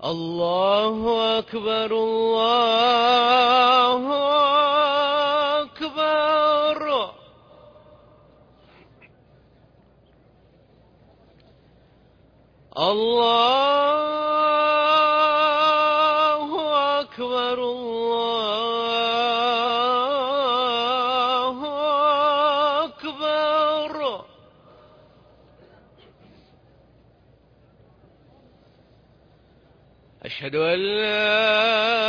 الله أكبر الله أكبر. الله أكبر الله أكبر. أشهد أن لا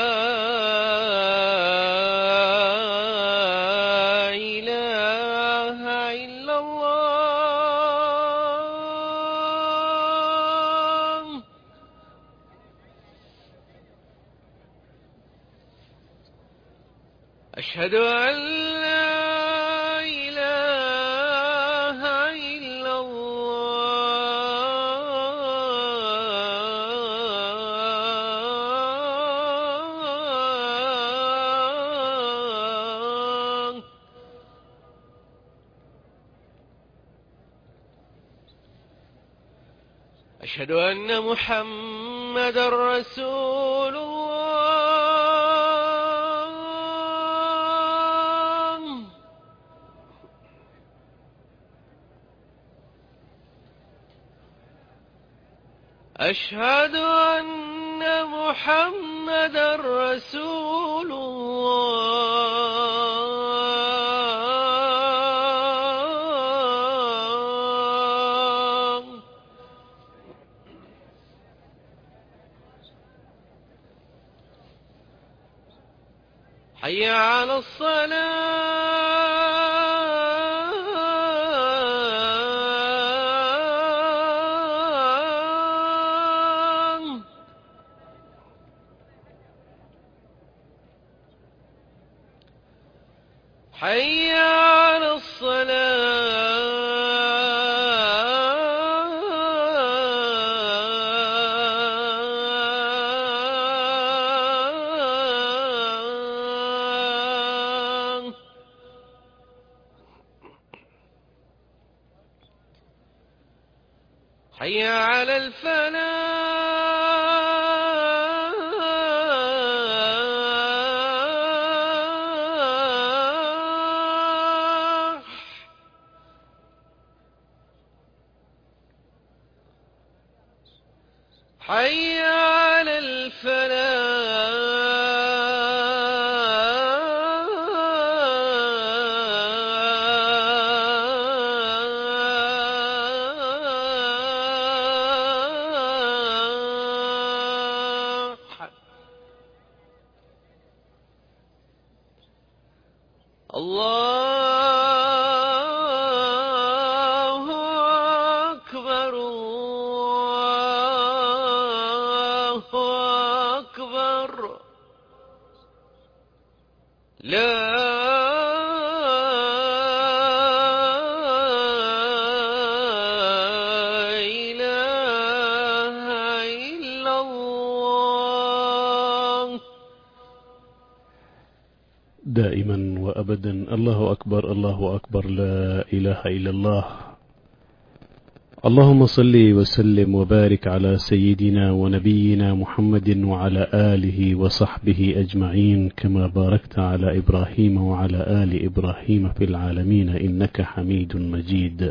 إله إلا الله. أشهد أن لا إله إلا الله. أشهد أن محمدًا رسول الله. أشهد أن محمدًا رسول الله. حي على الصلاة. حي على الصلاة. حي على الفلاح. حي على الفلاح. الله أكبر الله أكبر. لا إله إلا الله. دائما وأبدا الله أكبر الله أكبر، لا إله إلا الله. اللهم صل وسلم وبارك على سيدنا ونبينا محمد وعلى آله وصحبه أجمعين، كما باركت على إبراهيم وعلى آل إبراهيم في العالمين إنك حميد مجيد.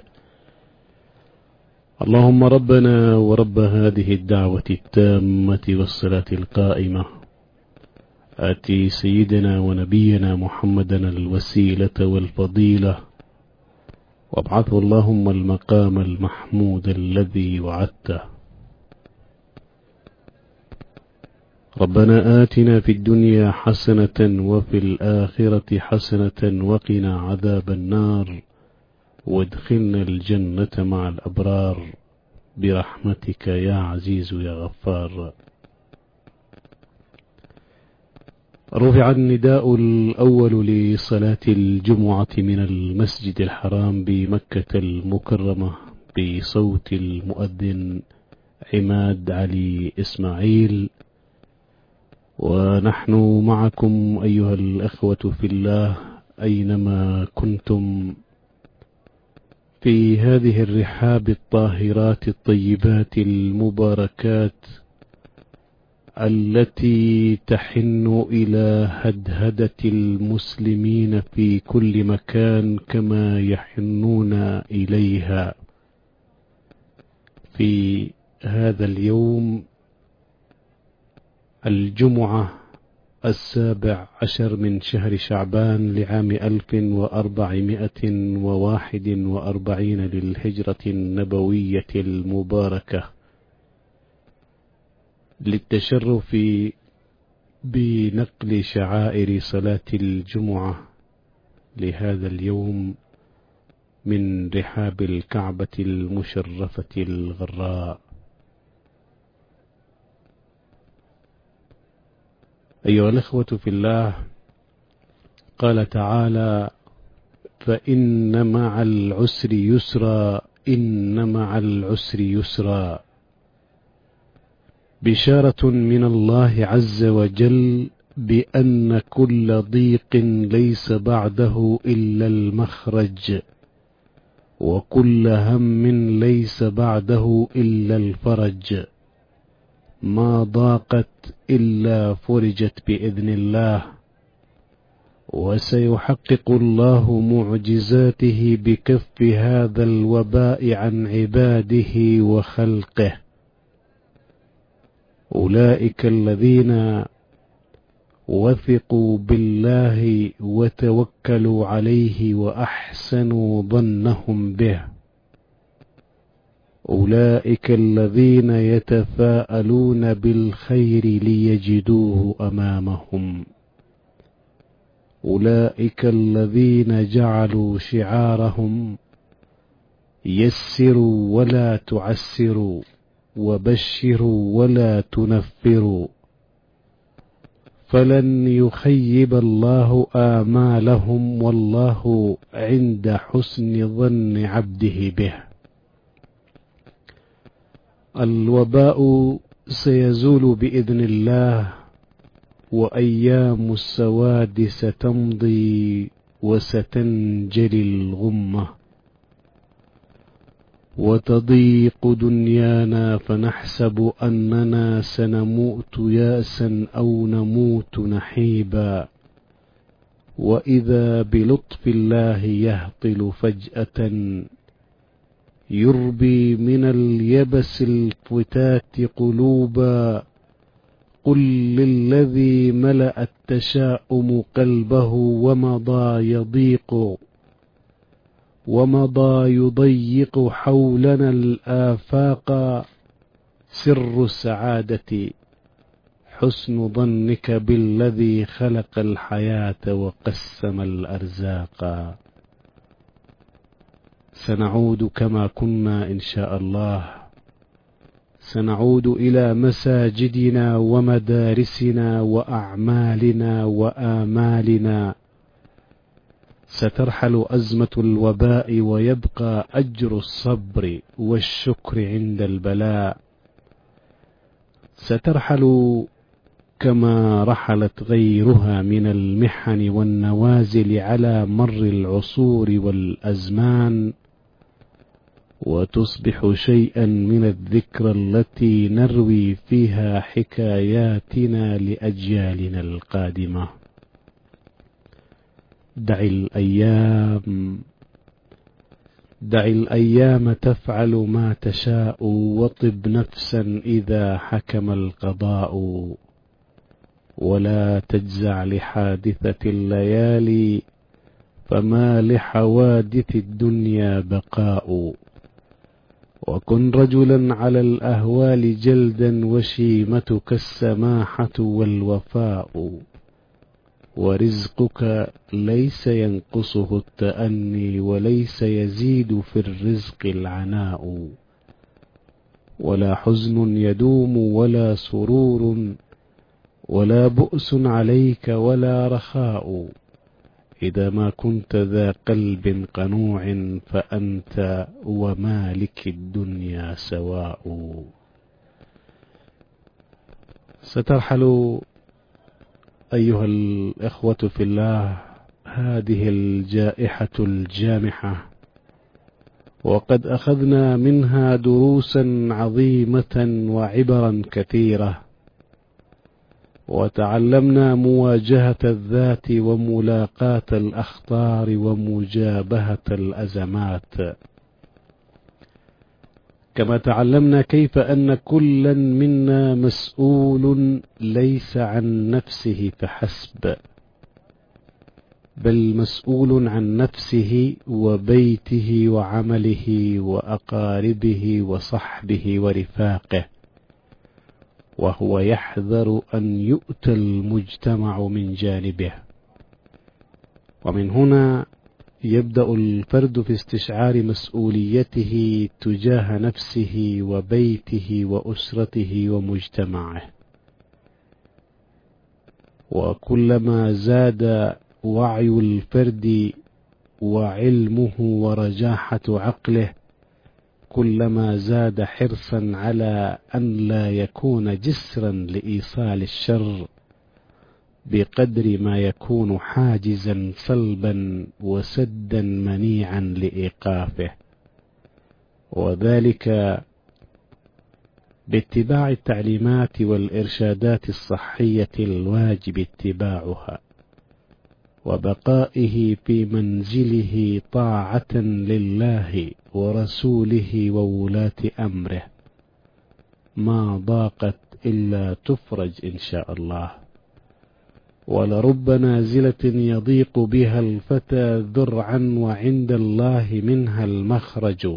اللهم ربنا ورب هذه الدعوة التامة والصلاة القائمة، آتي سيدنا ونبينا محمدا الوسيلة والفضيلة، وابعثه اللهم المقام المحمود الذي وعدته. ربنا آتنا في الدنيا حسنة وفي الآخرة حسنة وقنا عذاب النار، وادخلنا الجنة مع الأبرار برحمتك يا عزيز يا غفار. رفع النداء الأول لصلاة الجمعة من المسجد الحرام بمكة المكرمة بصوت المؤذن عماد علي إسماعيل، ونحن معكم أيها الأخوة في الله أينما كنتم في هذه الرحاب الطاهرات الطيبات المباركات، التي تحن إلى هدهدة المسلمين في كل مكان كما يحنون إليها في هذا اليوم الجمعة 17 من شهر شعبان لعام 1441 للهجرة النبوية المباركة، للتشرف بنقل شعائر صلاة الجمعة لهذا اليوم من رحاب الكعبة المشرفة الغراء. أيها الأخوة في الله، قال تعالى: فإن مع العسر يسرا، إن مع العسر يسرا، بشارة من الله عز وجل بأن كل ضيق ليس بعده إلا المخرج، وكل هم ليس بعده إلا الفرج، ما ضاقت إلا فرجت بإذن الله، وسيحقق الله معجزاته بكف هذا الوباء عن عباده وخلقه. أولئك الذين وثقوا بالله وتوكلوا عليه وأحسنوا ظنهم به، أولئك الذين يتفاءلون بالخير ليجدوه أمامهم، أولئك الذين جعلوا شعارهم يسروا ولا تعسروا، وبشروا ولا تنفروا، فلن يخيب الله آمالهم، والله عند حسن ظن عبده به. الوباء سيزول بإذن الله، وأيام السواد ستمضي وستنجلي الغمة، وتضيق دنيانا فنحسب أننا سنموت ياسا أو نموت نحيبا، وإذا بلطف الله يهطل فجأة يربي من اليبس الفتات قلوبا. قل للذي ملأ التشاؤم قلبه ومضى يضيق حولنا الآفاق، سر السعادة حسن ظنك بالذي خلق الحياة وقسم الأرزاق. سنعود كما كنا إن شاء الله، سنعود إلى مساجدنا ومدارسنا وأعمالنا وآمالنا، سترحل أزمة الوباء ويبقى أجر الصبر والشكر عند البلاء، سترحل كما رحلت غيرها من المحن والنوازل على مر العصور والأزمان، وتصبح شيئا من الذكرى التي نروي فيها حكاياتنا لأجيالنا القادمة. دع الأيام تفعل ما تشاء، وطب نفسا إذا حكم القضاء، ولا تجزع لحادثة الليالي، فما لحوادث الدنيا بقاء، وكن رجلا على الأهوال جلدا، وشيمتك السماحة والوفاء، ورزقك ليس ينقصه التأني، وليس يزيد في الرزق العناء، ولا حزن يدوم ولا سرور، ولا بؤس عليك ولا رخاء، إذا ما كنت ذا قلب قنوع، فأنت ومالك الدنيا سواء. سترحل أيها الإخوة في الله هذه الجائحة الجامحة، وقد أخذنا منها دروسا عظيمة وعبرا كثيرة، وتعلمنا مواجهة الذات وملاقاة الأخطار ومجابهة الأزمات، كما تعلمنا كيف أن كلا منا مسؤول ليس عن نفسه فحسب، بل مسؤول عن نفسه وبيته وعمله وأقاربه وصحبه ورفاقه، وهو يحذر أن يؤتى المجتمع من جانبه. ومن هنا يبدأ الفرد في استشعار مسؤوليته تجاه نفسه وبيته وأسرته ومجتمعه. وكلما زاد وعي الفرد وعلمه ورجاحة عقله، كلما زاد حرصا على أن لا يكون جسرا لإيصال الشر بقدر ما يكون حاجزا صلبا وسدا منيعا لإيقافه، وذلك باتباع التعليمات والإرشادات الصحية الواجب اتباعها، وبقائه في منزله طاعة لله ورسوله وولاة أمره، ما ضاقت إلا تفرج إن شاء الله. ولرب نازلة يضيق بها الفتى ذرعا وعند الله منها المخرج.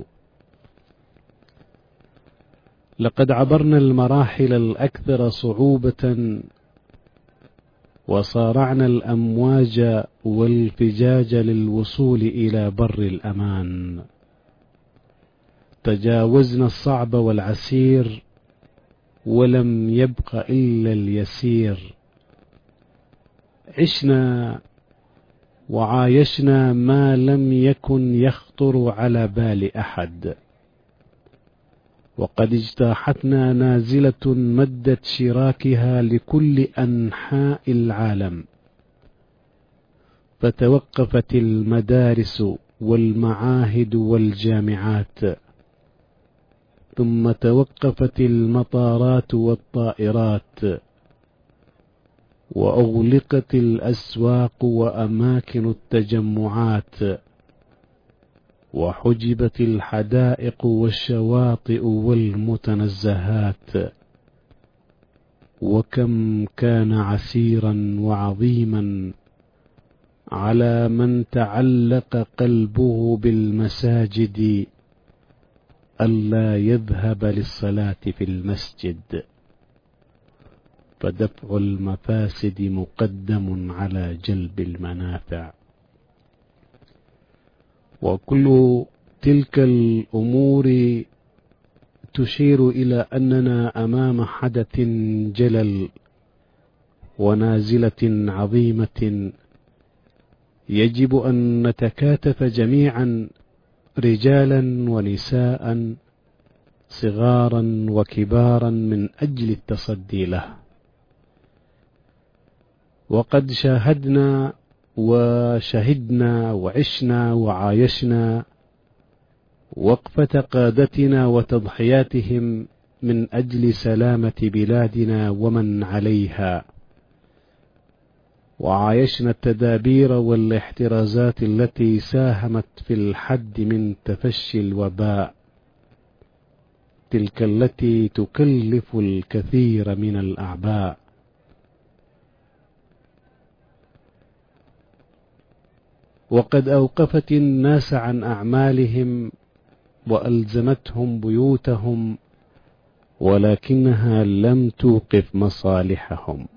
لقد عبرنا المراحل الأكثر صعوبة وصارعنا الأمواج والفجاج للوصول إلى بر الأمان، تجاوزنا الصعب والعسير ولم يبق إلا اليسير، عشنا وعايشنا ما لم يكن يخطر على بال أحد، وقد اجتاحتنا نازلة مدت شراكها لكل أنحاء العالم، فتوقفت المدارس والمعاهد والجامعات، ثم توقفت المطارات والطائرات، وأغلقت الأسواق وأماكن التجمعات، وحجبت الحدائق والشواطئ والمتنزهات. وكم كان عسيرا وعظيما على من تعلق قلبه بالمساجد ألا يذهب للصلاة في المسجد، فدفع المفاسد مقدم على جلب المنافع. وكل تلك الأمور تشير إلى أننا أمام حدث جلل ونازلة عظيمة يجب أن نتكاتف جميعا، رجالا ونساء، صغارا وكبارا، من أجل التصدي له. وقد شاهدنا وشهدنا وعشنا وعايشنا وقفة قادتنا وتضحياتهم من أجل سلامة بلادنا ومن عليها، وعايشنا التدابير والاحترازات التي ساهمت في الحد من تفشي الوباء، تلك التي تكلف الكثير من الأعباء. وقد أوقفت الناس عن أعمالهم وألزمتهم بيوتهم، ولكنها لم توقف مصالحهم.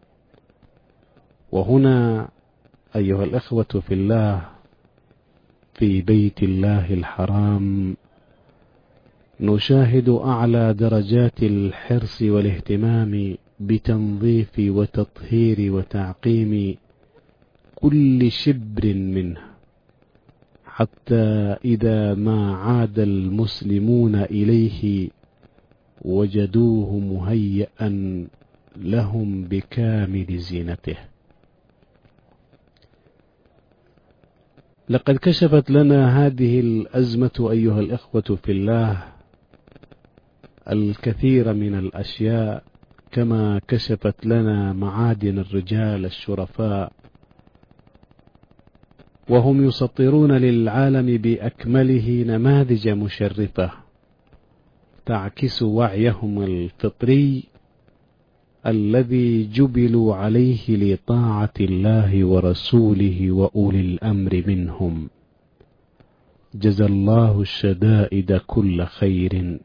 وهنا أيها الأخوة في الله، في بيت الله الحرام، نشاهد أعلى درجات الحرص والاهتمام بتنظيف وتطهير وتعقيم كل شبر منه، حتى إذا ما عاد المسلمون إليه وجدوه مهيئا لهم بكامل زينته. لقد كشفت لنا هذه الأزمة أيها الإخوة في الله الكثير من الأشياء، كما كشفت لنا معادن الرجال الشرفاء، وهم يسطرون للعالم بأكمله نماذج مشرفة تعكس وعيهم الفطري الذي جبلوا عليه لطاعة الله ورسوله وأولي الأمر منهم. جزى الله الشدائد كل خير،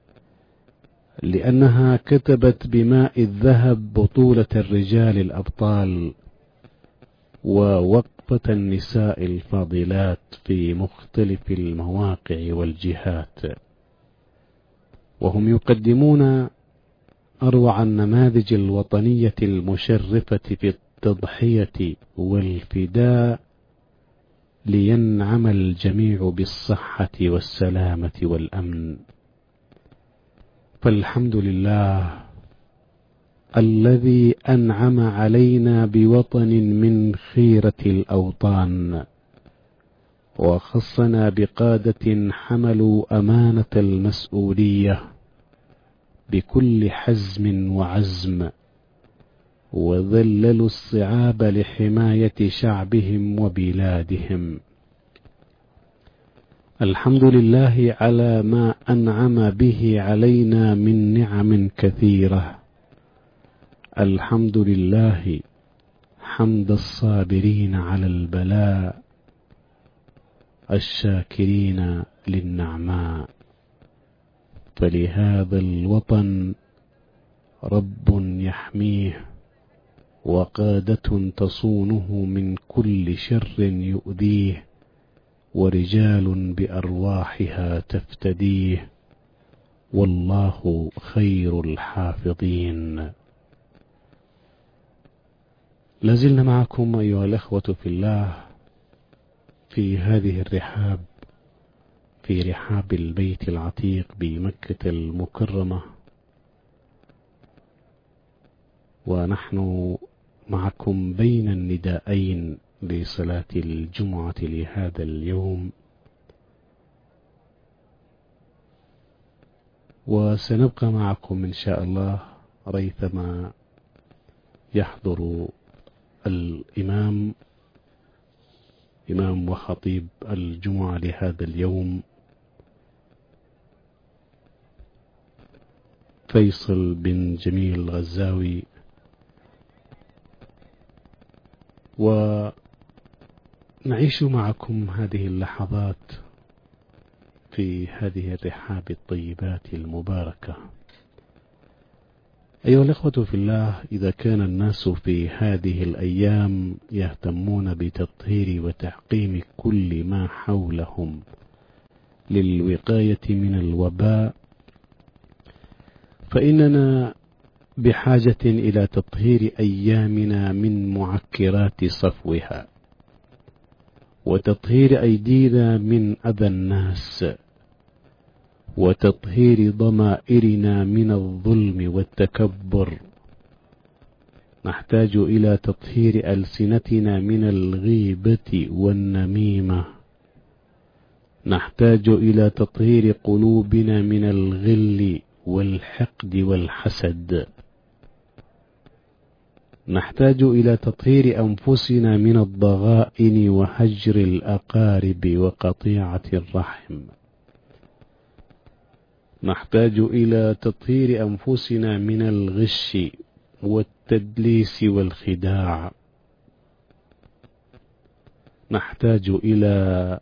لأنها كتبت بماء الذهب بطولة الرجال الأبطال ووقفة النساء الفاضلات في مختلف المواقع والجهات، وهم يقدمون أروع النماذج الوطنية المشرفة في التضحية والفداء لينعم الجميع بالصحة والسلامة والأمن. فالحمد لله الذي أنعم علينا بوطن من خيرة الأوطان، وخصنا بقادة حملوا أمانة المسؤولية بكل حزم وعزم، وذللوا الصعاب لحماية شعبهم وبلادهم. الحمد لله على ما أنعم به علينا من نعم كثيرة. الحمد لله حمد الصابرين على البلاء الشاكرين للنعماء. فلهذا الوطن رب يحميه، وقادة تصونه من كل شر يؤذيه، ورجال بأرواحها تفتديه، والله خير الحافظين. لازلنا معكم أيها الأخوة في الله في هذه الرحاب، في رحاب البيت العتيق بمكة المكرمة، ونحن معكم بين النداءين لصلاة الجمعة لهذا اليوم، وسنبقى معكم إن شاء الله ريثما يحضر الإمام إمام وخطيب الجمعة لهذا اليوم فيصل بن جميل الغزاوي، ونعيش معكم هذه اللحظات في هذه الرحاب الطيبات المباركة. أيها الأخوة في الله، إذا كان الناس في هذه الأيام يهتمون بتطهير وتعقيم كل ما حولهم للوقاية من الوباء، فإننا بحاجة إلى تطهير أيامنا من معكرات صفوها، وتطهير أيدينا من أذى الناس، وتطهير ضمائرنا من الظلم والتكبر. نحتاج إلى تطهير ألسنتنا من الغيبة والنميمة، نحتاج إلى تطهير قلوبنا من الغل والحقد والحسد، نحتاج إلى تطهير أنفسنا من الضغائن وهجر الأقارب وقطيعة الرحم، نحتاج إلى تطهير أنفسنا من الغش والتدليس والخداع، نحتاج إلى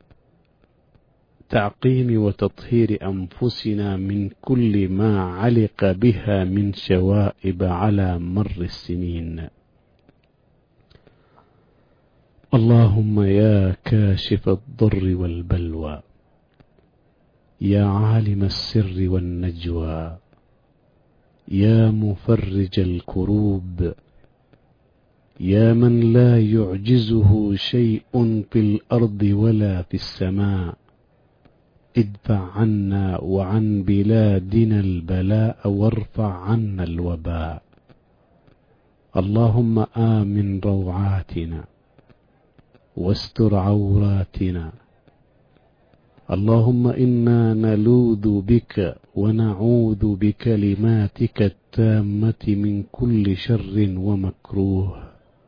تعقيم وتطهير أنفسنا من كل ما علق بها من شوائب على مر السنين. اللهم يا كاشف الضر والبلوى، يا عالم السر والنجوى، يا مفرج الكروب، يا من لا يعجزه شيء في الأرض ولا في السماء، ادفع عنا وعن بلادنا البلاء وارفع عنا الوباء. اللهم آمن روعاتنا واستر عوراتنا، اللهم إنا نلوذ بك ونعوذ بكلماتك التامة من كل شر ومكروه.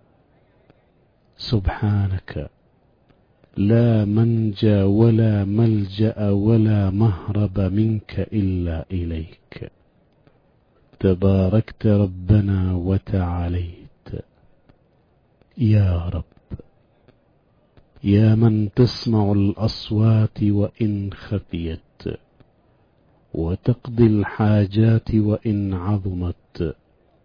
سبحانك لا منجى ولا ملجأ ولا مهرب منك إلا إليك. تباركت ربنا وتعاليت. يا رب، يا من تسمع الأصوات وإن خفيت، وتقضي الحاجات وإن عظمت،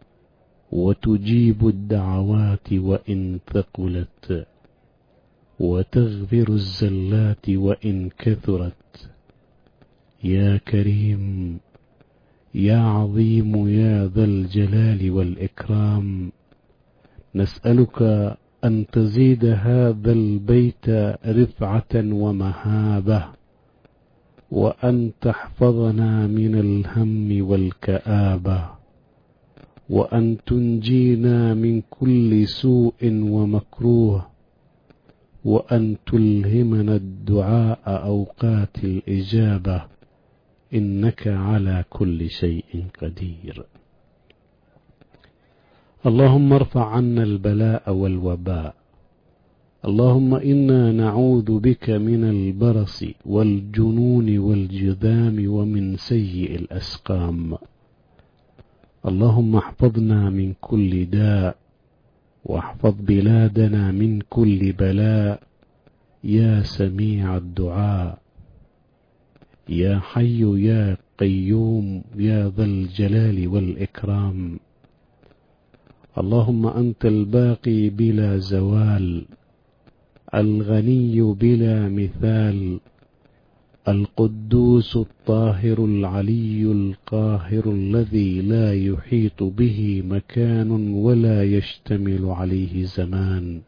وتجيب الدعوات وإن ثقلت، وتغفر الزلات وإن كثرت. يا كريم، يا عظيم، يا ذا الجلال والإكرام، نسألك أن تزيد هذا البيت رفعة ومهابة، وأن تحفظنا من الهم والكآبة، وأن تنجينا من كل سوء ومكروه، وأن تلهمنا الدعاء أوقات الإجابة، إنك على كل شيء قدير. اللهم ارفع عنا البلاء والوباء. اللهم إنا نعوذ بك من البرص والجنون والجذام ومن سيء الأسقام. اللهم احفظنا من كل داء، واحفظ بلادنا من كل بلاء، يا سميع الدعاء، يا حي يا قيوم، يا ذا الجلال والإكرام. اللهم أنت الباقي بلا زوال، الغني بلا مثال، القدوس الطاهر العلي القاهر الذي لا يحيط به مكان ولا يشتمل عليه زمان.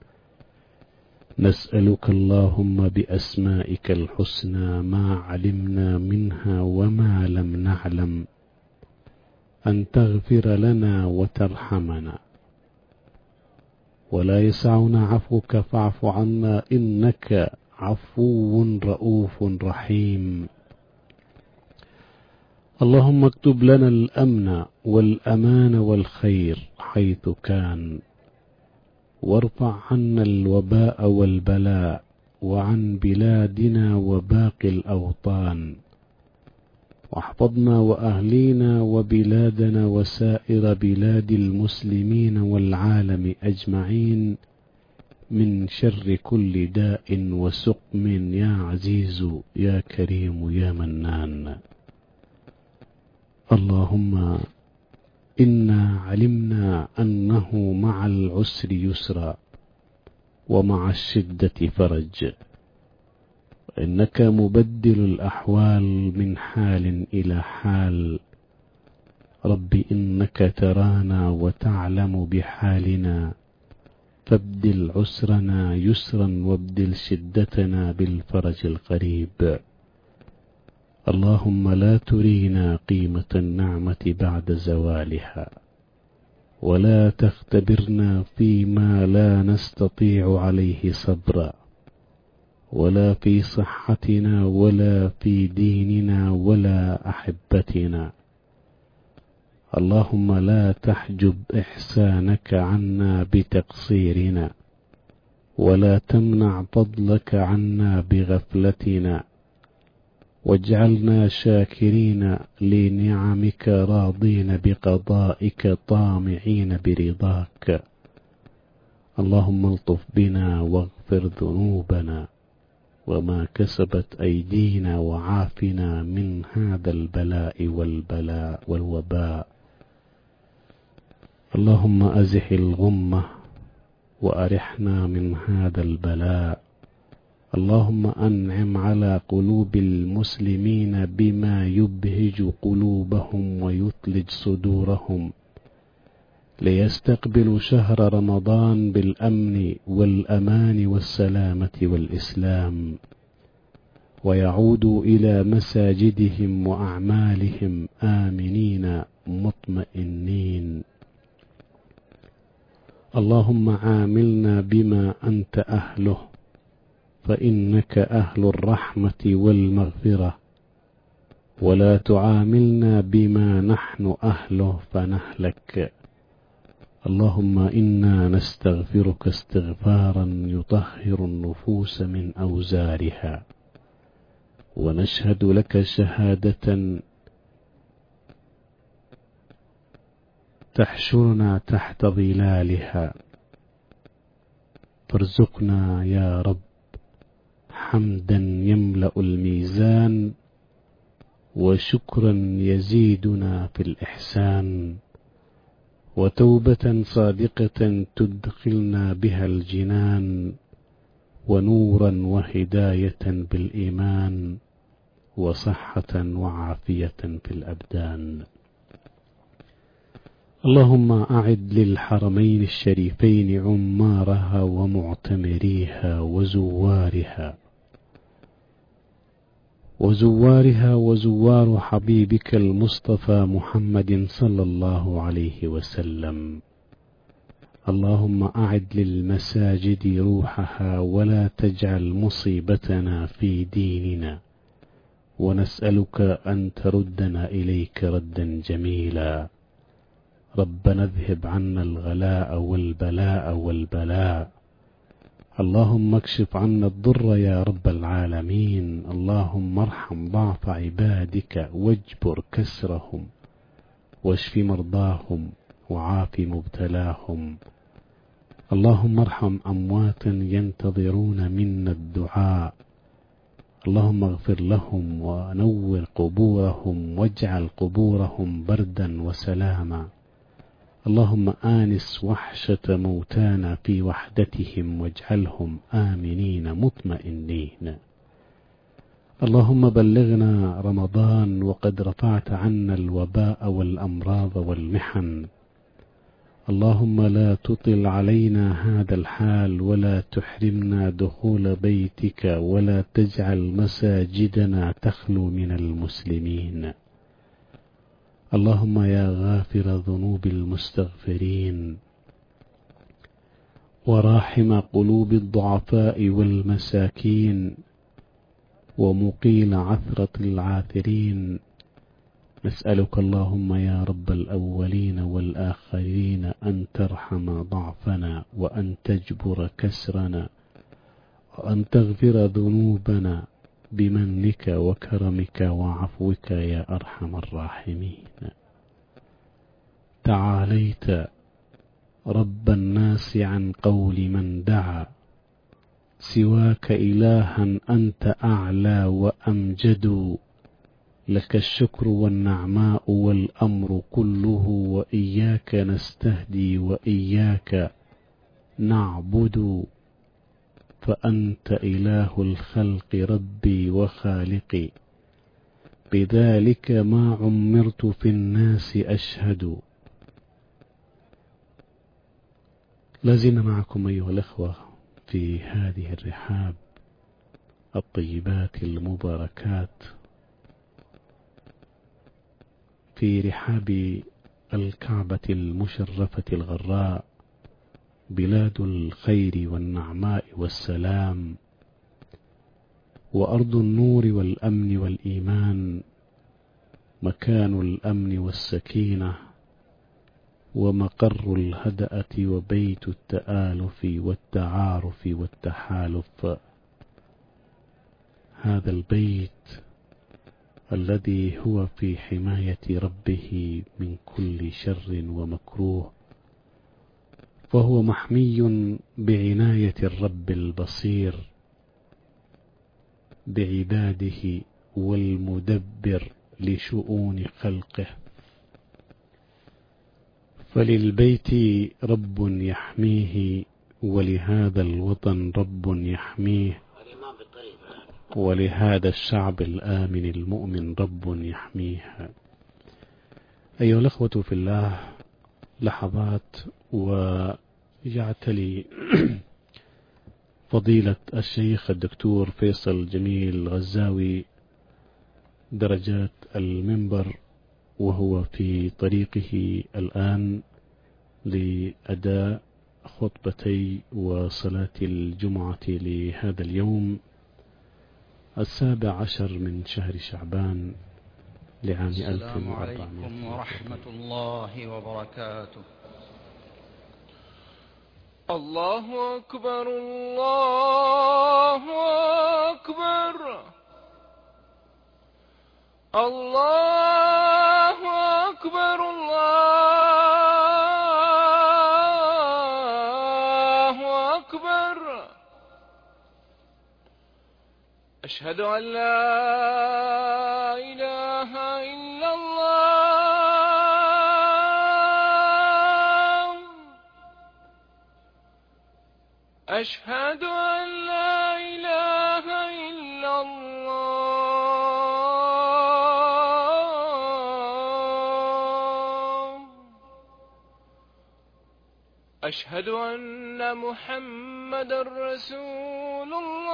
نسألك اللهم بأسمائك الحسنى ما علمنا منها وما لم نعلم أن تغفر لنا وترحمنا، ولا يسعنا عفوك فاعف عنا إنك عفو رؤوف رحيم. اللهم اكتب لنا الأمن والأمان والخير حيث كان، وارفع عنا الوباء والبلاء وعن بلادنا وباقي الأوطان، واحفظنا وأهلينا وبلادنا وسائر بلاد المسلمين والعالم أجمعين من شر كل داء وسقم، يا عزيز يا كريم يا منان. اللهم إنا علمنا أنه مع العسر يسرا ومع الشدة فرج، إنك مبدل الأحوال من حال إلى حال. رب إنك ترانا وتعلم بحالنا، فابدل عسرنا يسرا وابدل شدتنا بالفرج القريب. اللهم لا ترينا قيمة النعمة بعد زوالها، ولا تختبرنا فيما لا نستطيع عليه صبرا، ولا في صحتنا ولا في ديننا ولا أحبتنا. اللهم لا تحجب إحسانك عنا بتقصيرنا، ولا تمنع فضلك عنا بغفلتنا، واجعلنا شاكرين لنعمك راضين بقضائك طامعين برضاك. اللهم الطف بنا واغفر ذنوبنا وما كسبت أيدينا، وعافنا من هذا البلاء والوباء. اللهم أزح الغمة وأرحنا من هذا البلاء. اللهم أنعم على قلوب المسلمين بما يبهج قلوبهم ويثلج صدورهم، ليستقبلوا شهر رمضان بالأمن والأمان والسلامة والإسلام، ويعودوا إلى مساجدهم وأعمالهم آمنين مطمئنين. اللهم عاملنا بما أنت أهله، فإنك أهل الرحمة والمغفرة، ولا تعاملنا بما نحن أهله فنهلك. اللهم إنا نستغفرك استغفارا يطهر النفوس من أوزارها، ونشهد لك شهادة تحشرنا تحت ظلالها. فارزقنا يا رب حمدا يملأ الميزان، وشكرا يزيدنا في الإحسان، وتوبة صادقة تدخلنا بها الجنان، ونورا وهداية بالإيمان، وصحة وعافية في الأبدان. اللهم أعد للحرمين الشريفين عمارها ومعتمريها وزوار حبيبك المصطفى محمد صلى الله عليه وسلم. اللهم أعد للمساجد روحها، ولا تجعل مصيبتنا في ديننا، ونسألك أن تردنا إليك ردا جميلا. ربنا اذهب عنا الغلاء والبلاء. اللهم اكشف عنا الضر يا رب العالمين. اللهم ارحم ضعف عبادك، واجبر كسرهم، واشف مرضاهم، وعاف مبتلاهم. اللهم ارحم أمواتا ينتظرون منا الدعاء. اللهم اغفر لهم ونور قبورهم، واجعل قبورهم بردا وسلاما. اللهم آنس وحشة موتانا في وحدتهم، واجعلهم آمنين مطمئنين. اللهم بلغنا رمضان وقد رفعت عنا الوباء والأمراض والمحن. اللهم لا تطل علينا هذا الحال، ولا تحرمنا دخول بيتك، ولا تجعل مساجدنا تخلو من المسلمين. اللهم يا غافر ذنوب المستغفرين، وراحم قلوب الضعفاء والمساكين، ومقيل عثرة العاثرين، نسألك اللهم يا رب الأولين والآخرين أن ترحم ضعفنا، وأن تجبر كسرنا، وأن تغفر ذنوبنا بمنك وكرمك وعفوك يا أرحم الراحمين. تعاليت رب الناس عن قول من دعا، سواك إلها أنت أعلى وأمجد. لك الشكر والنعماء والأمر كله، وإياك نستهدي وإياك نعبد. فأنت إله الخلق ربي وخالقي، بذلك ما عمرت في الناس أشهد. لازلنا معكم أيها الأخوة في هذه الرحاب الطيبات المباركات، في رحاب الكعبة المشرفة الغراء، بلاد الخير والنعماء والسلام، وأرض النور والأمن والإيمان، مكان الأمن والسكينة، ومقر الهدأة، وبيت التآلف والتعارف والتحالف. هذا البيت الذي هو في حماية ربه من كل شر ومكروه، فهو محمي بعناية الرب البصير بعباده، والمدبر لشؤون خلقه. فللبيت رب يحميه، ولهذا الوطن رب يحميه، ولهذا الشعب الآمن المؤمن رب يحميه. أيها الأخوة في الله، لحظات ويعتلي فضيلة الشيخ الدكتور فيصل جميل غزاوي درجات المنبر، وهو في طريقه الآن لأداء خطبتي وصلاة الجمعة لهذا اليوم 17 من شهر شعبان لعام 1400. السلام عليكم ورحمة الله وبركاته. الله أكبر الله أكبر الله أكبر الله أكبر. أشهد أن لا إله إلا الله. أشهد أن لا إله إلا الله. أشهد أن محمدا رسول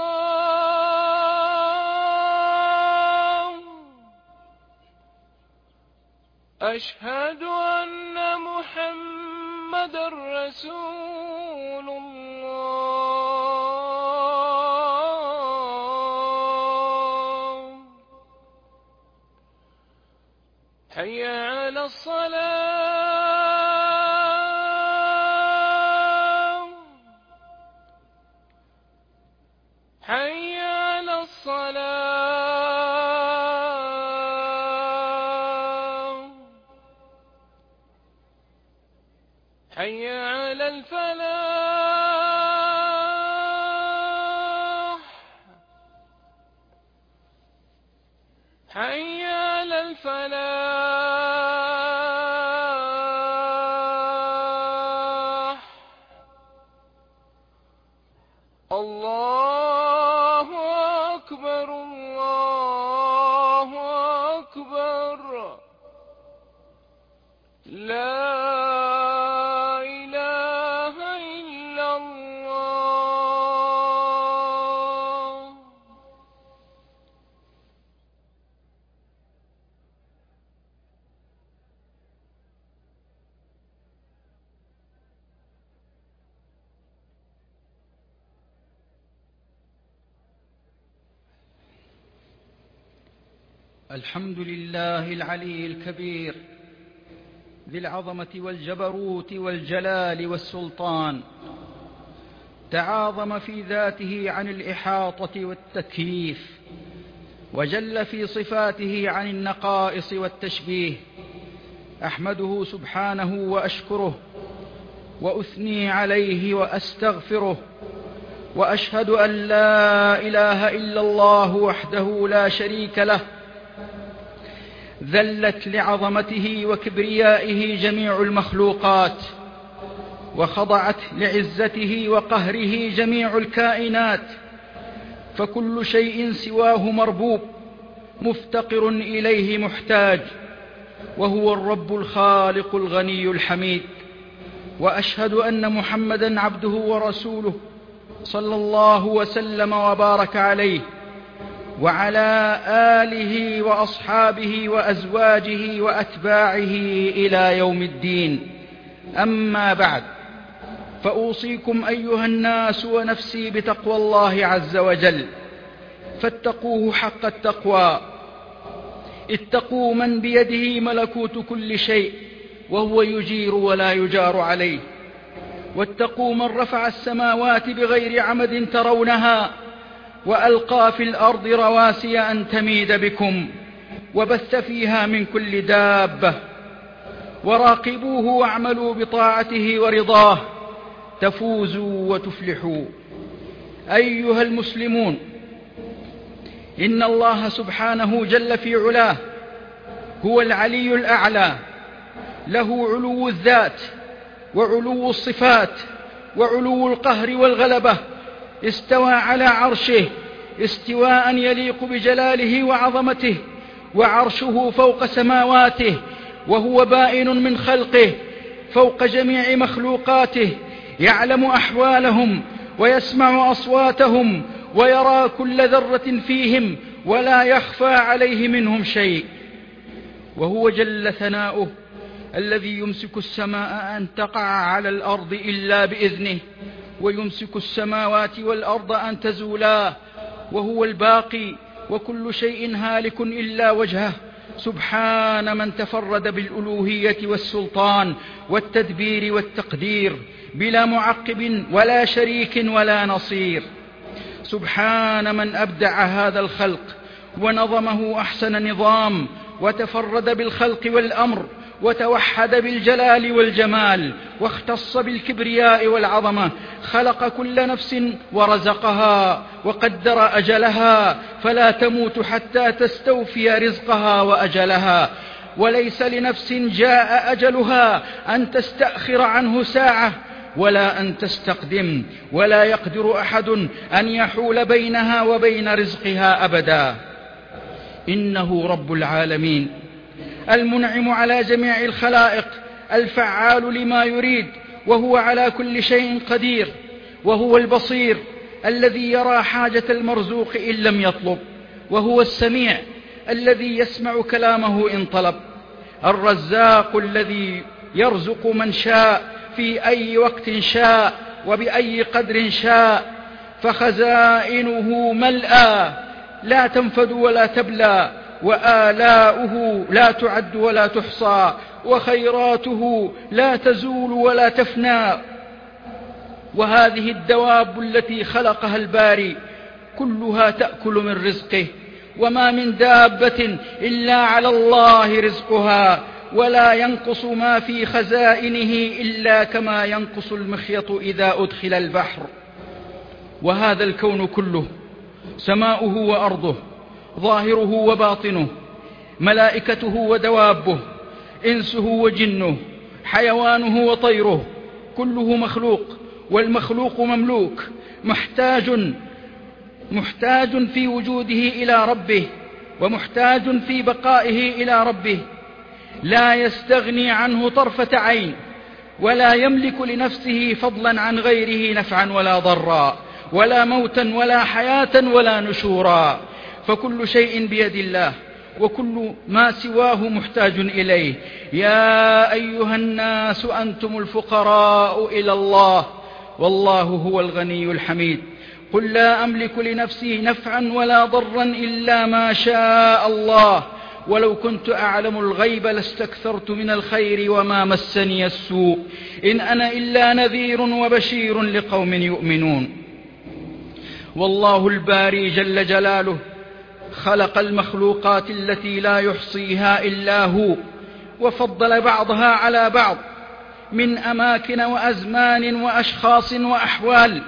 الله. أشهد أن محمدا رسول الله. حي على الصلاة. حي على الصلاة. حي على الفلاح. حي على الفلاح. الله أكبر الله أكبر. لا إله إلا الله. الحمد لله العلي الكبير ذي العظمة والجبروت والجلال والسلطان، تعاظم في ذاته عن الإحاطة والتكييف، وجل في صفاته عن النقائص والتشبيه. أحمده سبحانه وأشكره وأثني عليه وأستغفره، وأشهد أن لا إله إلا الله وحده لا شريك له، ذلت لعظمته وكبريائه جميع المخلوقات، وخضعت لعزته وقهره جميع الكائنات، فكل شيء سواه مربوب مفتقر إليه محتاج، وهو الرب الخالق الغني الحميد. وأشهد أن محمدًا عبده ورسوله صلى الله وسلم وبارك عليه وعلى آله وأصحابه وأزواجه وأتباعه إلى يوم الدين. أما بعد، فأوصيكم أيها الناس ونفسي بتقوى الله عز وجل، فاتقوه حق التقوى. اتقوا من بيده ملكوت كل شيء وهو يجير ولا يجار عليه، واتقوا من رفع السماوات بغير عمد ترونها، وألقى في الأرض رواسي أن تميد بكم، وبث فيها من كل دابة. وراقبوه واعملوا بطاعته ورضاه تفوزوا وتفلحوا. أيها المسلمون، إن الله سبحانه جل في علاه هو العلي الأعلى، له علو الذات وعلو الصفات وعلو القهر والغلبة. استوى على عرشه استواء يليق بجلاله وعظمته، وعرشه فوق سماواته، وهو بائن من خلقه فوق جميع مخلوقاته، يعلم أحوالهم ويسمع أصواتهم ويرى كل ذرة فيهم، ولا يخفى عليه منهم شيء. وهو جل ثناؤه الذي يمسك السماء أن تقع على الأرض إلا بإذنه، ويمسك السماوات والأرض أن تزولا، وهو الباقي، وكل شيء هالك إلا وجهه. سبحان من تفرد بالألوهية والسلطان والتدبير والتقدير بلا معقب ولا شريك ولا نصير. سبحان من أبدع هذا الخلق ونظمه أحسن نظام، وتفرد بالخلق والأمر، وتوحد بالجلال والجمال، واختص بالكبرياء والعظمة. خلق كل نفس ورزقها وقدر أجلها، فلا تموت حتى تستوفي رزقها وأجلها. وليس لنفس جاء أجلها أن تستأخر عنه ساعة ولا أن تستقدم، ولا يقدر أحد أن يحول بينها وبين رزقها أبدا. إنه رب العالمين، المنعم على جميع الخلائق، الفعال لما يريد، وهو على كل شيء قدير. وهو البصير الذي يرى حاجة المرزوق إن لم يطلب، وهو السميع الذي يسمع كلامه إن طلب. الرزاق الذي يرزق من شاء في أي وقت شاء وبأي قدر شاء، فخزائنه ملأى لا تنفد ولا تبلى، وآلاؤه لا تعد ولا تحصى، وخيراته لا تزول ولا تفنى. وهذه الدواب التي خلقها الباري كلها تأكل من رزقه، وما من دابة إلا على الله رزقها، ولا ينقص ما في خزائنه إلا كما ينقص المخيط إذا أدخل البحر. وهذا الكون كله، سماؤه وأرضه، ظاهره وباطنه، ملائكته ودوابه، إنسه وجنه، حيوانه وطيره، كله مخلوق، والمخلوق مملوك، محتاج في وجوده إلى ربه، ومحتاج في بقائه إلى ربه، لا يستغني عنه طرفة عين، ولا يملك لنفسه فضلا عن غيره نفعا ولا ضرا، ولا موتا ولا حياة ولا نشورا. فكل شيء بيد الله، وكل ما سواه محتاج إليه. يا أيها الناس أنتم الفقراء إلى الله، والله هو الغني الحميد. قل لا أملك لنفسي نفعا ولا ضرا إلا ما شاء الله، ولو كنت أعلم الغيب لاستكثرت من الخير وما مسني السوء، إن أنا إلا نذير وبشير لقوم يؤمنون. والله الباري جل جلاله خلق المخلوقات التي لا يحصيها إلا هو، وفضل بعضها على بعض من أماكن وأزمان وأشخاص وأحوال،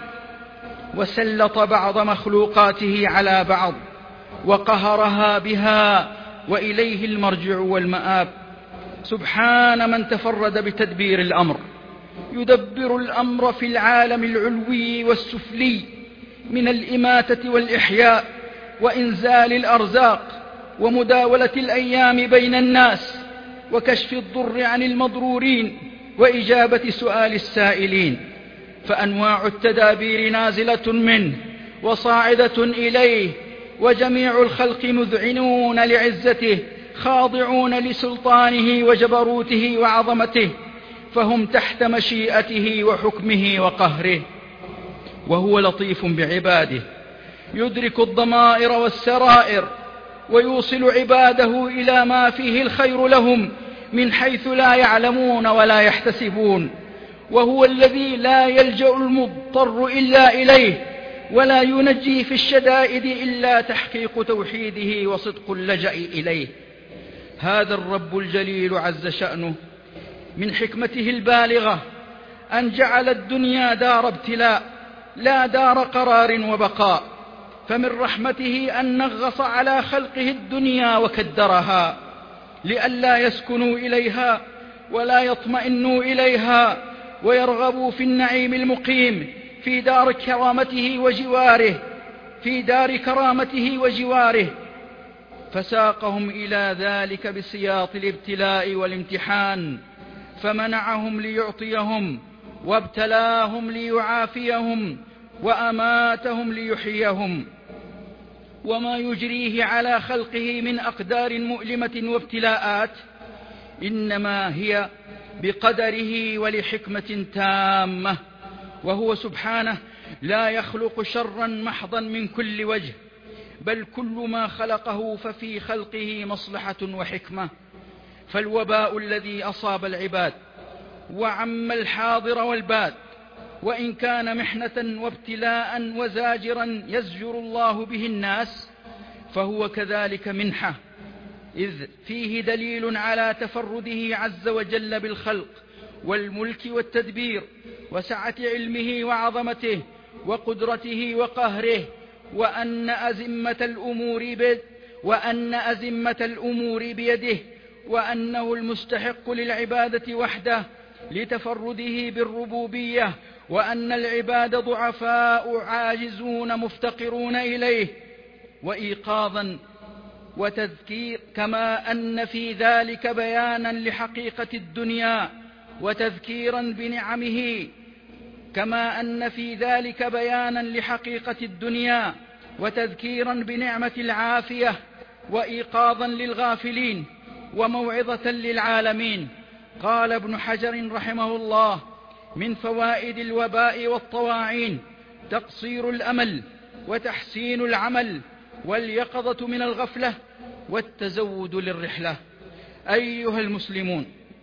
وسلط بعض مخلوقاته على بعض وقهرها بها، وإليه المرجع والمآب. سبحان من تفرد بتدبير الأمر، يدبر الأمر في العالم العلوي والسفلي، من الإماتة والإحياء، وإنزال الأرزاق، ومداولة الأيام بين الناس، وكشف الضر عن المضرورين، وإجابة سؤال السائلين. فأنواع التدابير نازلة منه وصاعدة إليه، وجميع الخلق مذعنون لعزته، خاضعون لسلطانه وجبروته وعظمته، فهم تحت مشيئته وحكمه وقهره. وهو لطيف بعباده، يدرك الضمائر والسرائر، ويوصل عباده إلى ما فيه الخير لهم من حيث لا يعلمون ولا يحتسبون. وهو الذي لا يلجأ المضطر إلا إليه، ولا ينجي في الشدائد إلا تحقيق توحيده وصدق اللجأ إليه. هذا الرب الجليل عز شأنه من حكمته البالغة أن جعل الدنيا دار ابتلاء لا دار قرار وبقاء. فمن رحمته أن نغص على خلقه الدنيا وكدرها، لئلا يسكنوا إليها ولا يطمئنوا إليها، ويرغبوا في النعيم المقيم في دار كرامته وجواره، فساقهم إلى ذلك بسياط الابتلاء والامتحان، فمنعهم ليعطيهم، وابتلاهم ليعافيهم، وأماتهم ليحييهم. وما يجريه على خلقه من أقدار مؤلمة وابتلاءات إنما هي بقدره ولحكمة تامة، وهو سبحانه لا يخلق شرا محضا من كل وجه، بل كل ما خلقه ففي خلقه مصلحة وحكمة. فالوباء الذي أصاب العباد وعم الحاضر والباد، وإن كان محنة وابتلاء وزاجرا يزجر الله به الناس، فهو كذلك منحة، إذ فيه دليل على تفرده عز وجل بالخلق والملك والتدبير، وسعة علمه وعظمته وقدرته وقهره، وأن أزمة الأمور بيده، وأنه المستحق للعبادة وحده لتفرده بالربوبية، وأن العباد ضعفاء عاجزون مفتقرون إليه. وإيقاظا وتذكير، كما أن في ذلك بيانا لحقيقة الدنيا وتذكيرا بنعمه، بنعمة العافية، وإيقاظا للغافلين، وموعظة للعالمين. قال ابن حجر رحمه الله: من فوائد الوباء والطواعين تقصير الأمل وتحسين العمل واليقظة من الغفلة والتزود للرحلة. أيها المسلمون،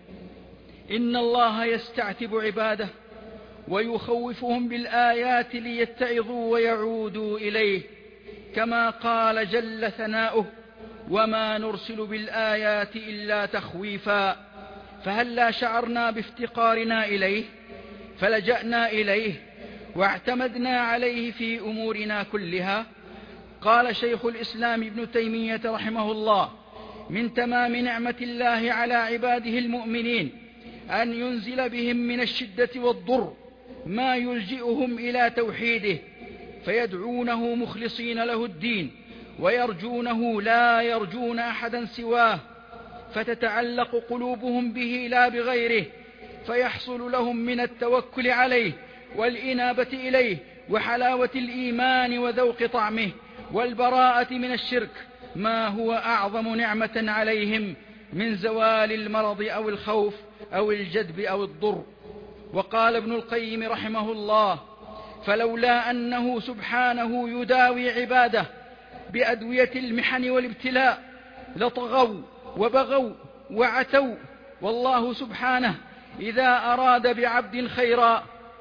إن الله يستعتب عباده ويخوفهم بالآيات ليتعظوا ويعودوا إليه، كما قال جل ثناؤه: وما نرسل بالآيات إلا تخويفا. فهلا شعرنا بافتقارنا إليه فلجأنا إليه واعتمدنا عليه في أمورنا كلها؟ قال شيخ الإسلام ابن تيمية رحمه الله: من تمام نعمة الله على عباده المؤمنين أن ينزل بهم من الشدة والضر ما يلجئهم إلى توحيده، فيدعونه مخلصين له الدين ويرجونه لا يرجون أحدا سواه، فتتعلق قلوبهم به لا بغيره، فيحصل لهم من التوكل عليه والإنابة إليه وحلاوة الإيمان وذوق طعمه والبراءة من الشرك ما هو أعظم نعمة عليهم من زوال المرض أو الخوف أو الجدب أو الضر. وقال ابن القيم رحمه الله: فلولا أنه سبحانه يداوي عباده بأدوية المحن والابتلاء لطغوا وبغوا وعتوا، والله سبحانه إذا أراد بعبد خيرا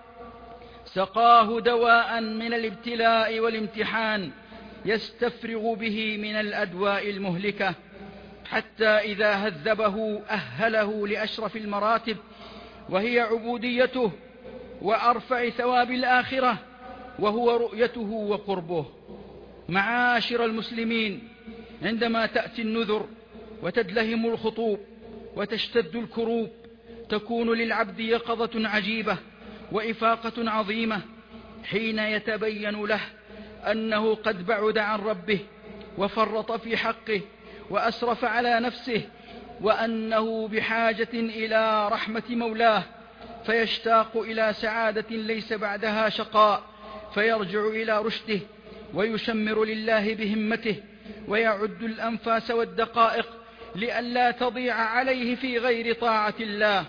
سقاه دواء من الابتلاء والامتحان يستفرغ به من الأدواء المهلكة، حتى إذا هذبه أهله لأشرف المراتب، وهي عبوديته وأرفع ثواب الآخرة، وهو رؤيته وقربه. معاشر المسلمين، عندما تأتي النذر وتدلهم الخطوب وتشتد الكروب، تكون للعبد يقظة عجيبة وإفاقة عظيمة، حين يتبين له أنه قد بعد عن ربه وفرط في حقه وأسرف على نفسه، وأنه بحاجة إلى رحمة مولاه، فيشتاق إلى سعادة ليس بعدها شقاء، فيرجع إلى رشده ويشمر لله بهمته، ويعد الأنفاس والدقائق لئلا تضيع عليه في غير طاعة الله.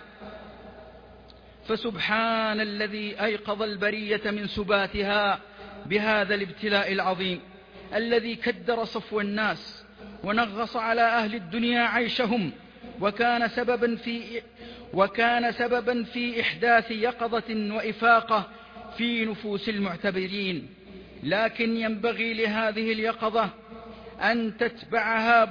فسبحان الذي أيقظ البرية من سباتها بهذا الابتلاء العظيم، الذي كدر صفو الناس ونغص على أهل الدنيا عيشهم، وكان سببا في إحداث يقظة وإفاقة في نفوس المعتبرين. لكن ينبغي لهذه اليقظة أن تتبعها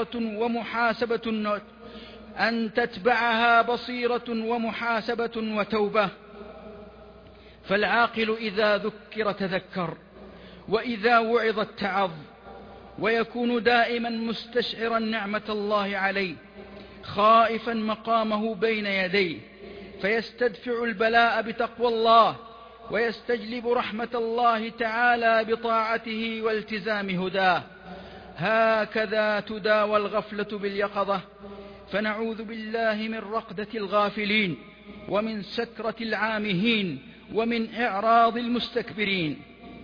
بصيرة ومحاسبة وتوبة. فالعاقل إذا ذكر تذكر، وإذا وعظ اتعظ، ويكون دائما مستشعرا نعمة الله عليه، خائفا مقامه بين يديه، فيستدفع البلاء بتقوى الله، ويستجلب رحمة الله تعالى بطاعته والتزام هداه. هكذا تداوى الغفلة باليقظة، فنعوذ بالله من رقدة الغافلين، ومن سكرة العامهين، ومن إعراض المستكبرين.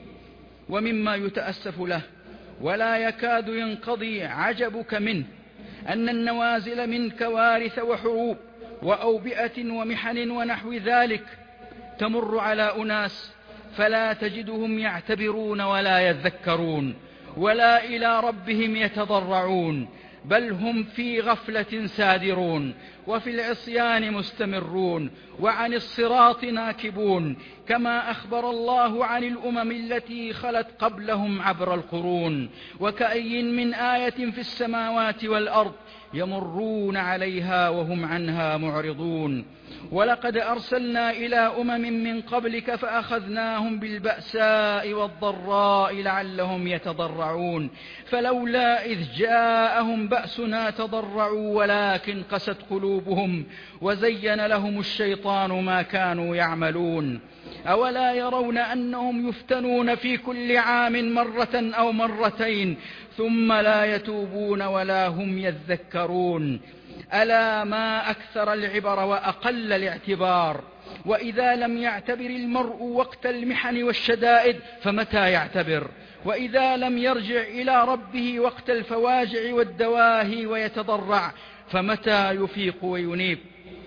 ومما يتأسف له ولا يكاد ينقضي عجبك منه أن النوازل من كوارث وحروب وأوبئة ومحن ونحو ذلك تمر على أناس فلا تجدهم يعتبرون ولا يذكرون ولا إلى ربهم يتضرعون، بل هم في غفلة سادرون وفي العصيان مستمرون وعن الصراط ناكبون، كما أخبر الله عن الأمم التي خلت قبلهم عبر القرون. وكأي من آية في السماوات والأرض يمرون عليها وهم عنها معرضون. ولقد أرسلنا إلى أمم من قبلك فأخذناهم بالبأساء والضراء لعلهم يتضرعون، فلولا إذ جاءهم بأسنا تضرعوا ولكن قست قلوبهم وزين لهم الشيطان ما كانوا يعملون. أولا يرون أنهم يفتنون في كل عام مرة أو مرتين ثم لا يتوبون ولا هم يذكرون؟ ألا ما أكثر العبر وأقل الاعتبار. وإذا لم يعتبر المرء وقت المحن والشدائد فمتى يعتبر؟ وإذا لم يرجع إلى ربه وقت الفواجع والدواهي ويتضرع فمتى يفيق وينيب؟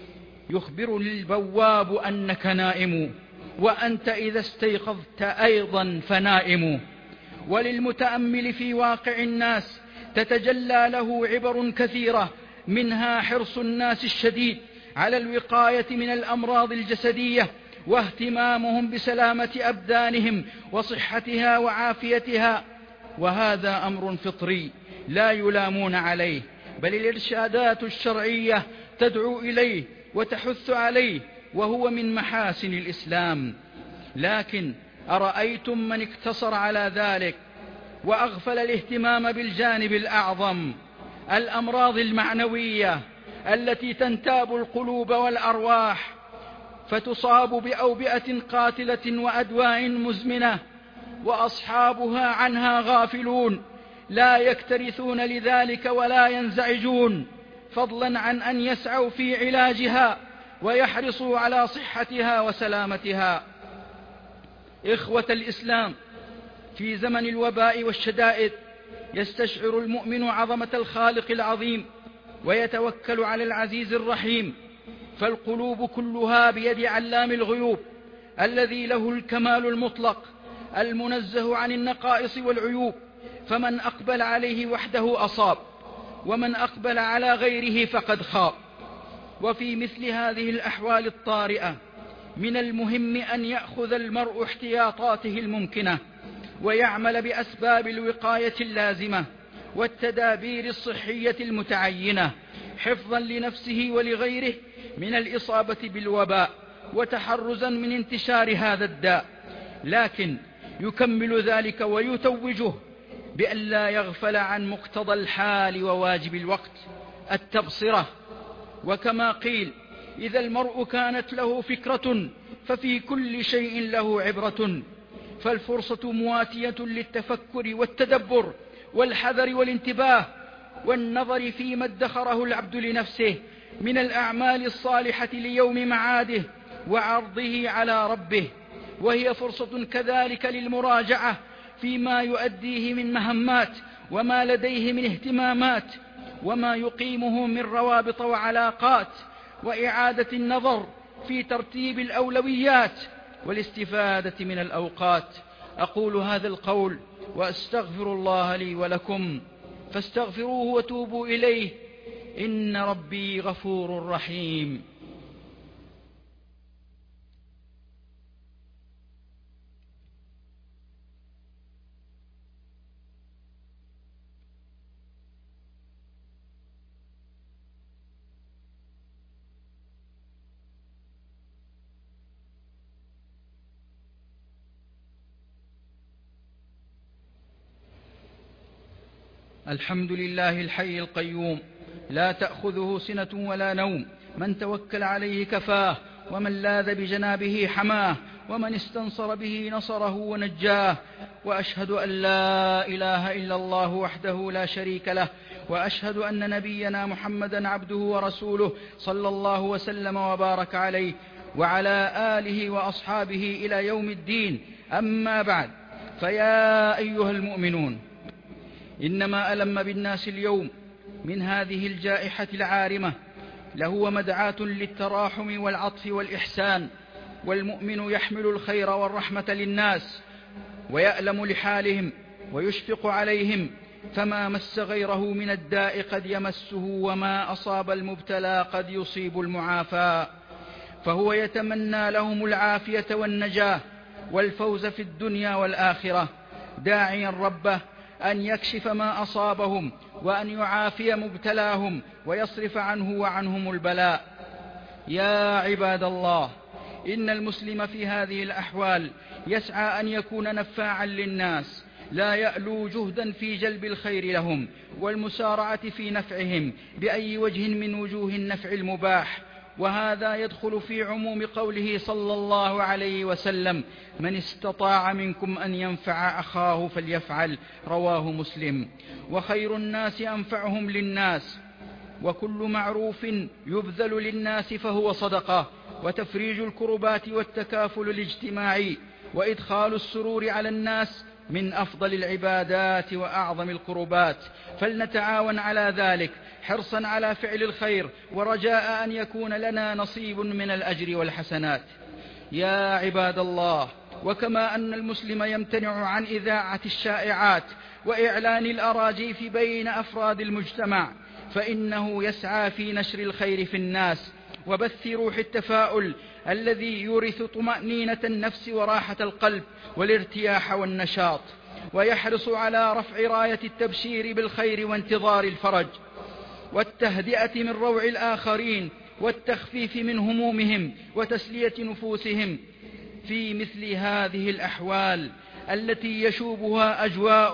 يخبر البواب أنك نائم وأنت إذا استيقظت أيضا فنائم. وللمتأمل في واقع الناس تتجلى له عبر كثيرة، منها حرص الناس الشديد على الوقاية من الأمراض الجسدية واهتمامهم بسلامة أبدانهم وصحتها وعافيتها، وهذا أمر فطري لا يلامون عليه، بل الإرشادات الشرعية تدعو إليه وتحث عليه، وهو من محاسن الإسلام. لكن أرأيتم من اقتصر على ذلك وأغفل الاهتمام بالجانب الأعظم، الأمراض المعنوية التي تنتاب القلوب والأرواح فتصاب بأوبئة قاتلة وأدواء مزمنة، وأصحابها عنها غافلون لا يكترثون لذلك ولا ينزعجون، فضلا عن أن يسعوا في علاجها ويحرصوا على صحتها وسلامتها. إخوة الإسلام، في زمن الوباء والشدائد يستشعر المؤمن عظمة الخالق العظيم ويتوكل على العزيز الرحيم، فالقلوب كلها بيد علام الغيوب الذي له الكمال المطلق المنزه عن النقائص والعيوب، فمن أقبل عليه وحده أصاب، ومن أقبل على غيره فقد خاب. وفي مثل هذه الأحوال الطارئة من المهم أن يأخذ المرء احتياطاته الممكنة ويعمل بأسباب الوقاية اللازمة والتدابير الصحية المتعينة، حفظا لنفسه ولغيره من الإصابة بالوباء وتحرزا من انتشار هذا الداء. لكن يكمل ذلك ويتوجه بأن لا يغفل عن مقتضى الحال وواجب الوقت، التبصرة. وكما قيل: إذا المرء كانت له فكرة ففي كل شيء له عبرة. فالفرصة مواتية للتفكر والتدبر والحذر والانتباه والنظر فيما ادخره العبد لنفسه من الأعمال الصالحة ليوم معاده وعرضه على ربه، وهي فرصة كذلك للمراجعة فيما يؤديه من مهمات وما لديه من اهتمامات وما يقيمه من روابط وعلاقات، وإعادة النظر في ترتيب الأولويات والاستفادة من الأوقات. أقول هذا القول وأستغفر الله لي ولكم، فاستغفروه وتوبوا إليه، إن ربي غفور رحيم. الحمد لله الحي القيوم، لا تأخذه سنة ولا نوم، من توكل عليه كفاه، ومن لاذ بجنابه حماه، ومن استنصر به نصره ونجاه. وأشهد أن لا إله إلا الله وحده لا شريك له، وأشهد أن نبينا محمدا عبده ورسوله صلى الله وسلم وبارك عليه وعلى آله وأصحابه إلى يوم الدين. أما بعد، فيا أيها المؤمنون، إنما ألم بالناس اليوم من هذه الجائحة العارمة لهو مدعاة للتراحم والعطف والإحسان، والمؤمن يحمل الخير والرحمة للناس ويألم لحالهم ويشفق عليهم، فما مس غيره من الداء قد يمسه، وما أصاب المبتلى قد يصيب المعافى، فهو يتمنى لهم العافية والنجاة والفوز في الدنيا والآخرة، داعيا ربه أن يكشف ما أصابهم وأن يعافي مبتلاهم ويصرف عنه وعنهم البلاء. يا عباد الله، إن المسلم في هذه الأحوال يسعى أن يكون نفاعا للناس، لا يألو جهدا في جلب الخير لهم والمسارعة في نفعهم بأي وجه من وجوه النفع المباح، وهذا يدخل في عموم قوله صلى الله عليه وسلم: من استطاع منكم أن ينفع أخاه فليفعل، رواه مسلم. وخير الناس أنفعهم للناس، وكل معروف يبذل للناس فهو صدقة، وتفريج الكربات والتكافل الاجتماعي وإدخال السرور على الناس من أفضل العبادات وأعظم القربات، فلنتعاون على ذلك حرصا على فعل الخير ورجاء أن يكون لنا نصيب من الأجر والحسنات. يا عباد الله، وكما أن المسلم يمتنع عن إذاعة الشائعات وإعلان الأراجيف بين أفراد المجتمع، فإنه يسعى في نشر الخير في الناس وبث روح التفاؤل الذي يورث طمأنينة النفس وراحة القلب والارتياح والنشاط، ويحرص على رفع راية التبشير بالخير وانتظار الفرج والتهدئة من روع الآخرين والتخفيف من همومهم وتسلية نفوسهم في مثل هذه الأحوال التي يشوبها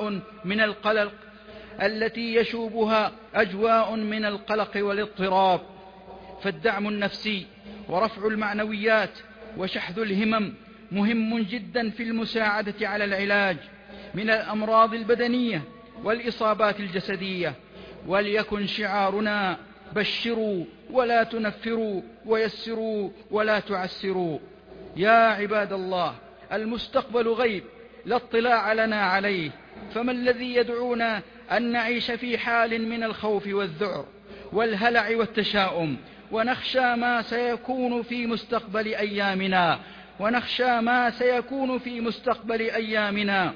أجواء من القلق والاضطراب. فالدعم النفسي ورفع المعنويات وشحذ الهمم مهم جدا في المساعدة على العلاج من الأمراض البدنية والإصابات الجسدية. وليكن شعارنا: بشروا ولا تنفروا، ويسروا ولا تعسروا. يا عباد الله، المستقبل غيب لا اطلاع لنا عليه، فما الذي يدعونا أن نعيش في حال من الخوف والذعر والهلع والتشاؤم، ونخشى ما سيكون في مستقبل أيامنا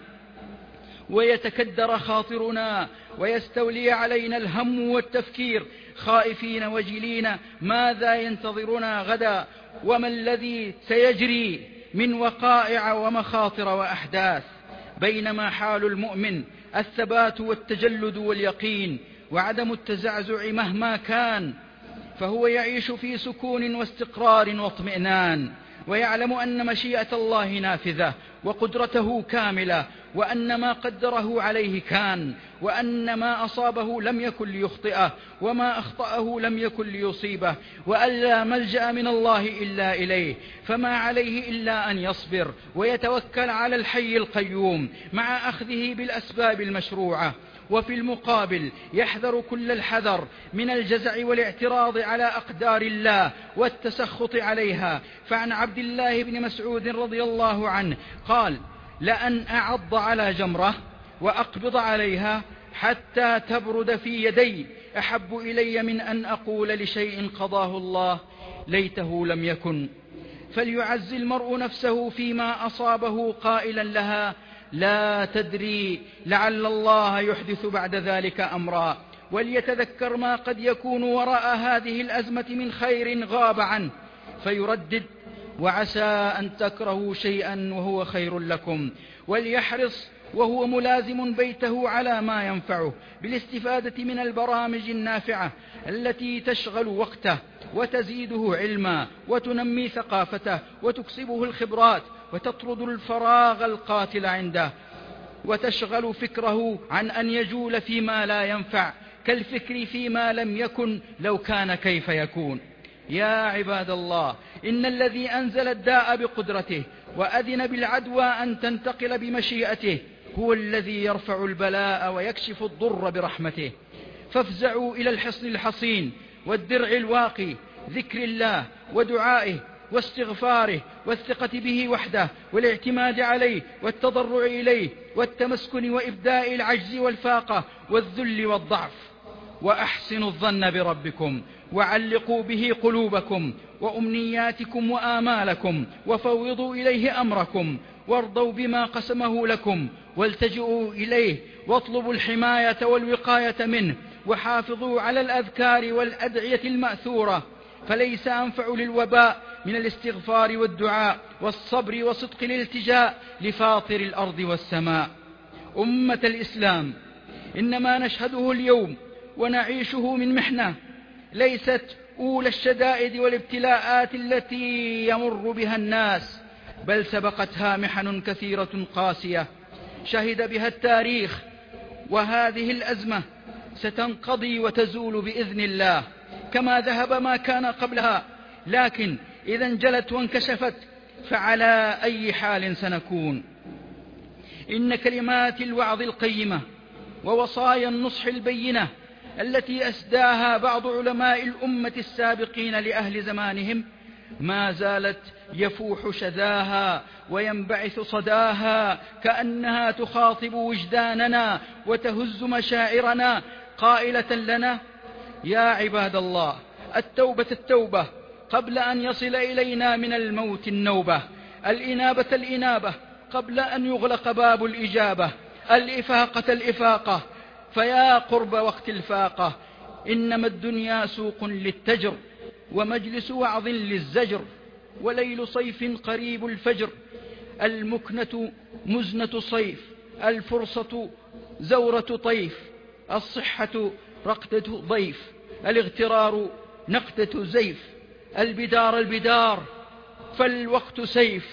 ويتكدر خاطرنا ويستولي علينا الهم والتفكير، خائفين وجلين ماذا ينتظرنا غدا، وما الذي سيجري من وقائع ومخاطر وأحداث، بينما حال المؤمن الثبات والتجلد واليقين وعدم التزعزع مهما كان، فهو يعيش في سكون واستقرار واطمئنان، ويعلم أن مشيئة الله نافذة وقدرته كاملة، وأن ما قدره عليه كان، وأن ما أصابه لم يكن ليخطئه، وما أخطأه لم يكن ليصيبه، وأن لا ملجأ من الله إلا إليه، فما عليه إلا أن يصبر ويتوكل على الحي القيوم مع أخذه بالأسباب المشروعة. وفي المقابل يحذر كل الحذر من الجزع والاعتراض على أقدار الله والتسخط عليها. فعن عبد الله بن مسعود رضي الله عنه قال: لأن أعض على جمرة وأقبض عليها حتى تبرد في يدي أحب إلي من أن أقول لشيء قضاه الله ليته لم يكن. فليعز المرء نفسه فيما أصابه قائلا لها: لا تدري لعل الله يحدث بعد ذلك أمرا. وليتذكر ما قد يكون وراء هذه الأزمة من خير غاب عنه فيردد: وعسى أن تكرهوا شيئا وهو خير لكم. وليحرص وهو ملازم بيته على ما ينفعه بالاستفادة من البرامج النافعة التي تشغل وقته وتزيده علما وتنمي ثقافته وتكسبه الخبرات وتطرد الفراغ القاتل عنده، وتشغل فكره عن أن يجول فيما لا ينفع كالفكر فيما لم يكن لو كان كيف يكون. يا عباد الله، إن الذي أنزل الداء بقدرته وأذن بالعدوى أن تنتقل بمشيئته هو الذي يرفع البلاء ويكشف الضر برحمته. فافزعوا إلى الحصن الحصين والدرع الواقي، ذكر الله ودعائه واستغفاره والثقة به وحده والاعتماد عليه والتضرع إليه والتمسكن وإبداء العجز والفاقة والذل والضعف. وأحسنوا الظن بربكم وعلقوا به قلوبكم وأمنياتكم وآمالكم وفوضوا إليه أمركم وارضوا بما قسمه لكم والتجئوا إليه واطلبوا الحماية والوقاية منه وحافظوا على الأذكار والأدعية المأثورة، فليس أنفع للوباء من الاستغفار والدعاء والصبر وصدق الالتجاء لفاطر الأرض والسماء. أمة الإسلام، إنما نشهده اليوم ونعيشه من محنة ليست أولى الشدائد والابتلاءات التي يمر بها الناس، بل سبقتها محن كثيرة قاسية شهد بها التاريخ، وهذه الأزمة ستنقضي وتزول بإذن الله كما ذهب ما كان قبلها، لكن إذا انجلت وانكشفت فعلى أي حال سنكون؟ إن كلمات الوعظ القيمة ووصايا النصح البينة التي أسداها بعض علماء الأمة السابقين لأهل زمانهم ما زالت يفوح شذاها وينبعث صداها، كأنها تخاطب وجداننا وتهز مشاعرنا قائلة لنا: يا عباد الله، التوبة التوبة قبل أن يصل إلينا من الموت النوبة، الإنابة الإنابة قبل أن يغلق باب الإجابة، الإفاقة الإفاقة فيا قرب وقت الفاقة. إنما الدنيا سوق للتجر ومجلس وعظ للزجر، وليل صيف قريب الفجر، المكنة مزنة صيف، الفرصة زورة طيف، الصحة رقدة ضيف، الاغترار نقدة زيف، البدار البدار فالوقت سيف.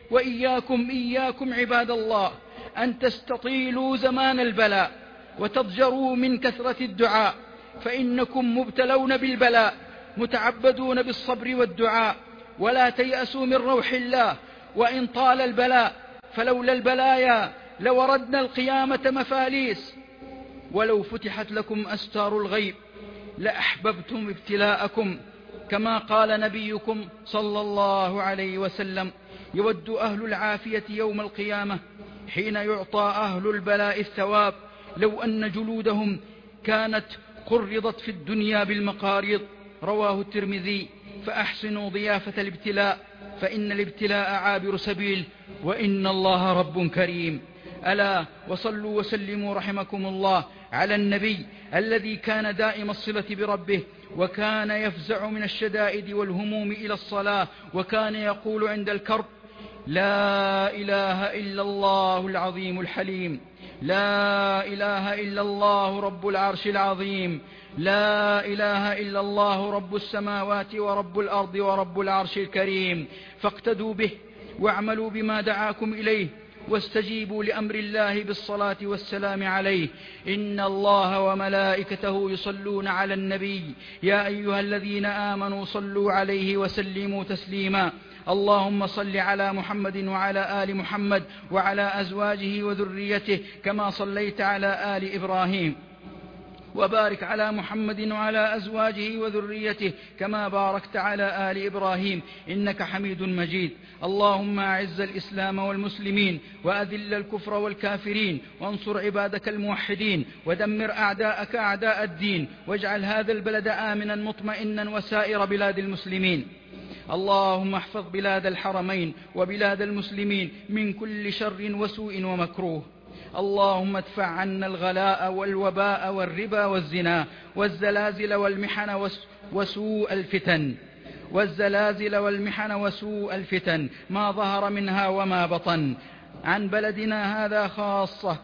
وإياكم عباد الله أن تستطيلوا زمان البلاء وتضجروا من كثرة الدعاء، فإنكم مبتلون بالبلاء متعبدون بالصبر والدعاء، ولا تيأسوا من روح الله وإن طال البلاء، فلولا البلايا لوردنا القيامة مفاليس، ولو فتحت لكم أستار الغيب لأحببتم ابتلاءكم، كما قال نبيكم صلى الله عليه وسلم: يود أهل العافية يوم القيامة حين يعطى أهل البلاء الثواب لو أن جلودهم كانت قرضت في الدنيا بالمقاريض. رواه الترمذي. فأحسنوا ضيافة الابتلاء، فإن الابتلاء عابر سبيل، وإن الله رب كريم. ألا وصلوا وسلموا رحمكم الله على النبي الذي كان دائم الصلة بربه، وكان يفزع من الشدائد والهموم إلى الصلاة، وكان يقول عند الكرب: لا إله إلا الله العظيم الحليم، لا إله إلا الله رب العرش العظيم، لا إله إلا الله رب السماوات ورب الأرض ورب العرش الكريم. فاقتدوا به واعملوا بما دعاكم إليه، واستجيبوا لأمر الله بالصلاة والسلام عليه. إن الله وملائكته يصلون على النبي، يا أيها الذين آمنوا صلوا عليه وسلموا تسليما. اللهم صل على محمد وعلى آل محمد وعلى أزواجه وذريته كما صليت على آل إبراهيم، وبارك على محمد وعلى أزواجه وذريته كما باركت على آل إبراهيم إنك حميد مجيد. اللهم أعز الإسلام والمسلمين وأذل الكفر والكافرين، وانصر عبادك الموحدين، ودمر أعداءك أعداء الدين، واجعل هذا البلد آمنا مطمئنا وسائر بلاد المسلمين. اللهم احفظ بلاد الحرمين وبلاد المسلمين من كل شر وسوء ومكروه. اللهم ادفع عنا الغلاء والوباء والربا والزنا والزلازل والمحن وسوء الفتن، والزلازل والمحن وسوء الفتن ما ظهر منها وما بطن، عن بلدنا هذا خاصة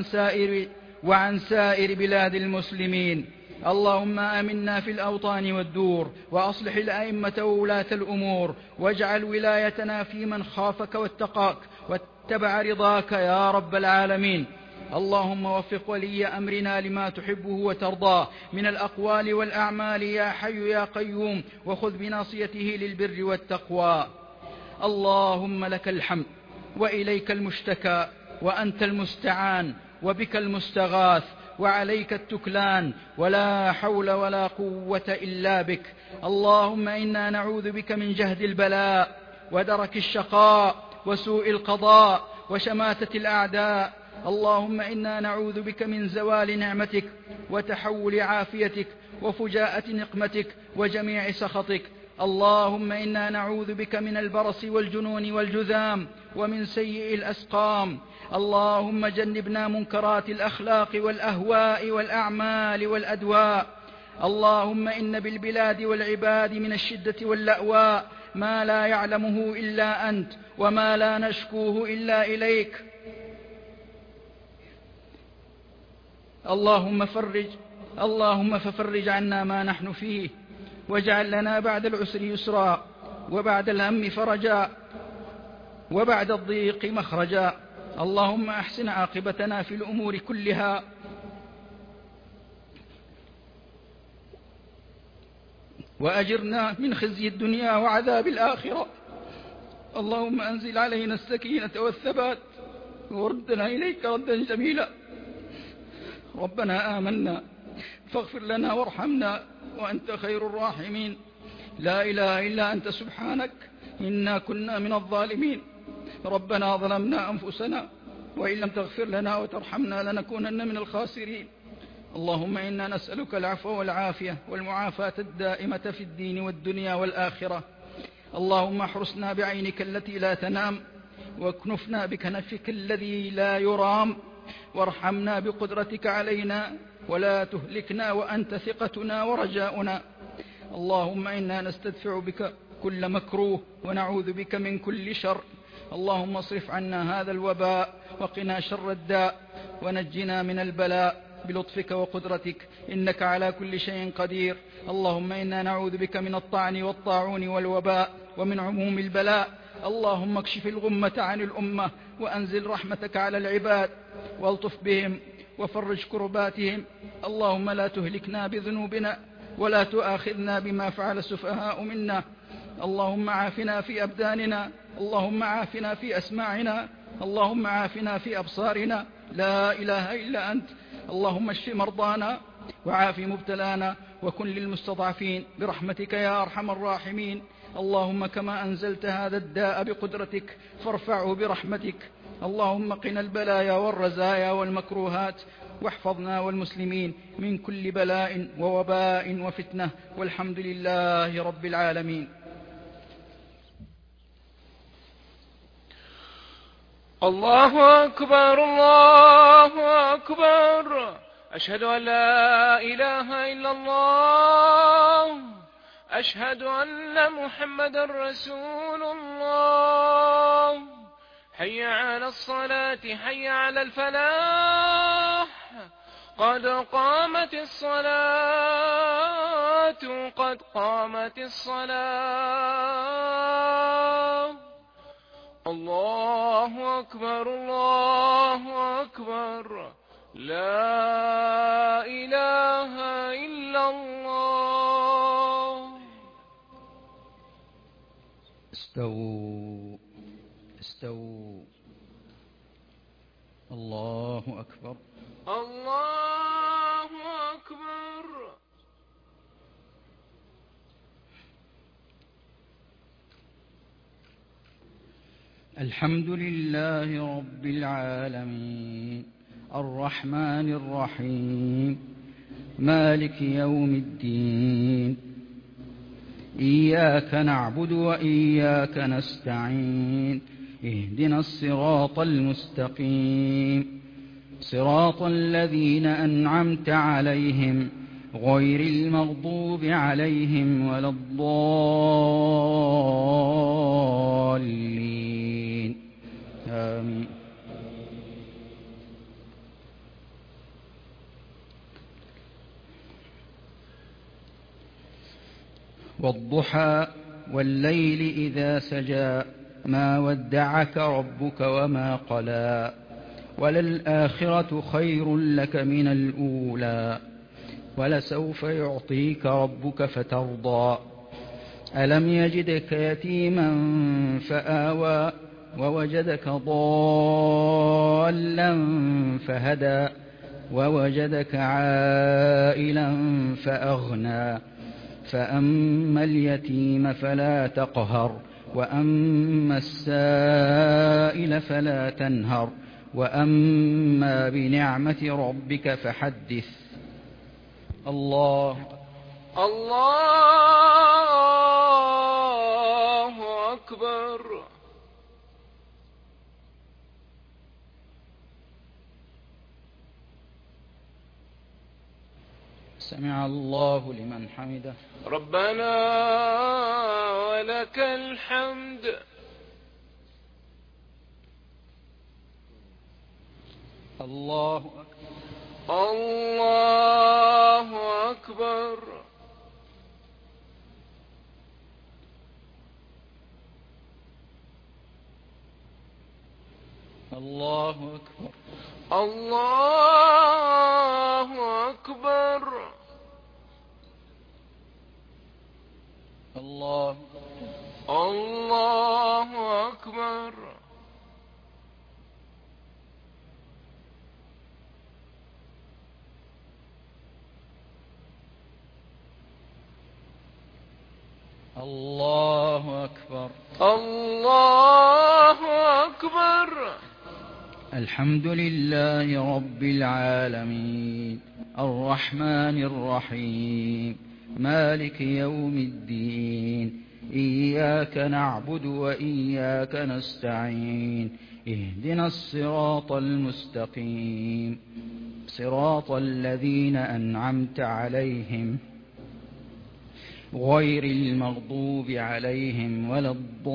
وعن سائر بلاد المسلمين. اللهم آمنا في الأوطان والدور، وأصلح الأئمة وولاة الأمور، واجعل ولايتنا في من خافك واتقاك واتبع رضاك يا رب العالمين. اللهم وفق ولي أمرنا لما تحبه وترضاه من الأقوال والأعمال يا حي يا قيوم، وخذ بناصيته للبر والتقوى. اللهم لك الحمد وإليك المشتكى، وأنت المستعان وبك المستغاث، وعليك التكلان، ولا حول ولا قوة إلا بك. اللهم إنا نعوذ بك من جهد البلاء ودرك الشقاء وسوء القضاء وشماتة الأعداء. اللهم إنا نعوذ بك من زوال نعمتك وتحول عافيتك وفجاءة نقمتك وجميع سخطك. اللهم إنا نعوذ بك من البرص والجنون والجذام ومن سيء الأسقام. اللهم جنبنا منكرات الأخلاق والأهواء والأعمال والأدواء. اللهم إن بالبلاد والعباد من الشدة واللأواء ما لا يعلمه إلا أنت وما لا نشكوه إلا إليك. اللهم ففرج عنا ما نحن فيه، واجعل لنا بعد العسر يسرا، وبعد الهم فرجا، وبعد الضيق مخرجا. اللهم أحسن عاقبتنا في الأمور كلها، وأجرنا من خزي الدنيا وعذاب الآخرة. اللهم أنزل علينا السكينة والثبات، وردنا إليك ردا جميلا. ربنا آمنا فاغفر لنا وارحمنا وأنت خير الراحمين. لا إله إلا أنت سبحانك إنا كنا من الظالمين. ربنا ظلمنا أنفسنا وإن لم تغفر لنا وترحمنا لنكونن من الخاسرين. اللهم إنا نسألك العفو والعافية والمعافاة الدائمة في الدين والدنيا والآخرة. اللهم احرسنا بعينك التي لا تنام، واكنفنا بكنفك الذي لا يرام، وارحمنا بقدرتك علينا ولا تهلكنا وأنت ثقتنا ورجاؤنا. اللهم إنا نستدفع بك كل مكروه ونعوذ بك من كل شر. اللهم اصرف عنا هذا الوباء وقنا شر الداء، ونجنا من البلاء بلطفك وقدرتك، إنك على كل شيء قدير. اللهم إنا نعوذ بك من الطعن والطاعون والوباء ومن عموم البلاء. اللهم اكشف الغمة عن الأمة، وأنزل رحمتك على العباد، والطف بهم وفرج كرباتهم. اللهم لا تهلكنا بذنوبنا ولا تؤاخذنا بما فعل السفهاء منا. اللهم عافنا في أبداننا، اللهم عافنا في أسماعنا، اللهم عافنا في أبصارنا. لا إله إلا أنت. اللهم اشف مرضانا وعاف مبتلانا، وكن للمستضعفين برحمتك يا أرحم الراحمين. اللهم كما أنزلت هذا الداء بقدرتك فارفعه برحمتك. اللهم قنا البلايا والرزايا والمكروهات، واحفظنا والمسلمين من كل بلاء ووباء وفتنة، والحمد لله رب العالمين. الله أكبر الله أكبر. أشهد أن لا إله إلا الله. أشهد أن محمدا رسول الله. حي على الصلاة، حي على الفلاح، قد قامت الصلاة، قد قامت الصلاة. الله أكبر الله أكبر. لا إله إلا الله. استووا استووا. الله أكبر الله أكبر. الحمد لله رب العالمين، الرحمن الرحيم، مالك يوم الدين. إياك نعبد وإياك نستعين. اهدنا الصراط المستقيم، صراط الذين أنعمت عليهم غير المغضوب عليهم ولا الضالين. آمين. والضحى والليل إذا سجى، ما ودعك ربك وما قلى، وللآخرة خير لك من الأولى، ولسوف يعطيك ربك فترضى. ألم يجدك يتيما فآوى، ووجدك ضالا فهدى، ووجدك عائلا فأغنى. فأما اليتيم فلا تقهر، وأما السائل فلا تنهر، وأما بنعمة ربك فحدث. الله أكبر. سمع الله لمن حمده. ربنا ولك الحمد. الله أكبر. الله أكبر. الله أكبر. الله أكبر. الله أكبر. الله أكبر. الله أكبر. الحمد لله رب العالمين الرحمن الرحيم مالك يوم الدين إياك نعبد وإياك نستعين اهدنا الصراط المستقيم صراط الذين أنعمت عليهم غير المغضوب عليهم ولا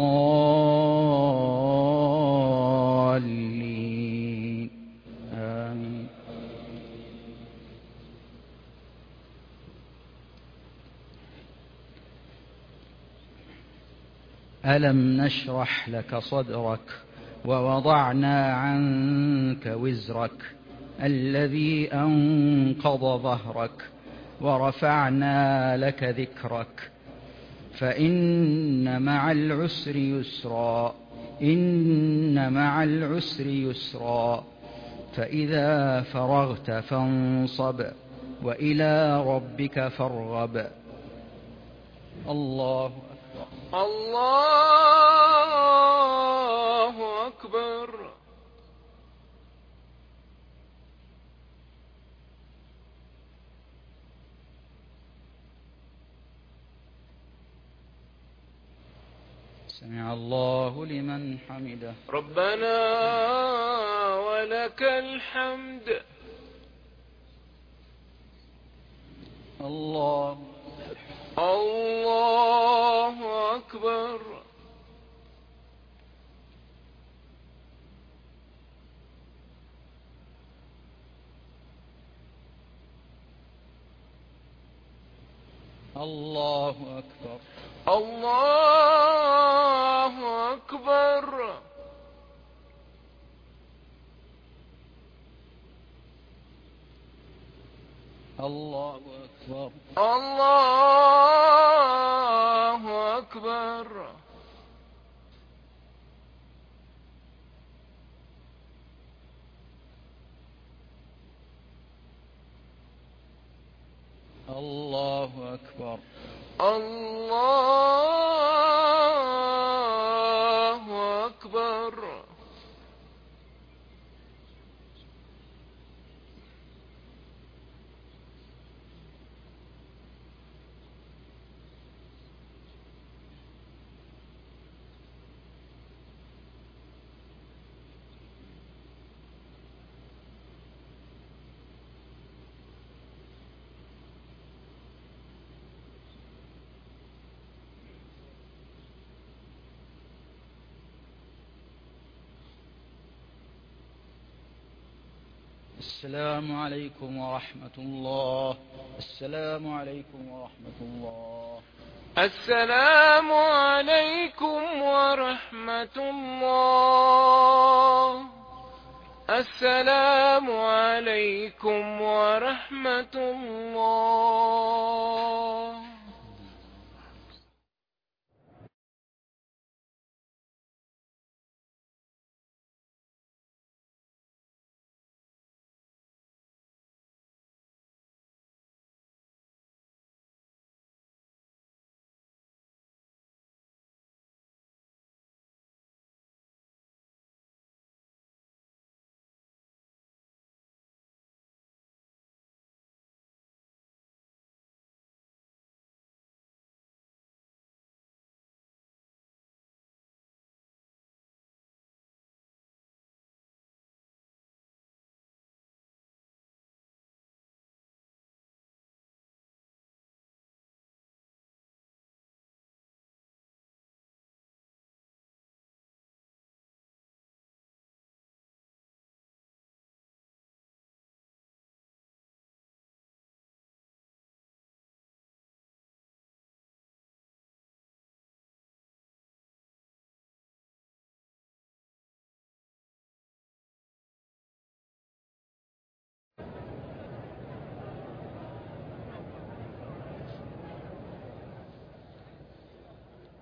الضالين آمين. ألم نشرح لك صدرك ووضعنا عنك وزرك الذي أنقض ظهرك ورفعنا لك ذكرك فإن مع العسر يسرا إن مع العسر يسرا فإذا فرغت فانصب وإلى ربك فارغب. الله أكبر. الله أكبر. سمع الله لمن حمده. ربنا ولك الحمد. الله أكبر. الله أكبر. الله أكبر. الله أكبر. الله أكبر. الله أكبر. الله أكبر. السلام عليكم ورحمة الله. السلام عليكم ورحمة الله. السلام عليكم ورحمة الله. السلام عليكم ورحمة الله.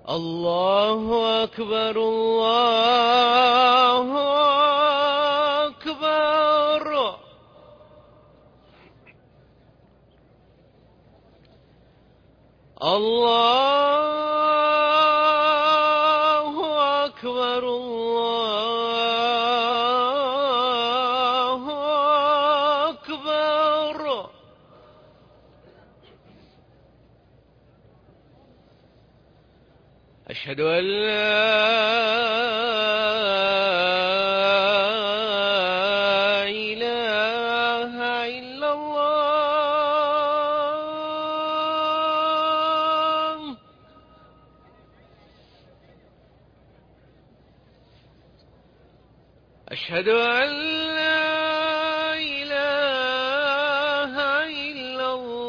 الله أكبر الله أكبر. الله أكبر الله أكبر. أشهد أن لا إله إلا الله. أشهد أن لا إله إلا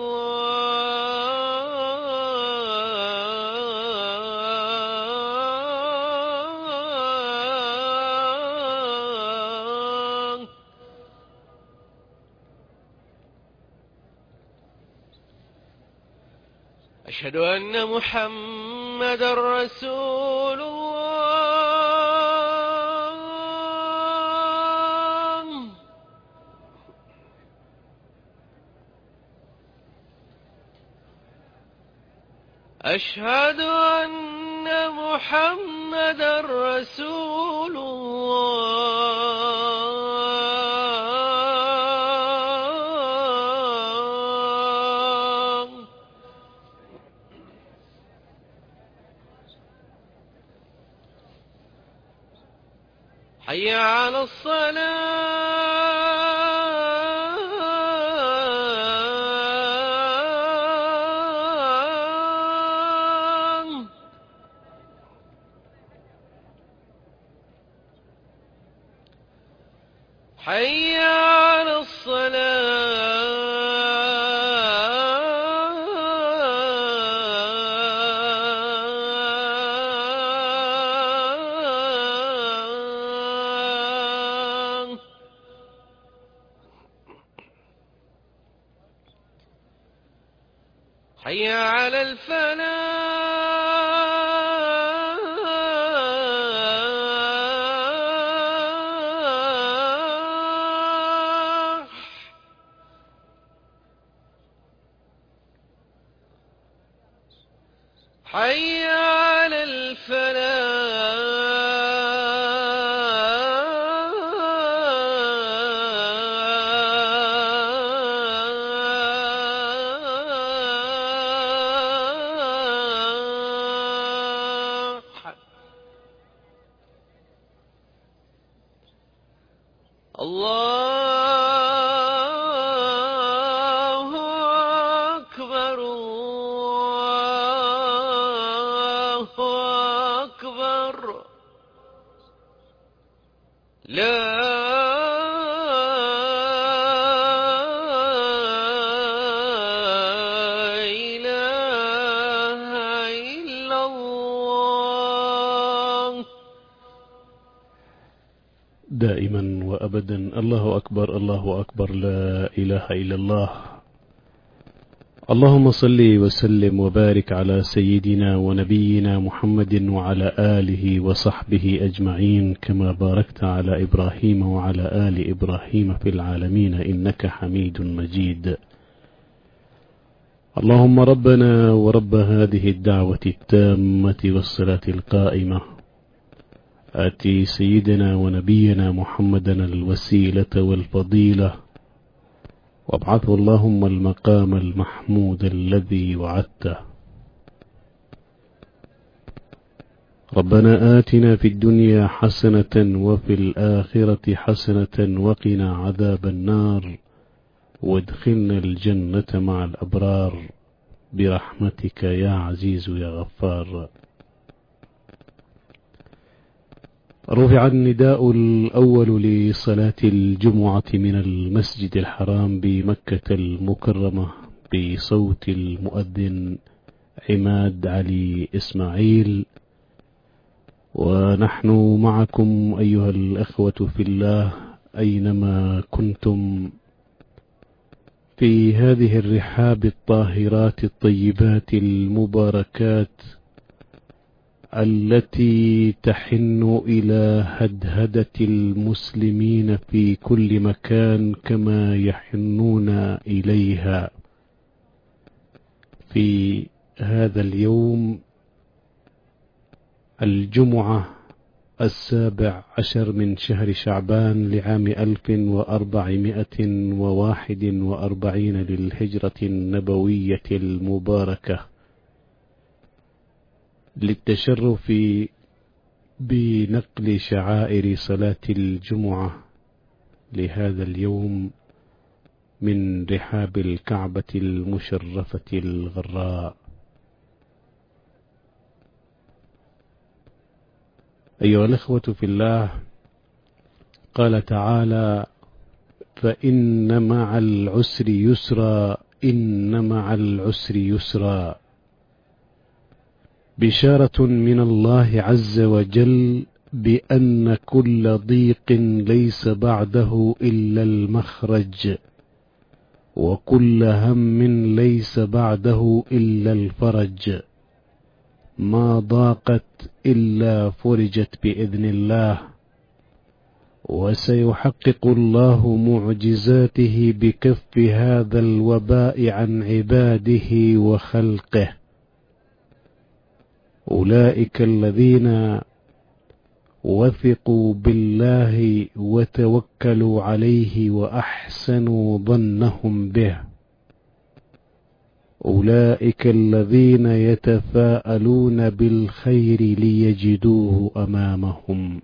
الله. أشهد أن محمدًا رسول الله. أشهد أن محمدًا رسول الله. حي على الصلاة. حي على الصلاة. حي على الفلاح. حي على الفلاح. الله أكبر الله أكبر. لا إله إلا الله. دائما وأبدا الله أكبر الله أكبر، لا إله إلا الله. اللهم صل وسلم وبارك على سيدنا ونبينا محمد وعلى آله وصحبه أجمعين، كما باركت على إبراهيم وعلى آل إبراهيم في العالمين إنك حميد مجيد. اللهم ربنا ورب هذه الدعوة التامة والصلاة القائمة، آتي سيدنا ونبينا محمدا الوسيلة والفضيلة، وابعثه اللهم المقام المحمود الذي وعدته. ربنا آتنا في الدنيا حسنة وفي الآخرة حسنة وقنا عذاب النار، وادخلنا الجنة مع الأبرار برحمتك يا عزيز يا غفار. رفع النداء الأول لصلاة الجمعة من المسجد الحرام بمكة المكرمة بصوت المؤذن عماد علي إسماعيل، ونحن معكم أيها الأخوة في الله أينما كنتم في هذه الرحاب الطاهرات الطيبات المباركات، التي تحن إلى هدهدة المسلمين في كل مكان كما يحنون إليها في هذا اليوم الجمعة 17 من شهر شعبان لعام 1441 للهجرة النبوية المباركة، للتشرف بنقل شعائر صلاة الجمعة لهذا اليوم من رحاب الكعبة المشرفة الغراء. أيها الأخوة في الله، قال تعالى: فإن مع العسر يسرا، إن مع العسر يسرا، بشارة من الله عز وجل بأن كل ضيق ليس بعده إلا المخرج، وكل هم ليس بعده إلا الفرج، ما ضاقت إلا فرجت بإذن الله، وسيحقق الله معجزاته بكف هذا الوباء عن عباده وخلقه. أولئك الذين وثقوا بالله وتوكلوا عليه وأحسنوا ظنهم به، أولئك الذين يتفاءلون بالخير ليجدوه أمامهم،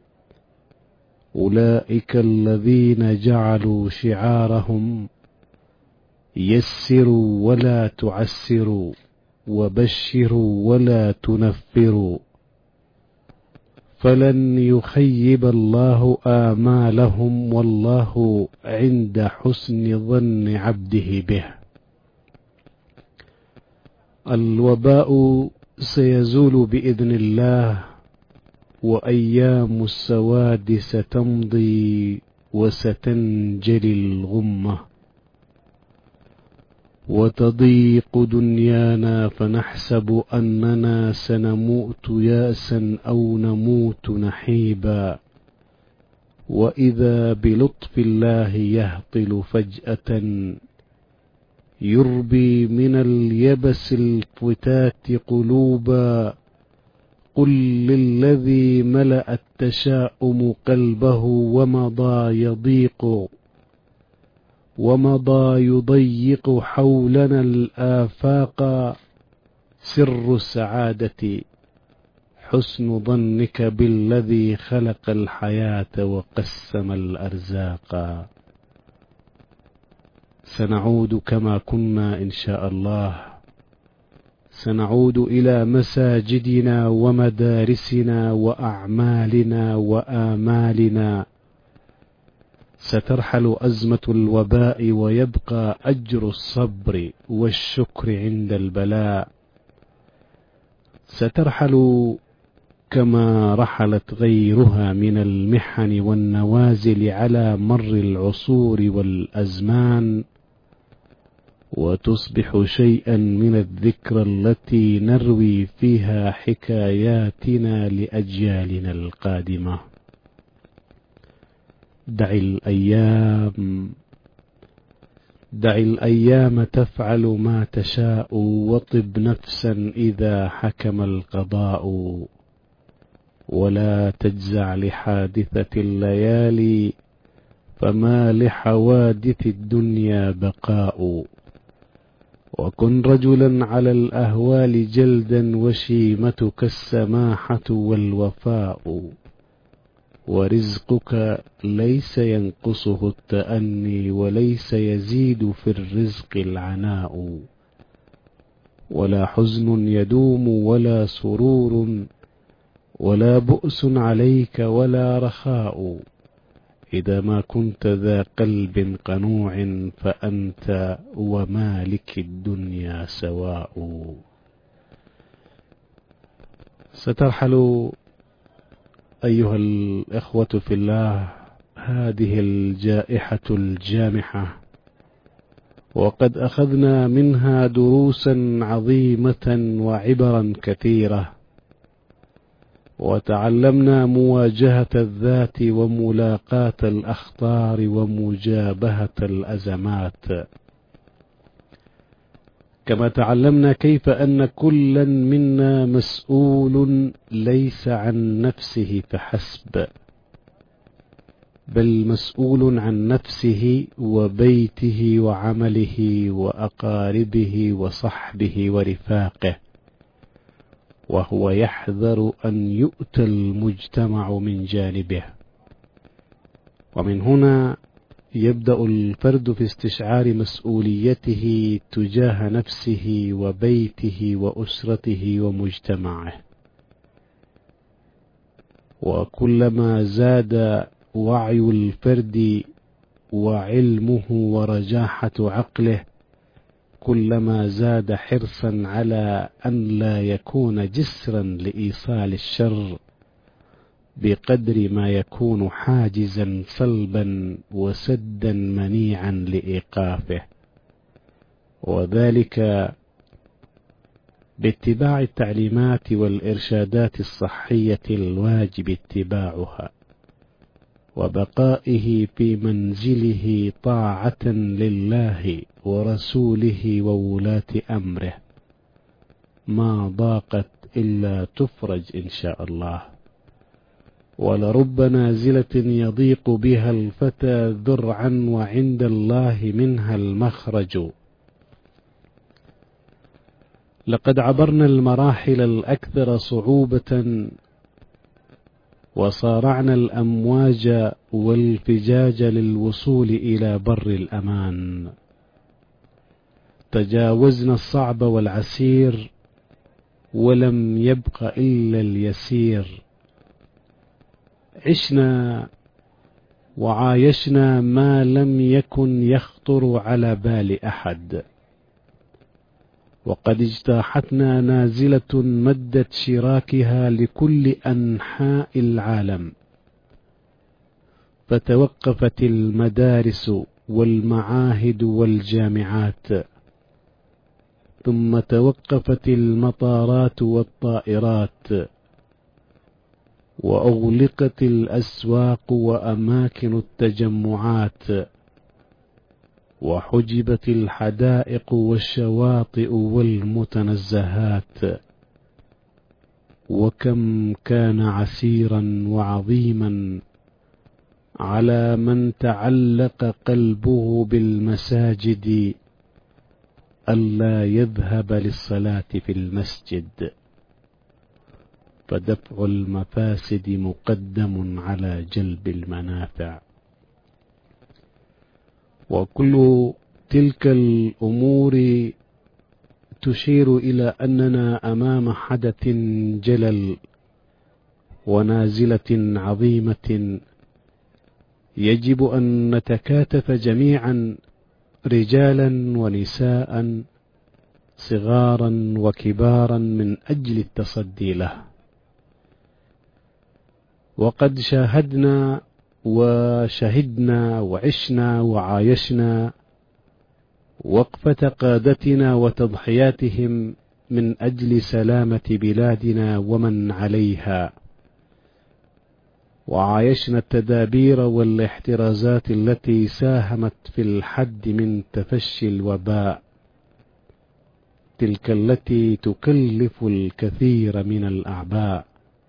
أولئك الذين جعلوا شعارهم يسروا ولا تعسروا، وبشروا ولا تنفروا، فلن يخيب الله آمالهم، والله عند حسن ظن عبده به. الوباء سيزول بإذن الله، وأيام السواد ستمضي وستنجلي الغمة، وتضيق دنيانا فنحسب أننا سنموت ياسا أو نموت نحيبا، وإذا بلطف الله يهطل فجأة يربي من اليبس الفتات قلوبا. قل للذي ملأ التشاؤم قلبه ومضى يضيق حولنا الآفاق، سر السعادة حسن ظنك بالذي خلق الحياة وقسم الأرزاق. سنعود كما كنا إن شاء الله، سنعود إلى مساجدنا ومدارسنا وأعمالنا وآمالنا، سترحل أزمة الوباء ويبقى أجر الصبر والشكر عند البلاء، سترحل كما رحلت غيرها من المحن والنوازل على مر العصور والأزمان، وتصبح شيئا من الذكرى التي نروي فيها حكاياتنا لأجيالنا القادمة. دع الأيام تفعل ما تشاء، وطب نفسا إذا حكم القضاء، ولا تجزع لحادثة الليالي، فما لحوادث الدنيا بقاء، وكن رجلا على الأهوال جلدا، وشيمتك السماحة والوفاء، ورزقك ليس ينقصه التأني، وليس يزيد في الرزق العناء، ولا حزن يدوم ولا سرور، ولا بؤس عليك ولا رخاء، إذا ما كنت ذا قلب قنوع، فأنت ومالك الدنيا سواء. سترحل أيها الإخوة في الله هذه الجائحة الجامحة، وقد أخذنا منها دروسا عظيمة وعبرا كثيرة، وتعلمنا مواجهة الذات وملاقاة الأخطار ومجابهة الأزمات، كما تعلمنا كيف أن كلا منا مسؤول ليس عن نفسه فحسب، بل مسؤول عن نفسه وبيته وعمله وأقاربه وصحبه ورفاقه، وهو يحذر أن يؤتى المجتمع من جانبه. ومن هنا يبدأ الفرد في استشعار مسؤوليته تجاه نفسه وبيته وأسرته ومجتمعه، وكلما زاد وعي الفرد وعلمه ورجاحة عقله، كلما زاد حرصا على أن لا يكون جسرا لإيصال الشر بقدر ما يكون حاجزا صلبا وسدا منيعا لإيقافه، وذلك باتباع التعليمات والإرشادات الصحية الواجب اتباعها، وبقائه في منزله طاعة لله ورسوله وولاة أمره، ما ضاقت إلا تفرج إن شاء الله. ولرب نازلة يضيق بها الفتى ذرعا وعند الله منها المخرج. لقد عبرنا المراحل الأكثر صعوبة وصارعنا الأمواج والفجاج للوصول إلى بر الأمان، تجاوزنا الصعب والعسير ولم يبق إلا اليسير، عشنا وعايشنا ما لم يكن يخطر على بال أحد، وقد اجتاحتنا نازلة مدت شراكها لكل أنحاء العالم، فتوقفت المدارس والمعاهد والجامعات، ثم توقفت المطارات والطائرات، وأغلقت الأسواق وأماكن التجمعات، وحجبت الحدائق والشواطئ والمتنزهات. وكم كان عسيرا وعظيما على من تعلق قلبه بالمساجد ألا يذهب للصلاة في المسجد، فدفع المفاسد مقدم على جلب المنافع. وكل تلك الأمور تشير إلى أننا أمام حدث جلل ونازلة عظيمة يجب أن نتكاتف جميعا، رجالا ونساء، صغارا وكبارا، من أجل التصدي له. وقد شاهدنا وشهدنا وعشنا وعايشنا وقفة قادتنا وتضحياتهم من أجل سلامة بلادنا ومن عليها، وعايشنا التدابير والاحترازات التي ساهمت في الحد من تفشي الوباء، تلك التي تكلف الكثير من الأعباء.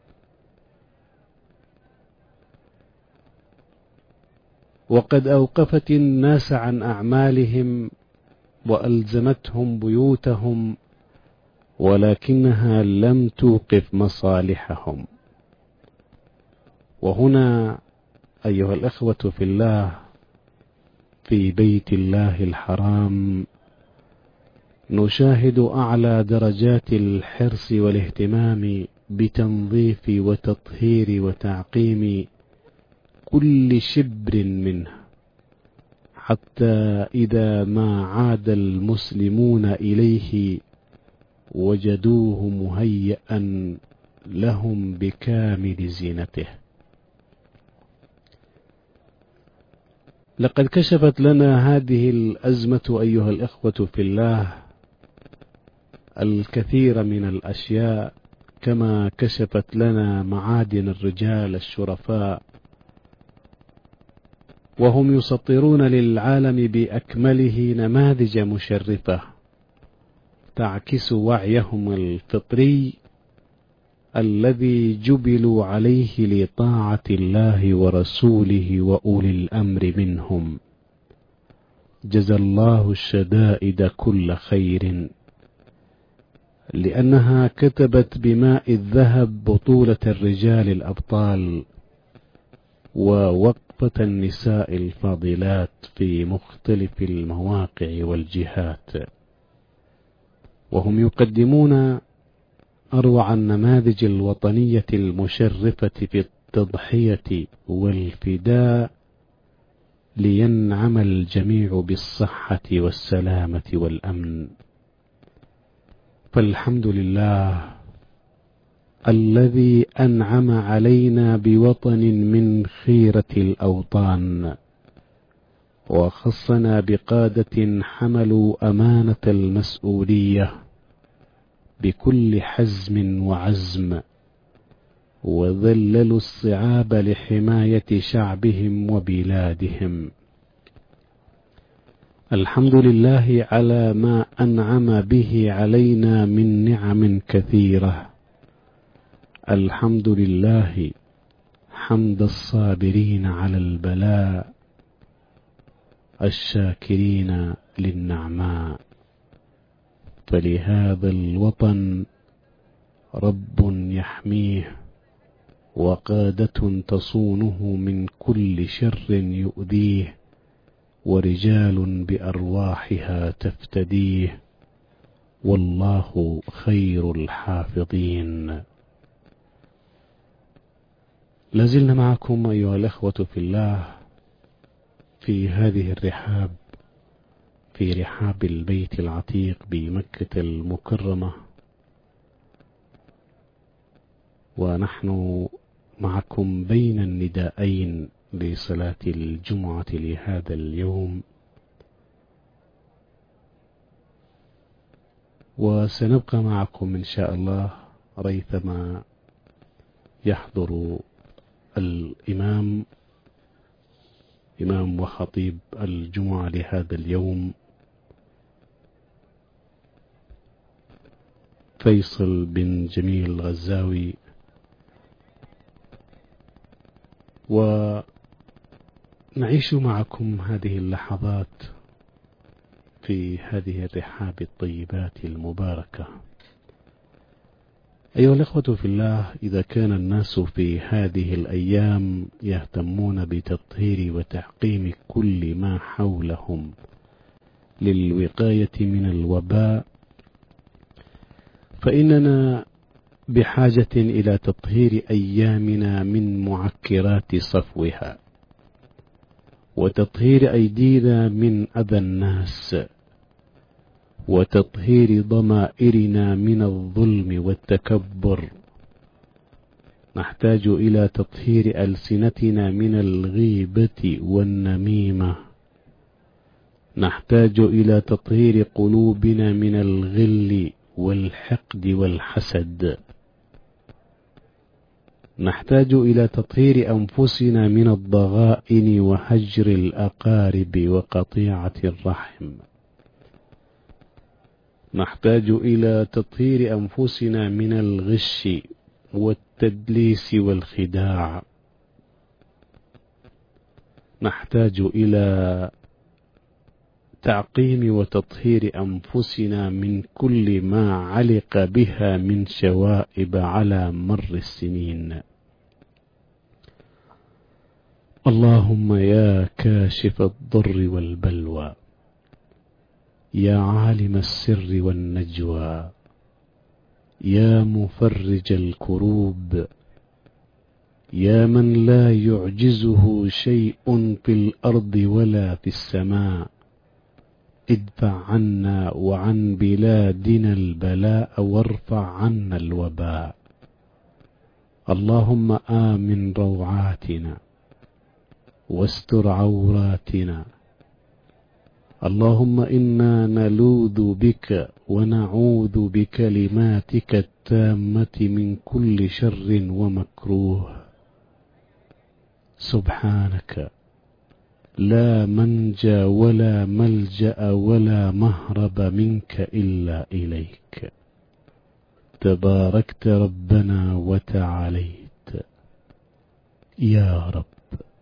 وقد أوقفت الناس عن أعمالهم وألزمتهم بيوتهم، ولكنها لم توقف مصالحهم. وهنا أيها الأخوة في الله، في بيت الله الحرام، نشاهد أعلى درجات الحرص والاهتمام بتنظيف وتطهير وتعقيم كل شبر منه، حتى إذا ما عاد المسلمون إليه وجدوه مهيئا لهم بكامل زينته. لقد كشفت لنا هذه الأزمة أيها الإخوة في الله الكثير من الأشياء كما كشفت لنا معادن الرجال الشرفاء، وهم يسطرون للعالم بأكمله نماذج مشرفة تعكس وعيهم الفطري الذي جبلوا عليه لطاعة الله ورسوله وأولي الأمر منهم. جزى الله الشدائد كل خير، لأنها كتبت بماء الذهب بطولة الرجال الأبطال ووقفة النساء الفاضلات في مختلف المواقع والجهات، وهم يقدمون أروع النماذج الوطنية المشرفة في التضحية والفداء لينعم الجميع بالصحة والسلامة والأمن. فالحمد لله الذي أنعم علينا بوطن من خيرة الأوطان، وخصنا بقادة حملوا أمانة المسؤولية بكل حزم وعزم، وذللوا الصعاب لحماية شعبهم وبلادهم. الحمد لله على ما أنعم به علينا من نعم كثيرة. الحمد لله حمد الصابرين على البلاء الشاكرين للنعماء. فلهذا الوطن رب يحميه، وقادة تصونه من كل شر يؤذيه، ورجال بأرواحها تفتديه، والله خير الحافظين. لازلنا معكم أيها الأخوة في الله في هذه الرحاب، في رحاب البيت العتيق بمكة المكرمة، ونحن معكم بين النداءين لصلاة الجمعة لهذا اليوم، وسنبقى معكم إن شاء الله ريثما يحضر الإمام إمام وخطيب الجمعة لهذا اليوم فيصل بن جميل الغزاوي، ونعيش معكم هذه اللحظات في هذه الرحاب الطيبات المباركة. أيها الأخوة في الله، إذا كان الناس في هذه الأيام يهتمون بتطهير وتعقيم كل ما حولهم للوقاية من الوباء، فإننا بحاجة إلى تطهير أيامنا من معكرات صفوها، وتطهير أيدينا من أذى الناس، وتطهير ضمائرنا من الظلم والتكبر. نحتاج إلى تطهير ألسنتنا من الغيبة والنميمة، نحتاج إلى تطهير قلوبنا من الغل والحقد والحسد، نحتاج إلى تطهير أنفسنا من الضغائن وهجر الأقارب وقطيعة الرحم، نحتاج إلى تطهير أنفسنا من الغش والتدليس والخداع، نحتاج إلى تعقيم وتطهير أنفسنا من كل ما علق بها من شوائب على مر السنين. اللهم يا كاشف الضر والبلوى، يا عالم السر والنجوى، يا مفرج الكروب، يا من لا يعجزه شيء في الأرض ولا في السماء، ادفع عنا وعن بلادنا البلاء وارفع عنا الوباء. اللهم آمن روعاتنا، واستر عوراتنا، اللهم إنا نلوذ بك ونعوذ بكلماتك التامة من كل شر ومكروه. سبحانك لا منجى ولا ملجأ ولا مهرب منك إلا إليك. تباركت ربنا وتعاليت. يا رب،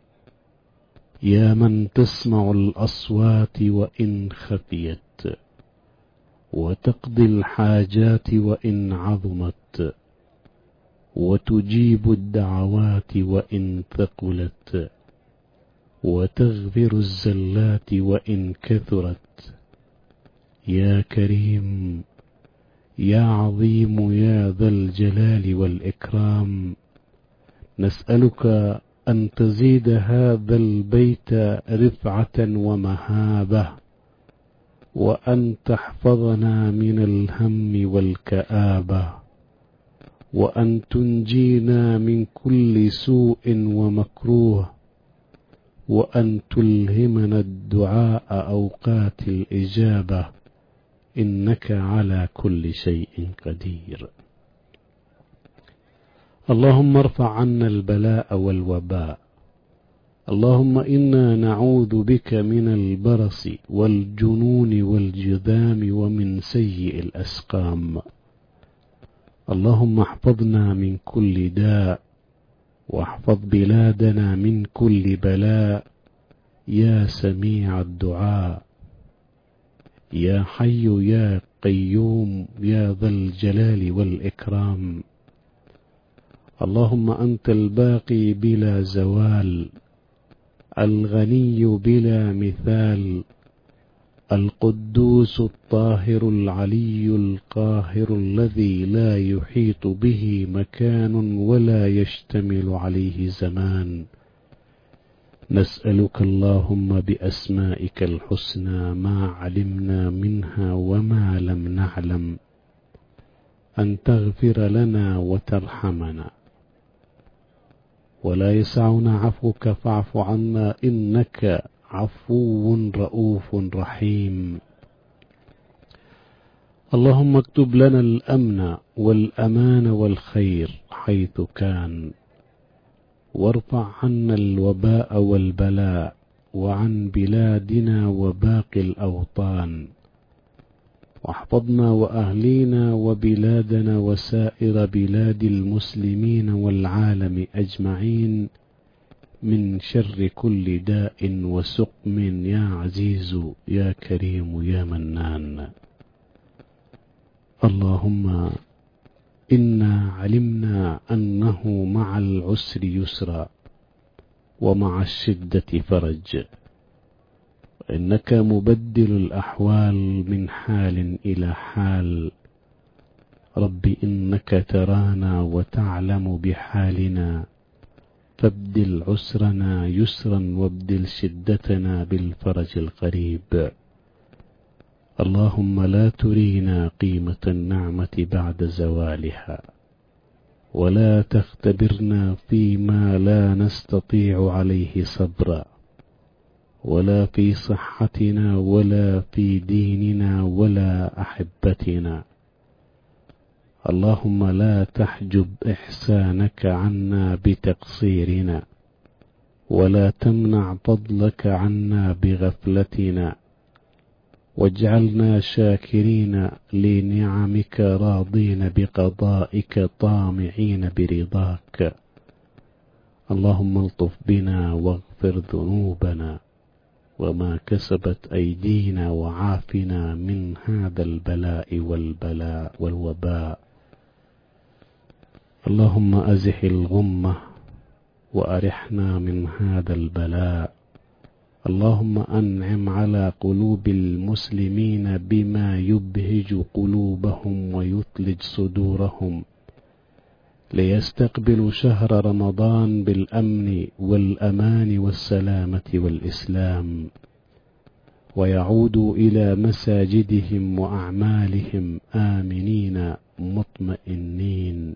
يا من تسمع الأصوات وإن خفيت، وتقضي الحاجات وإن عظمت، وتجيب الدعوات وإن ثقلت، وتغفر الزلات وإن كثرت. يا كريم، يا عظيم، يا ذا الجلال والإكرام، نسألك أن تزيد هذا البيت رفعة ومهابة، وأن تحفظنا من الهم والكآبة، وأن تنجينا من كل سوء ومكروه، وأن تلهمنا الدعاء أوقات الإجابة، إنك على كل شيء قدير. اللهم ارفع عنا البلاء والوباء. اللهم إنا نعوذ بك من البرص والجنون والجذام ومن سيء الأسقام. اللهم احفظنا من كل داء، واحفظ بلادنا من كل بلاء، يا سميع الدعاء. يا حي يا قيوم يا ذا الجلال والإكرام. اللهم أنت الباقي بلا زوال، الغني بلا مثال، القدوس الطاهر العلي القاهر الذي لا يحيط به مكان ولا يشتمل عليه زمان. نسألك اللهم بأسمائك الحسنى ما علمنا منها وما لم نعلم أن تغفر لنا وترحمنا، ولا يسعنا عفوك فاعف عنا إنك عفو رؤوف رحيم. اللهم اكتب لنا الأمن والأمان والخير حيث كان، وارفع عنا الوباء والبلاء وعن بلادنا وباقي الأوطان، واحفظنا وأهلينا وبلادنا وسائر بلاد المسلمين والعالم أجمعين من شر كل داء وسقم، يا عزيز يا كريم يا منان. اللهم إنا علمنا أنه مع العسر يسرا ومع الشدة فرج، إنك مبدل الأحوال من حال إلى حال. رب إنك ترانا وتعلم بحالنا، فابدل عسرنا يسرا وابدل شدتنا بالفرج القريب. اللهم لا ترينا قيمة النعمة بعد زوالها، ولا تختبرنا فيما لا نستطيع عليه صبرا، ولا في صحتنا ولا في ديننا ولا أحبتنا. اللهم لا تحجب إحسانك عنا بتقصيرنا، ولا تمنع فضلك عنا بغفلتنا، واجعلنا شاكرين لنعمك راضين بقضائك طامعين برضاك. اللهم الطف بنا واغفر ذنوبنا وما كسبت أيدينا، وعافنا من هذا البلاء والوباء. اللهم أزح الغمة وأرحنا من هذا البلاء. اللهم أنعم على قلوب المسلمين بما يبهج قلوبهم ويثلج صدورهم، ليستقبلوا شهر رمضان بالأمن والأمان والسلامة والإسلام، ويعودوا إلى مساجدهم وأعمالهم آمنين مطمئنين.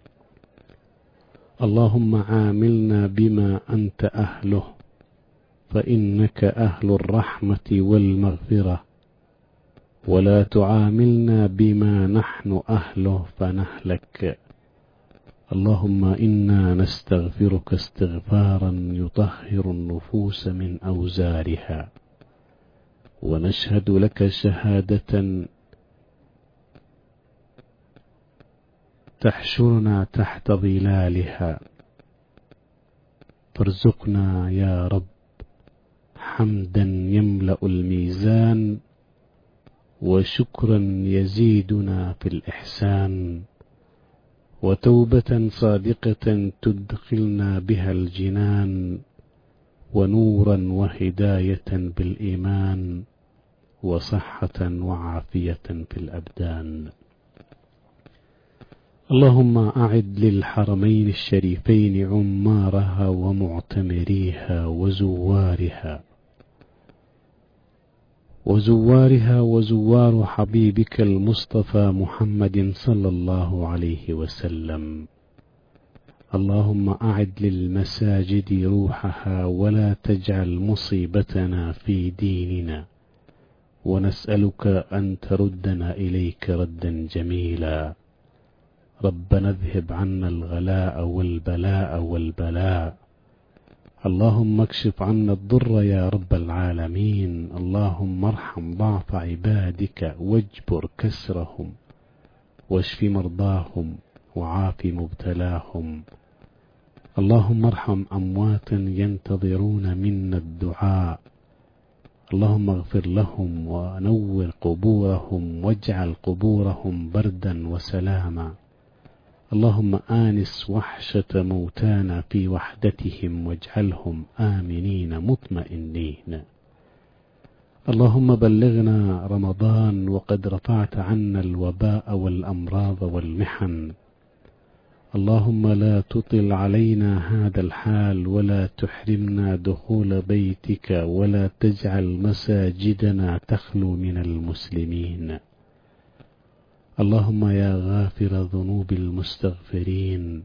اللهم عاملنا بما أنت أهله، فإنك أهل الرحمة والمغفرة، ولا تعاملنا بما نحن أهله فنهلك. اللهم إنا نستغفرك استغفارا يطهر النفوس من أوزارها، ونشهد لك شهادة تحشرنا تحت ظلالها. فارزقنا يا رب حمدا يملأ الميزان، وشكرا يزيدنا في الإحسان، وتوبة صادقة تدخلنا بها الجنان، ونورا وهداية بالإيمان، وصحة وعافية في الأبدان. اللهم أعد للحرمين الشريفين عمارها ومعتمريها وزوار حبيبك المصطفى محمد صلى الله عليه وسلم. اللهم أعد للمساجد روحها، ولا تجعل مصيبتنا في ديننا، ونسألك أن تردنا إليك ردا جميلا. ربنا اذهب عنا الغلاء والبلاء. اللهم اكشف عنا الضر يا رب العالمين. اللهم ارحم ضعف عبادك، واجبر كسرهم، واشف مرضاهم، وعاف مبتلاهم. اللهم ارحم أمواتا ينتظرون منا الدعاء. اللهم اغفر لهم ونور قبورهم، واجعل قبورهم بردا وسلاما. اللهم آنس وحشة موتانا في وحدتهم، واجعلهم آمنين مطمئنين. اللهم بلغنا رمضان وقد رفعت عنا الوباء والأمراض والمحن. اللهم لا تطل علينا هذا الحال، ولا تحرمنا دخول بيتك، ولا تجعل مساجدنا تخلو من المسلمين. اللهم يا غافر ذنوب المستغفرين،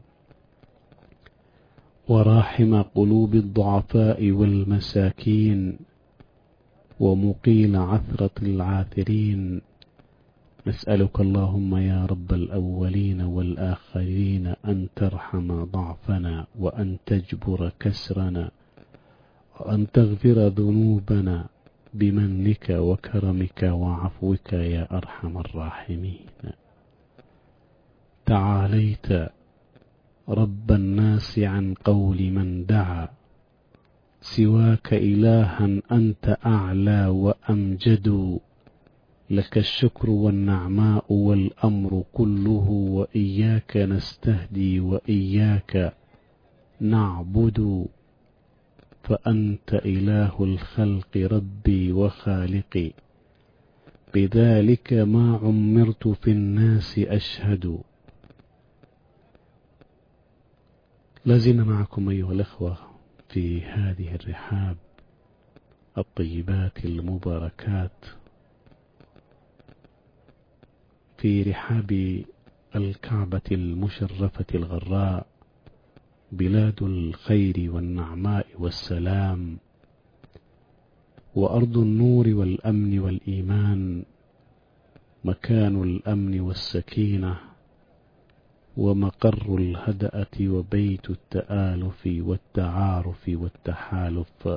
وراحم قلوب الضعفاء والمساكين، ومقيل عثرة العاثرين، نسألك اللهم يا رب الأولين والآخرين أن ترحم ضعفنا، وأن تجبر كسرنا، وأن تغفر ذنوبنا بمنك وكرمك وعفوك يا أرحم الراحمين. تعاليت رب الناس عن قول من دعا، سواك إلها أنت أعلى وأمجد. لك الشكر والنعماء والأمر كله، وإياك نستهدي وإياك نعبد. فأنت إله الخلق ربي وخالقي، بذلك ما عمرت في الناس أشهد. لازلنا معكم أيها الأخوة في هذه الرحاب الطيبات المباركات، في رحاب الكعبة المشرفة الغراء، بلاد الخير والنعماء والسلام، وأرض النور والأمن والإيمان، مكان الأمن والسكينة، ومقر الهدأة، وبيت التآلف والتعارف والتحالف.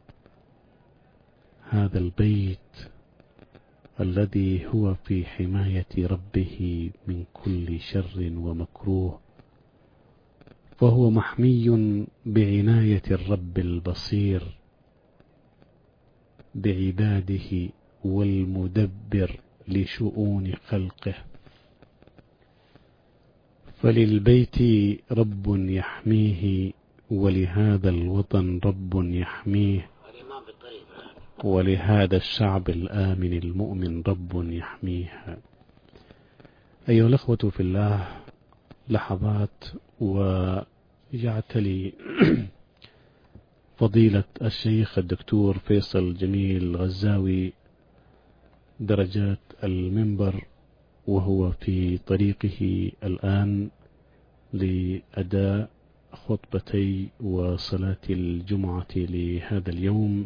هذا البيت الذي هو في حماية ربه من كل شر ومكروه، فهو محمي بعناية الرب البصير بعباده، والمدبر لشؤون خلقه. فللبيت رب يحميه، ولهذا الوطن رب يحميه، ولهذا الشعب الآمن المؤمن رب يحميه. أيها الأخوة في الله، لحظات ويعتلي فضيلة الشيخ الدكتور فيصل جميل غزاوي درجات المنبر، وهو في طريقه الآن لأداء خطبتي وصلاة الجمعة لهذا اليوم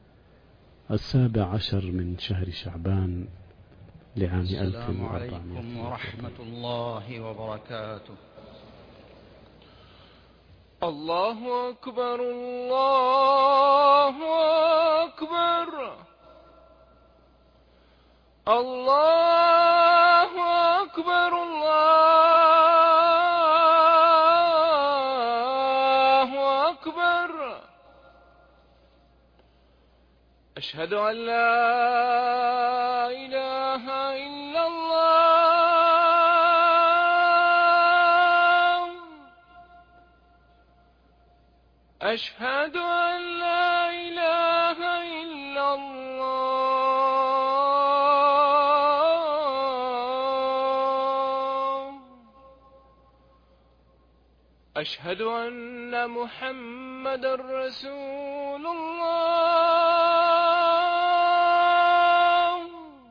17 من شهر شعبان لعام 1400. السلام عليكم ورحمة الله وبركاته. الله أكبر الله أكبر الله أكبر الله أكبر. أشهد أن لا إله إلا الله. أشهد أن لا إله إلا الله. أشهد أن محمدا رسول الله.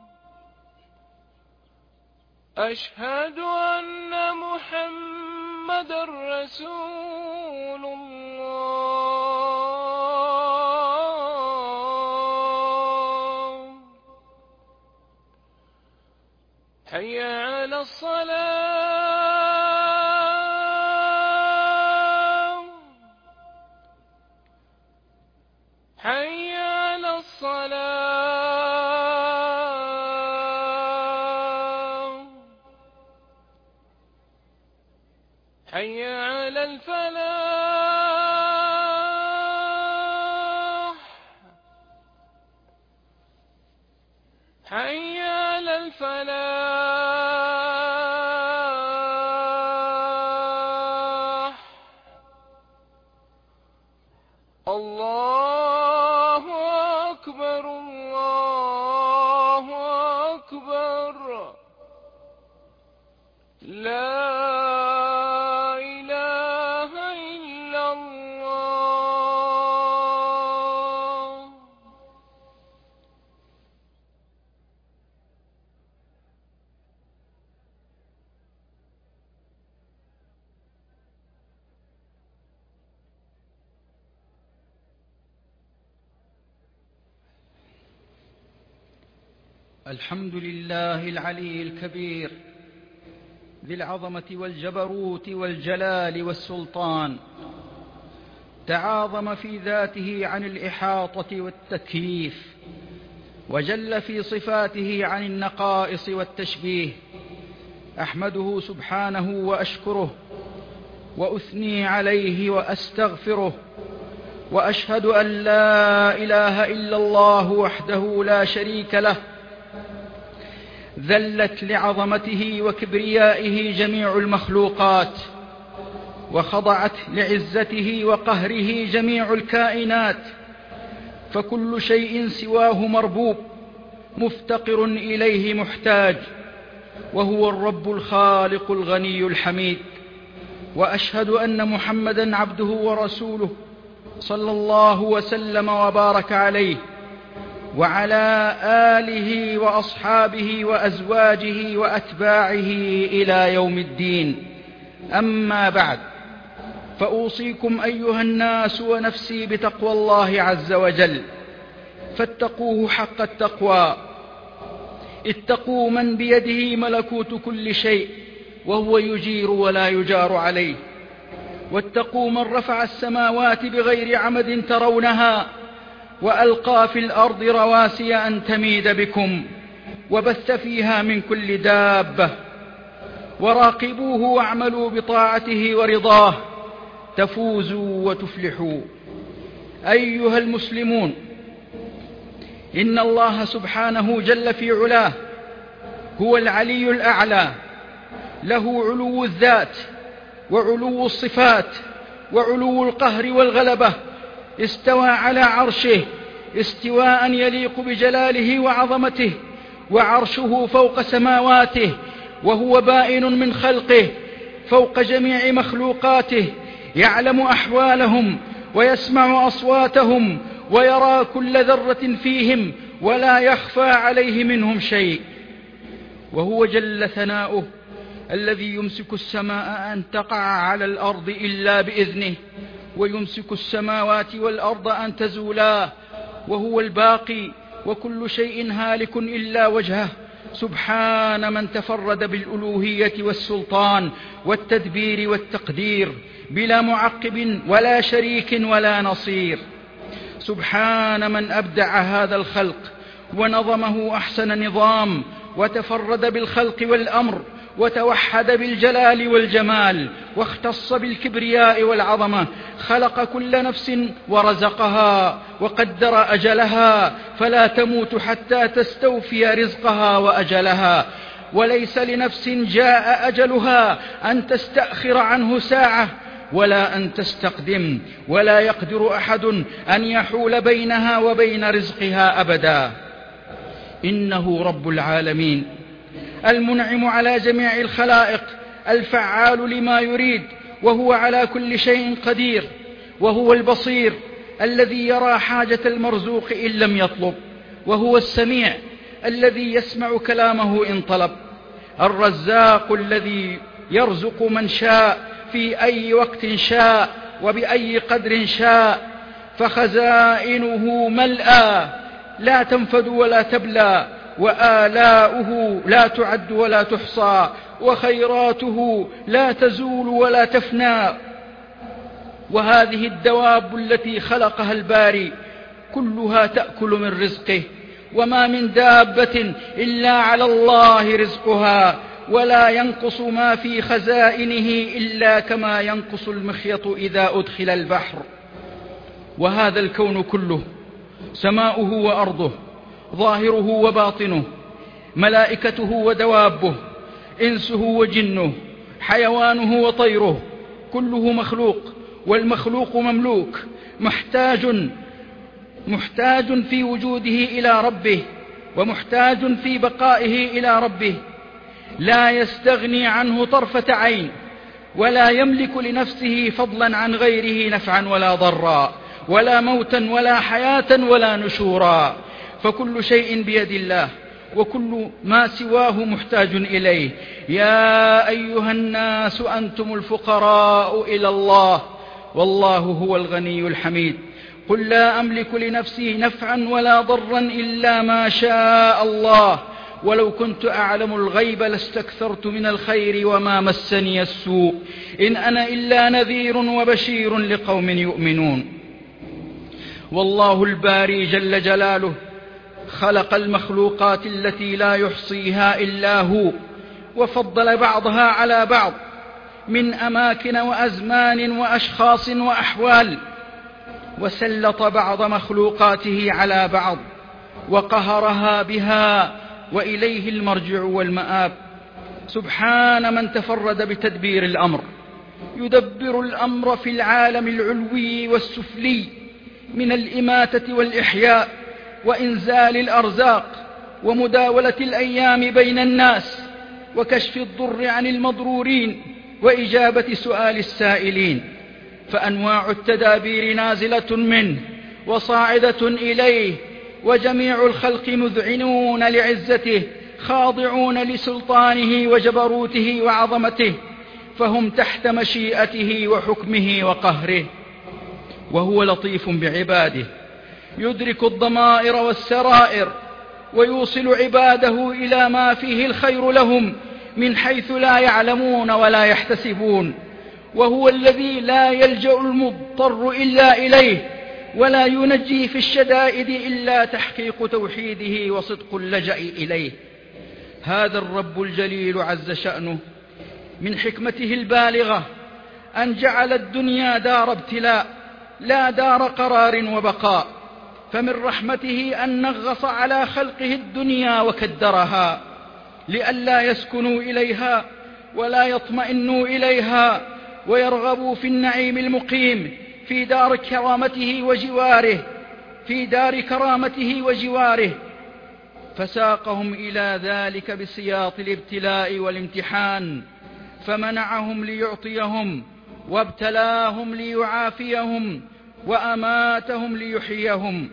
أشهد أن محمدا رسول الله. حي على الصلاة. حي على الصلاة. حي على الفلاح. حي على الفلاح. الله أكبر الله أكبر. لا إله إلا الله. الحمد لله العلي الكبير ذي العظمة والجبروت والجلال والسلطان، تعاظم في ذاته عن الإحاطة والتكييف، وجل في صفاته عن النقائص والتشبيه. أحمده سبحانه وأشكره وأثني عليه وأستغفره، وأشهد أن لا إله إلا الله وحده لا شريك له، ذلت لعظمته وكبريائه جميع المخلوقات، وخضعت لعزته وقهره جميع الكائنات، فكل شيء سواه مربوب مفتقر إليه محتاج، وهو الرب الخالق الغني الحميد. وأشهد أن محمدًا عبده ورسوله صلى الله وسلم وبارك عليه وعلى آله وأصحابه وأزواجه وأتباعه إلى يوم الدين. أما بعد، فأوصيكم أيها الناس ونفسي بتقوى الله عز وجل، فاتقوه حق التقوى. اتقوا من بيده ملكوت كل شيء وهو يجير ولا يجار عليه، واتقوا من رفع السماوات بغير عمد ترونها، وألقى في الأرض رواسي أن تميد بكم، وبث فيها من كل دابة. وراقبوه واعملوا بطاعته ورضاه تفوزوا وتفلحوا. أيها المسلمون، إن الله سبحانه جل في علاه هو العلي الأعلى، له علو الذات وعلو الصفات وعلو القهر والغلبة. استوى على عرشه استواء يليق بجلاله وعظمته، وعرشه فوق سماواته، وهو بائن من خلقه فوق جميع مخلوقاته، يعلم أحوالهم ويسمع أصواتهم ويرى كل ذرة فيهم، ولا يخفى عليه منهم شيء. وهو جل ثناؤه الذي يمسك السماء أن تقع على الأرض إلا بإذنه، ويمسك السماوات والأرض أن تزولا، وهو الباقي، وكل شيء هالك إلا وجهه. سبحان من تفرد بالألوهية والسلطان والتدبير والتقدير بلا معقب ولا شريك ولا نصير. سبحان من أبدع هذا الخلق ونظمه أحسن نظام، وتفرد بالخلق والأمر، وتوحد بالجلال والجمال، واختص بالكبرياء والعظمة. خلق كل نفس ورزقها وقدر أجلها، فلا تموت حتى تستوفي رزقها وأجلها. وليس لنفس جاء أجلها أن تستأخر عنه ساعة ولا أن تستقدم، ولا يقدر أحد أن يحول بينها وبين رزقها أبدا. إنه رب العالمين، المنعم على جميع الخلائق، الفعال لما يريد، وهو على كل شيء قدير. وهو البصير الذي يرى حاجة المرزوق إن لم يطلب، وهو السميع الذي يسمع كلامه إن طلب. الرزاق الذي يرزق من شاء في أي وقت شاء وبأي قدر شاء، فخزائنه ملأى لا تنفد ولا تبلى، وآلاؤه لا تعد ولا تحصى، وخيراته لا تزول ولا تفنى. وهذه الدواب التي خلقها الباري كلها تأكل من رزقه، وما من دابة إلا على الله رزقها، ولا ينقص ما في خزائنه إلا كما ينقص المخيط إذا أدخل البحر. وهذا الكون كله، سماؤه وأرضه، ظاهره وباطنه، ملائكته ودوابه، إنسه وجنه، حيوانه وطيره، كله مخلوق، والمخلوق مملوك، محتاج في وجوده إلى ربه، ومحتاج في بقائه إلى ربه، لا يستغني عنه طرفة عين، ولا يملك لنفسه فضلا عن غيره نفعا ولا ضرا، ولا موتا ولا حياة ولا نشورا. فكل شيء بيد الله، وكل ما سواه محتاج إليه. يا أيها الناس أنتم الفقراء إلى الله، والله هو الغني الحميد. قل لا أملك لنفسي نفعا ولا ضرا إلا ما شاء الله، ولو كنت أعلم الغيب لاستكثرت من الخير وما مسني السوء، إن أنا إلا نذير وبشير لقوم يؤمنون. والله الباري جل جلاله خلق المخلوقات التي لا يحصيها إلا هو، وفضل بعضها على بعض من أماكن وأزمان وأشخاص وأحوال، وسلط بعض مخلوقاته على بعض وقهرها بها، وإليه المرجع والمآب. سبحان من تفرد بتدبير الأمر، يدبر الأمر في العالم العلوي والسفلي، من الإماتة والإحياء، وإنزال الأرزاق، ومداولة الأيام بين الناس، وكشف الضر عن المضرورين، وإجابة سؤال السائلين. فأنواع التدابير نازلة منه وصاعدة إليه، وجميع الخلق مذعنون لعزته، خاضعون لسلطانه وجبروته وعظمته، فهم تحت مشيئته وحكمه وقهره. وهو لطيف بعباده، يدرك الضمائر والسرائر، ويوصل عباده إلى ما فيه الخير لهم من حيث لا يعلمون ولا يحتسبون. وهو الذي لا يلجأ المضطر إلا إليه، ولا ينجي في الشدائد إلا تحقيق توحيده وصدق اللجأ إليه. هذا الرب الجليل عز شأنه من حكمته البالغة أن جعل الدنيا دار ابتلاء لا دار قرار وبقاء. فمن رحمته أن نغص على خلقه الدنيا وكدرها، لئلا يسكنوا إليها ولا يطمئنوا إليها، ويرغبوا في النعيم المقيم في دار كرامته وجواره، فساقهم إلى ذلك بسياط الابتلاء والامتحان، فمنعهم ليعطيهم، وابتلاهم ليعافيهم، وأماتهم ليحييهم.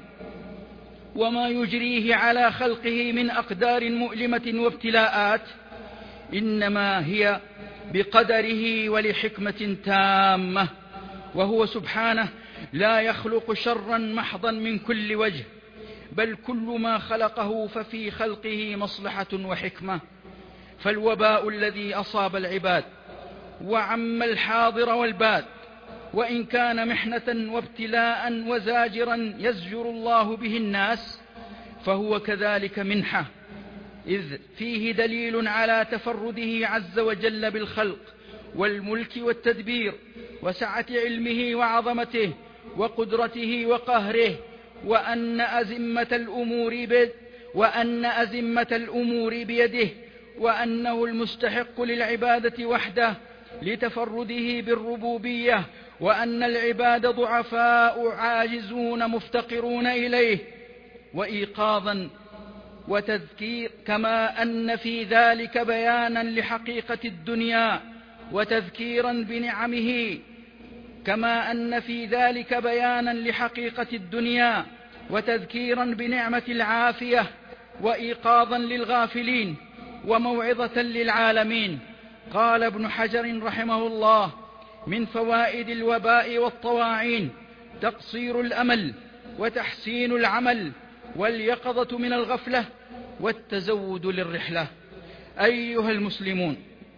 وما يجريه على خلقه من أقدار مؤلمة وابتلاءات إنما هي بقدره ولحكمة تامة، وهو سبحانه لا يخلق شرا محضا من كل وجه، بل كل ما خلقه ففي خلقه مصلحة وحكمة. فالوباء الذي أصاب العباد وعم الحاضر والباد، وإن كان محنة وابتلاء وزاجرا يزجر الله به الناس، فهو كذلك منحة، إذ فيه دليل على تفرده عز وجل بالخلق والملك والتدبير، وسعة علمه وعظمته وقدرته وقهره، وأن أزمة الأمور بيده، وأنه المستحق للعبادة وحده لتفرده بالربوبية، وأن العباد ضعفاء عاجزون مفتقرون إليه. وإيقاظا وتذكير، كما أن في ذلك بيانا لحقيقة الدنيا وتذكيرا بنعمه، كما أن في ذلك بيانا لحقيقة الدنيا وتذكيرا بنعمة العافية، وإيقاظا للغافلين وموعظة للعالمين. قال ابن حجر رحمه الله: من فوائد الوباء والطواعين تقصير الأمل وتحسين العمل واليقظة من الغفلة والتزود للرحلة. أيها المسلمون،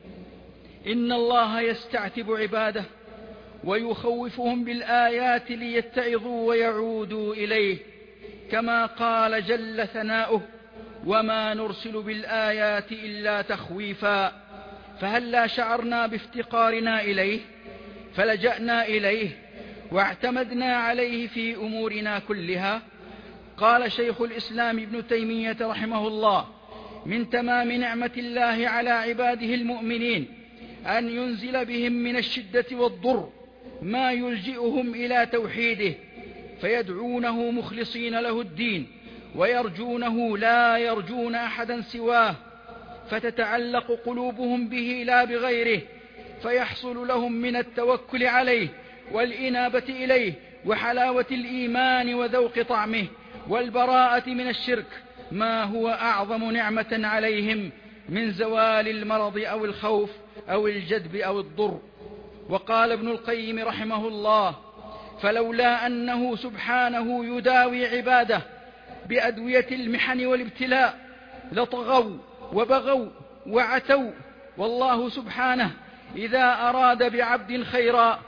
إن الله يستعتب عباده ويخوفهم بالآيات ليتعظوا ويعودوا إليه، كما قال جل ثناؤه: وما نرسل بالآيات إلا تخويفا. فهلا شعرنا بافتقارنا إليه فلجأنا إليه واعتمدنا عليه في أمورنا كلها؟ قال شيخ الإسلام ابن تيمية رحمه الله: من تمام نعمة الله على عباده المؤمنين أن ينزل بهم من الشدة والضر ما يلجئهم إلى توحيده، فيدعونه مخلصين له الدين ويرجونه لا يرجون أحدا سواه، فتتعلق قلوبهم به لا بغيره، فيحصل لهم من التوكل عليه والإنابة إليه وحلاوة الإيمان وذوق طعمه والبراءة من الشرك ما هو أعظم نعمة عليهم من زوال المرض أو الخوف أو الجدب أو الضر. وقال ابن القيم رحمه الله: فلولا أنه سبحانه يداوي عباده بأدوية المحن والابتلاء لطغوا وبغوا وعتوا، والله سبحانه إذا أراد بعبد خيرا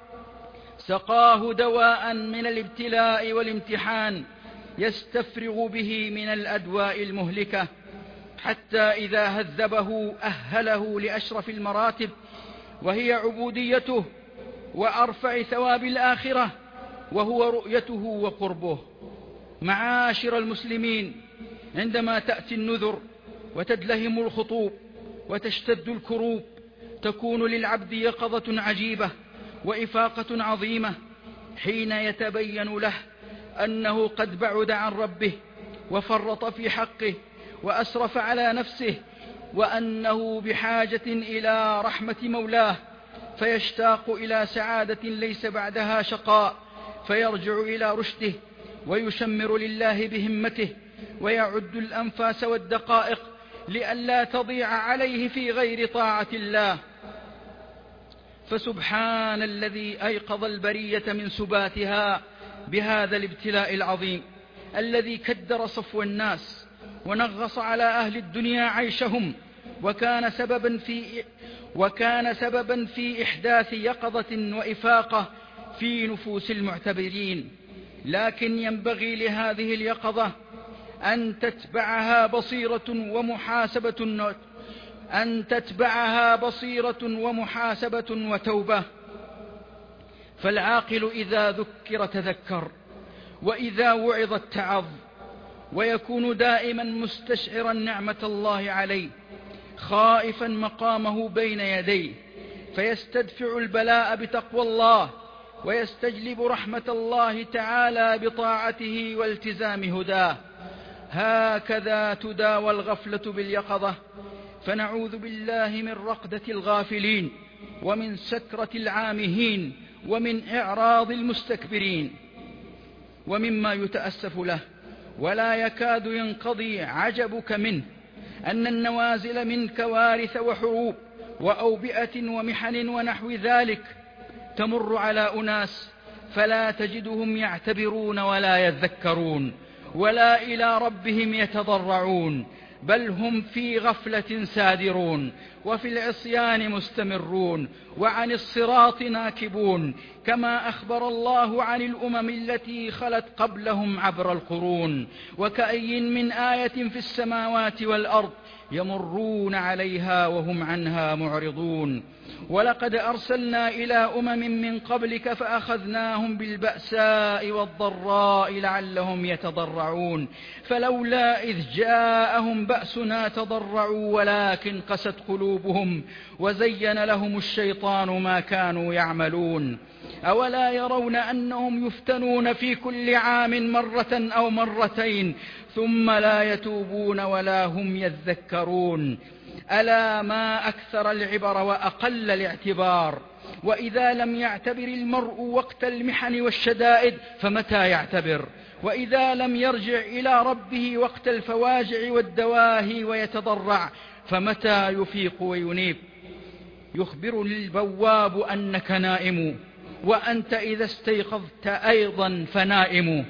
سقاه دواء من الابتلاء والامتحان يستفرغ به من الأدواء المهلكة، حتى إذا هذبه أهله لأشرف المراتب، وهي عبوديته وأرفع ثواب الآخرة، وهو رؤيته وقربه. معاشر المسلمين، عندما تأتي النذر وتدلهم الخطوب وتشتد الكروب، تكون للعبد يقظة عجيبة وإفاقة عظيمة حين يتبين له أنه قد بعد عن ربه وفرط في حقه وأسرف على نفسه، وأنه بحاجة إلى رحمة مولاه، فيشتاق إلى سعادة ليس بعدها شقاء، فيرجع إلى رشده ويشمر لله بهمته، ويعد الأنفاس والدقائق لئلا تضيع عليه في غير طاعة الله. فسبحان الذي أيقظ البرية من سباتها بهذا الابتلاء العظيم الذي كدر صفو الناس ونغص على أهل الدنيا عيشهم، وكان سببا في إحداث يقظة وإفاقة في نفوس المعتبرين. لكن ينبغي لهذه اليقظة أن تتبعها بصيرة ومحاسبة وتوبة. فالعاقل إذا ذكر تذكر، وإذا وعظ اتعظ، ويكون دائما مستشعرا نعمة الله عليه، خائفا مقامه بين يديه، فيستدفع البلاء بتقوى الله، ويستجلب رحمة الله تعالى بطاعته والتزام هداه. هكذا تداوى الغفلة باليقظة، فنعوذ بالله من رقدة الغافلين، ومن سكرة العامهين، ومن إعراض المستكبرين. ومما يتأسف له ولا يكاد ينقضي عجبك منه أن النوازل من كوارث وحروب وأوبئة ومحن ونحو ذلك تمر على أناس فلا تجدهم يعتبرون ولا يذكرون ولا إلى ربهم يتضرعون، بل هم في غفلة سادرون وفي العصيان مستمرون وعن الصراط ناكبون، كما أخبر الله عن الأمم التي خلت قبلهم عبر القرون. وكأي من آية في السماوات والأرض يمرون عليها وهم عنها معرضون. ولقد أرسلنا إلى أمم من قبلك فأخذناهم بالبأساء والضراء لعلهم يتضرعون، فلولا إذ جاءهم بأسنا تضرعوا ولكن قست قلوبهم وزين لهم الشيطان ما كانوا يعملون. أولا يرون أنهم يفتنون في كل عام مرة أو مرتين ثم لا يتوبون ولا هم يذكرون؟ ألا ما أكثر العبر وأقل الاعتبار. وإذا لم يعتبر المرء وقت المحن والشدائد فمتى يعتبر؟ وإذا لم يرجع إلى ربه وقت الفواجع والدواهي ويتضرع فمتى يفيق وينيب؟ يخبرني البواب أنك نائم وأنت إذا استيقظت أيضا فنائم.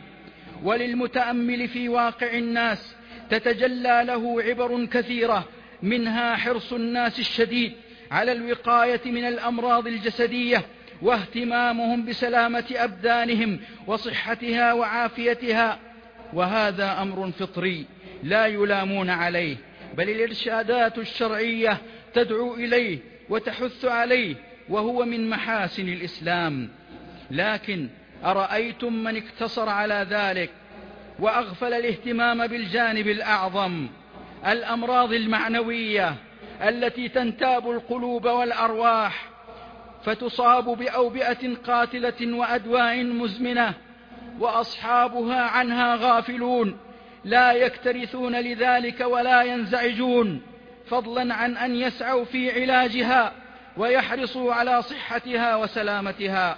وللمتأمل في واقع الناس تتجلى له عبر كثيرة، منها حرص الناس الشديد على الوقاية من الأمراض الجسدية واهتمامهم بسلامة أبدانهم وصحتها وعافيتها، وهذا أمر فطري لا يلامون عليه، بل الإرشادات الشرعية تدعو إليه وتحث عليه، وهو من محاسن الإسلام. لكن أرأيتم من اقتصر على ذلك وأغفل الاهتمام بالجانب الأعظم، الأمراض المعنوية التي تنتاب القلوب والأرواح فتصاب بأوبئة قاتلة وأدواء مزمنة، وأصحابها عنها غافلون لا يكترثون لذلك ولا ينزعجون، فضلا عن أن يسعوا في علاجها ويحرصوا على صحتها وسلامتها.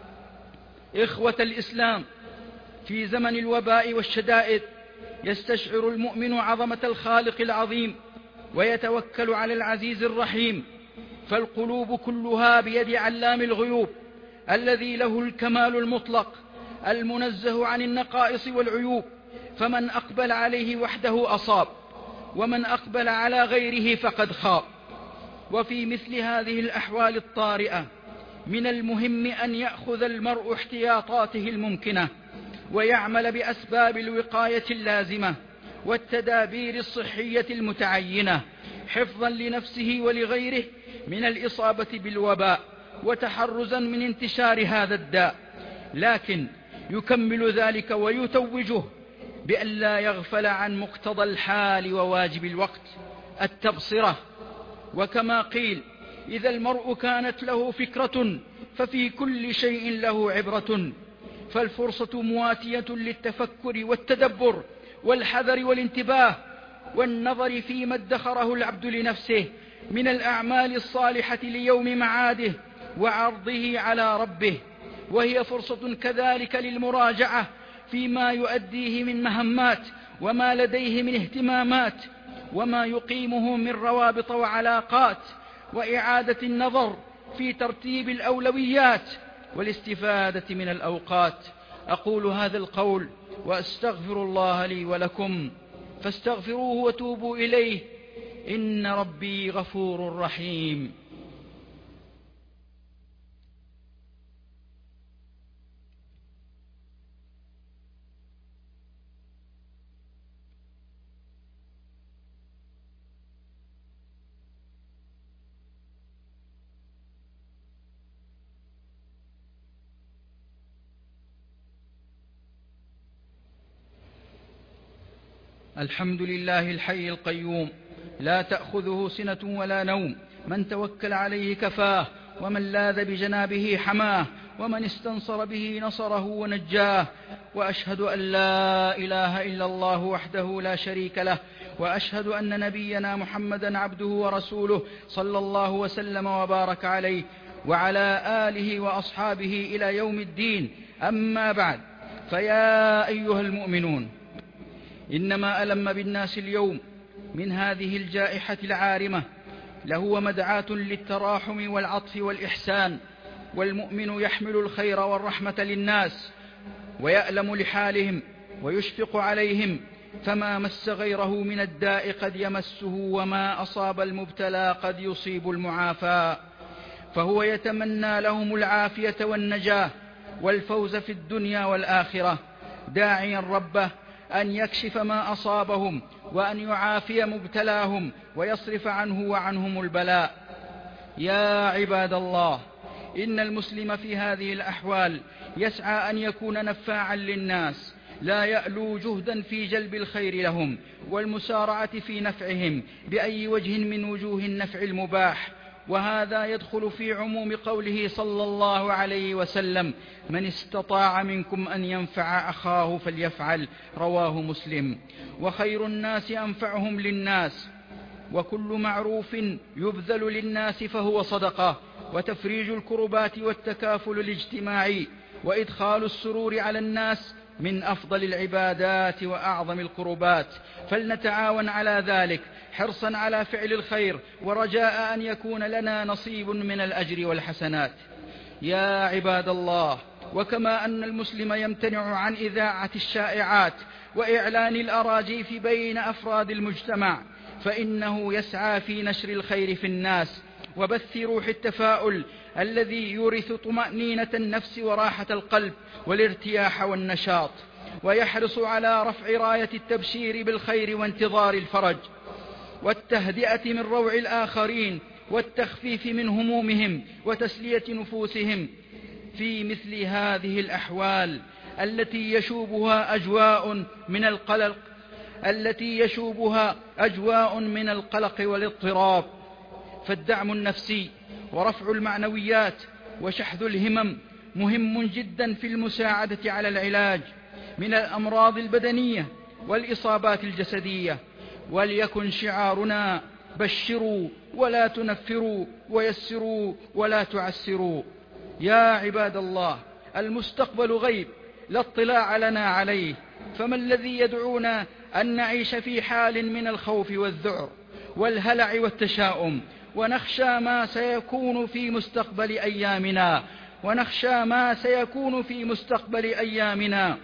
إخوة الإسلام، في زمن الوباء والشدائد يستشعر المؤمن عظمة الخالق العظيم ويتوكل على العزيز الرحيم، فالقلوب كلها بيد علام الغيوب الذي له الكمال المطلق المنزه عن النقائص والعيوب، فمن أقبل عليه وحده أصاب، ومن أقبل على غيره فقد خاب. وفي مثل هذه الأحوال الطارئة من المهم أن يأخذ المرء احتياطاته الممكنة ويعمل بأسباب الوقاية اللازمة والتدابير الصحية المتعينة، حفظا لنفسه ولغيره من الإصابة بالوباء وتحرزا من انتشار هذا الداء. لكن يكمل ذلك ويتوجه بأن لا يغفل عن مقتضى الحال وواجب الوقت، التبصرة. وكما قيل: إذا المرء كانت له فكرة ففي كل شيء له عبرة. فالفرصة مواتية للتفكر والتدبر والحذر والانتباه والنظر فيما ادخره العبد لنفسه من الأعمال الصالحة ليوم معاده وعرضه على ربه، وهي فرصة كذلك للمراجعة فيما يؤديه من مهمات وما لديه من اهتمامات وما يقيمه من روابط وعلاقات، وإعادة النظر في ترتيب الأولويات والاستفادة من الأوقات. أقول هذا القول وأستغفر الله لي ولكم، فاستغفروه وتوبوا إليه، إن ربي غفور رحيم. الحمد لله الحي القيوم، لا تأخذه سنة ولا نوم، من توكل عليه كفاه، ومن لاذ بجنابه حماه، ومن استنصر به نصره ونجاه. وأشهد أن لا إله إلا الله وحده لا شريك له، وأشهد أن نبينا محمدا عبده ورسوله صلى الله وسلم وبارك عليه وعلى آله وأصحابه إلى يوم الدين. أما بعد، فيا أيها المؤمنون، إنما ألم بالناس اليوم من هذه الجائحة العارمة لهو مدعاة للتراحم والعطف والإحسان، والمؤمن يحمل الخير والرحمة للناس ويألم لحالهم ويشفق عليهم، فما مس غيره من الداء قد يمسه، وما أصاب المبتلى قد يصيب المعافى، فهو يتمنى لهم العافية والنجاة والفوز في الدنيا والآخرة، داعيا ربه أن يكشف ما أصابهم وأن يعافي مبتلاهم ويصرف عنه وعنهم البلاء. يا عباد الله، إن المسلم في هذه الأحوال يسعى أن يكون نفاعا للناس، لا يألو جهدا في جلب الخير لهم والمسارعة في نفعهم بأي وجه من وجوه النفع المباح، وهذا يدخل في عموم قوله صلى الله عليه وسلم: من استطاع منكم أن ينفع أخاه فليفعل، رواه مسلم. وخير الناس أنفعهم للناس، وكل معروف يبذل للناس فهو صدقة، وتفريج الكربات والتكافل الاجتماعي وإدخال السرور على الناس من أفضل العبادات وأعظم القربات، فلنتعاون على ذلك حرصا على فعل الخير ورجاء أن يكون لنا نصيب من الأجر والحسنات. يا عباد الله، وكما أن المسلم يمتنع عن إذاعة الشائعات وإعلان الأراجيف بين أفراد المجتمع، فإنه يسعى في نشر الخير في الناس وبث روح التفاؤل الذي يورث طمأنينة النفس وراحة القلب والارتياح والنشاط، ويحرص على رفع راية التبشير بالخير وانتظار الفرج والتهدئة من روع الآخرين والتخفيف من همومهم وتسلية نفوسهم في مثل هذه الأحوال التي يشوبها أجواء من القلق والاضطراب. فالدعم النفسي ورفع المعنويات وشحذ الهمم مهم جدا في المساعدة على العلاج من الأمراض البدنية والإصابات الجسدية. وليكن شعارنا: بشروا ولا تنفروا، ويسروا ولا تعسروا. يا عباد الله، المستقبل غيب لا اطلاع لنا عليه، فما الذي يدعونا أن نعيش في حال من الخوف والذعر والهلع والتشاؤم، ونخشى ما سيكون في مستقبل أيامنا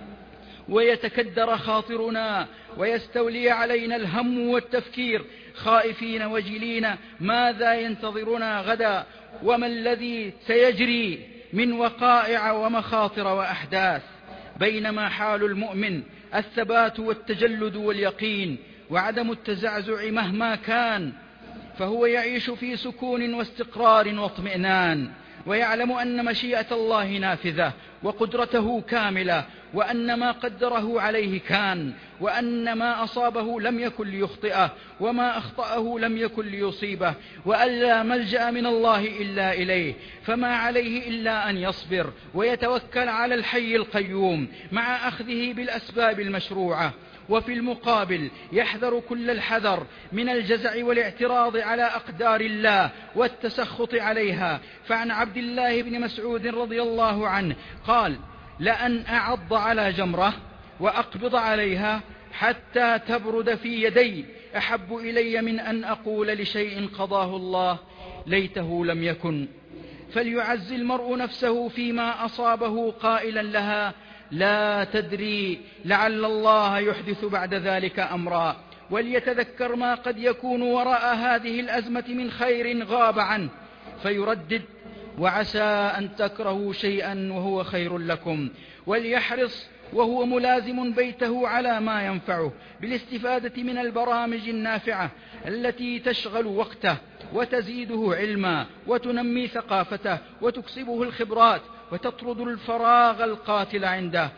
ويتكدر خاطرنا ويستولي علينا الهم والتفكير، خائفين وجلين ماذا ينتظرنا غدا، وما الذي سيجري من وقائع ومخاطر وأحداث، بينما حال المؤمن الثبات والتجلد واليقين وعدم التزعزع مهما كان، فهو يعيش في سكون واستقرار واطمئنان، ويعلم أن مشيئة الله نافذة وقدرته كاملة، وأن ما قدره عليه كان، وأن ما أصابه لم يكن ليخطئه، وما أخطأه لم يكن ليصيبه، وأن لا ملجأ من الله إلا إليه، فما عليه إلا أن يصبر ويتوكل على الحي القيوم مع أخذه بالأسباب المشروعة. وفي المقابل يحذر كل الحذر من الجزع والاعتراض على أقدار الله والتسخط عليها. فعن عبد الله بن مسعود رضي الله عنه قال: لأن أعض على جمرة وأقبض عليها حتى تبرد في يدي أحب إلي من أن أقول لشيء قضاه الله ليته لم يكن. فليعز المرء نفسه فيما أصابه قائلا لها: لا تدري لعل الله يحدث بعد ذلك أمرا. وليتذكر ما قد يكون وراء هذه الأزمة من خير غاب عنه فيردد: وعسى أن تكرهوا شيئا وهو خير لكم. وليحرص وهو ملازم بيته على ما ينفعه بالاستفادة من البرامج النافعة التي تشغل وقته وتزيده علما وتنمي ثقافته وتكسبه الخبرات وتطرد الفراغ القاتل عنده،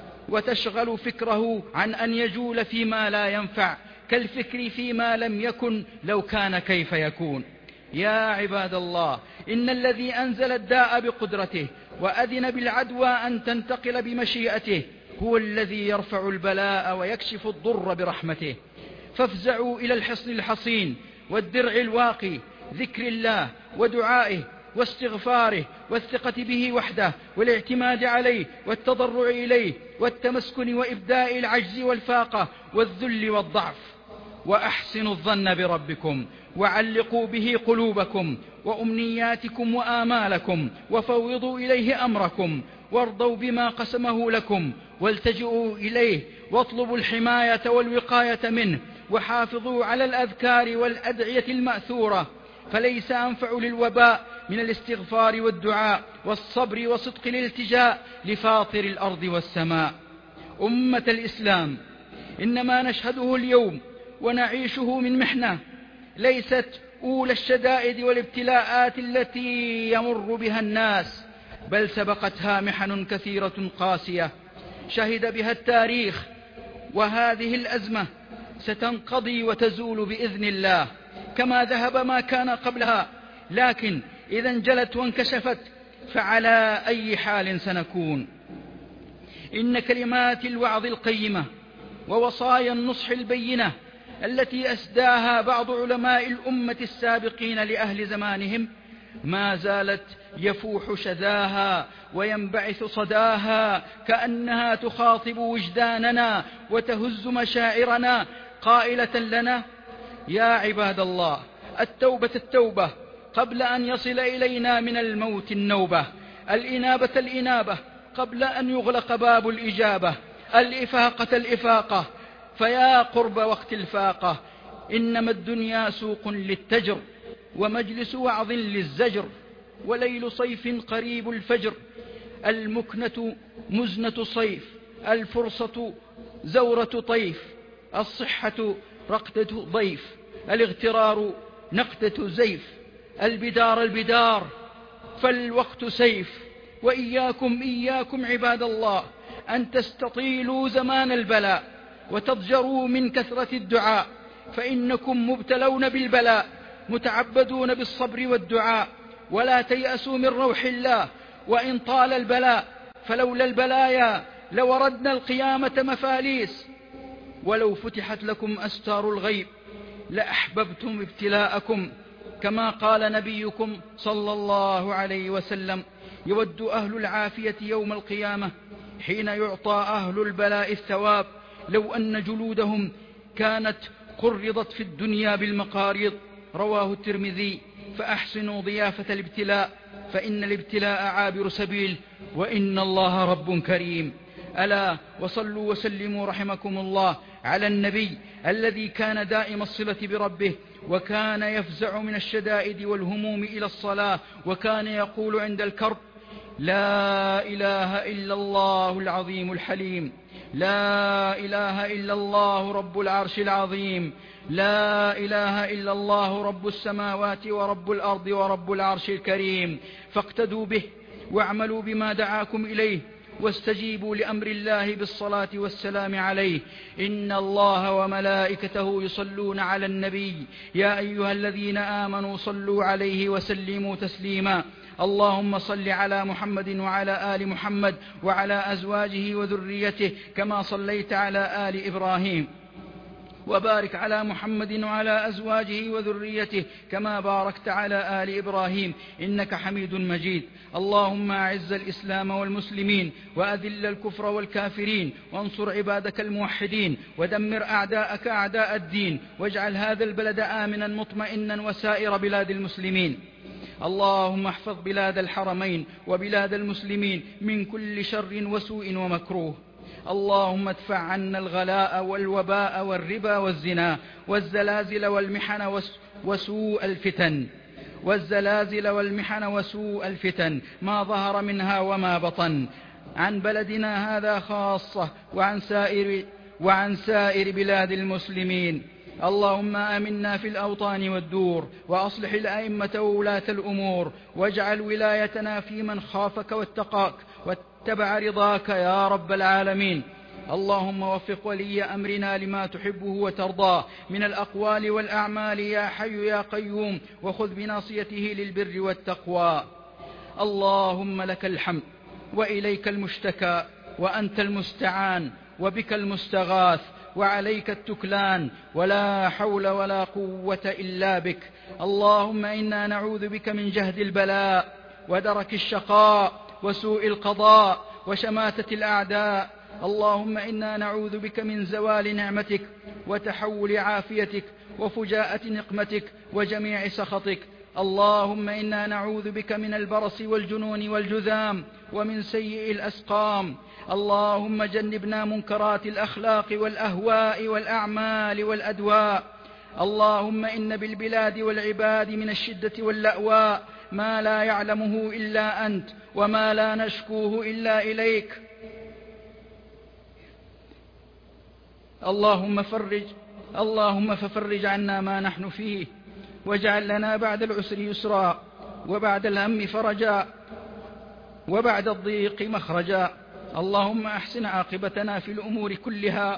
وتشغل فكره عن أن يجول فيما لا ينفع كالفكر فيما لم يكن لو كان كيف يكون. يا عباد الله، إن الذي أنزل الداء بقدرته وأذن بالعدوى أن تنتقل بمشيئته هو الذي يرفع البلاء ويكشف الضر برحمته. فافزعوا إلى الحصن الحصين والدرع الواقي، ذكر الله ودعائه واستغفاره والثقة به وحده والاعتماد عليه والتضرع إليه والتمسكن وإبداء العجز والفاقة والذل والضعف. وأحسنوا الظن بربكم، وعلقوا به قلوبكم وأمنياتكم وآمالكم، وفوضوا إليه أمركم، وارضوا بما قسمه لكم، والتجئوا إليه، واطلبوا الحماية والوقاية منه، وحافظوا على الأذكار والأدعية المأثورة، فليس أنفع للوباء من الاستغفار والدعاء والصبر وصدق الالتجاء لفاطر الأرض والسماء. أمة الإسلام، إنما نشهده اليوم ونعيشه من محنة ليست أولى الشدائد والابتلاءات التي يمر بها الناس، بل سبقتها محن كثيرة قاسية شهد بها التاريخ، وهذه الأزمة ستنقضي وتزول بإذن الله كما ذهب ما كان قبلها، لكن إذا انجلت وانكشفت فعلى أي حال سنكون؟ إن كلمات الوعظ القيمة ووصايا النصح البينة التي أسداها بعض علماء الأمة السابقين لأهل زمانهم ما زالت يفوح شذاها وينبعث صداها، كأنها تخاطب وجداننا وتهز مشاعرنا قائلة لنا: يا عباد الله، التوبة التوبة قبل أن يصل إلينا من الموت النوبة، الإنابة الإنابة قبل أن يغلق باب الإجابة، الإفاقة الإفاقة فيا قرب وقت الفاقة، إنما الدنيا سوق للتجر ومجلس وعظ للزجر، وليل صيف قريب الفجر، المكنة مزنة صيف، الفرصة زورة طيف، الصحة رقدة ضيف، الاغترار نقدة زيف، البدار البدار فالوقت سيف. وإياكم عباد الله أن تستطيلوا زمان البلاء وتضجروا من كثرة الدعاء، فإنكم مبتلون بالبلاء متعبدون بالصبر والدعاء، ولا تيأسوا من روح الله وإن طال البلاء، فلولا البلايا لوردنا القيامة مفاليس، ولو فتحت لكم أستار الغيب لأحببتم ابتلاءكم، كما قال نبيكم صلى الله عليه وسلم: يود أهل العافية يوم القيامة حين يعطى أهل البلاء الثواب لو أن جلودهم كانت قرضت في الدنيا بالمقاريض. رواه الترمذي. فأحسنوا ضيافة الابتلاء، فإن الابتلاء عابر سبيل، وإن الله رب كريم. ألا وصلوا وسلموا رحمكم الله على النبي الذي كان دائم الصلة بربه، وكان يفزع من الشدائد والهموم إلى الصلاة، وكان يقول عند الكرب: لا إله إلا الله العظيم الحليم، لا إله إلا الله رب العرش العظيم، لا إله إلا الله رب السماوات ورب الأرض ورب العرش الكريم. فاقتدوا به واعملوا بما دعاكم إليه، واستجيبوا لأمر الله بالصلاة والسلام عليه. إن الله وملائكته يصلون على النبي، يا أيها الذين آمنوا صلوا عليه وسلموا تسليما. اللهم صل على محمد وعلى آل محمد وعلى أزواجه وذريته كما صليت على آل إبراهيم، وبارك على محمد وعلى أزواجه وذريته كما باركت على آل إبراهيم إنك حميد مجيد. اللهم أعز الإسلام والمسلمين، وأذل الكفر والكافرين، وانصر عبادك الموحدين، ودمر أعداءك أعداء الدين، واجعل هذا البلد آمنا مطمئنا وسائر بلاد المسلمين. اللهم احفظ بلاد الحرمين وبلاد المسلمين من كل شر وسوء ومكروه. اللهم ادفع عنا الغلاء والوباء والربا والزنا والزلازل والمحن وسوء الفتن، والزلازل والمحن وسوء الفتن ما ظهر منها وما بطن، عن بلدنا هذا خاصة وعن سائر بلاد المسلمين. اللهم آمنا في الأوطان والدور، وأصلح الأئمة وولاة الأمور، واجعل ولايتنا في من خافك واتقاك واتبع رضاك يا رب العالمين. اللهم وفق ولي أمرنا لما تحبه وترضاه من الأقوال والأعمال يا حي يا قيوم، وخذ بناصيته للبر والتقوى. اللهم لك الحمد وإليك المشتكى، وأنت المستعان وبك المستغاث، وعليك التكلان، ولا حول ولا قوة إلا بك. اللهم إنا نعوذ بك من جهد البلاء ودرك الشقاء وسوء القضاء وشماتة الأعداء. اللهم إنا نعوذ بك من زوال نعمتك وتحول عافيتك وفجاءة نقمتك وجميع سخطك. اللهم إنا نعوذ بك من البرص والجنون والجذام ومن سيء الأسقام. اللهم جنبنا منكرات الأخلاق والأهواء والأعمال والأدواء. اللهم إن بالبلاد والعباد من الشدة واللأواء ما لا يعلمه إلا أنت وما لا نشكوه إلا إليك. اللهم ففرج عنا ما نحن فيه، واجعل لنا بعد العسر يسرا، وبعد الهم فرجا، وبعد الضيق مخرجا. اللهم أحسن عاقبتنا في الأمور كلها،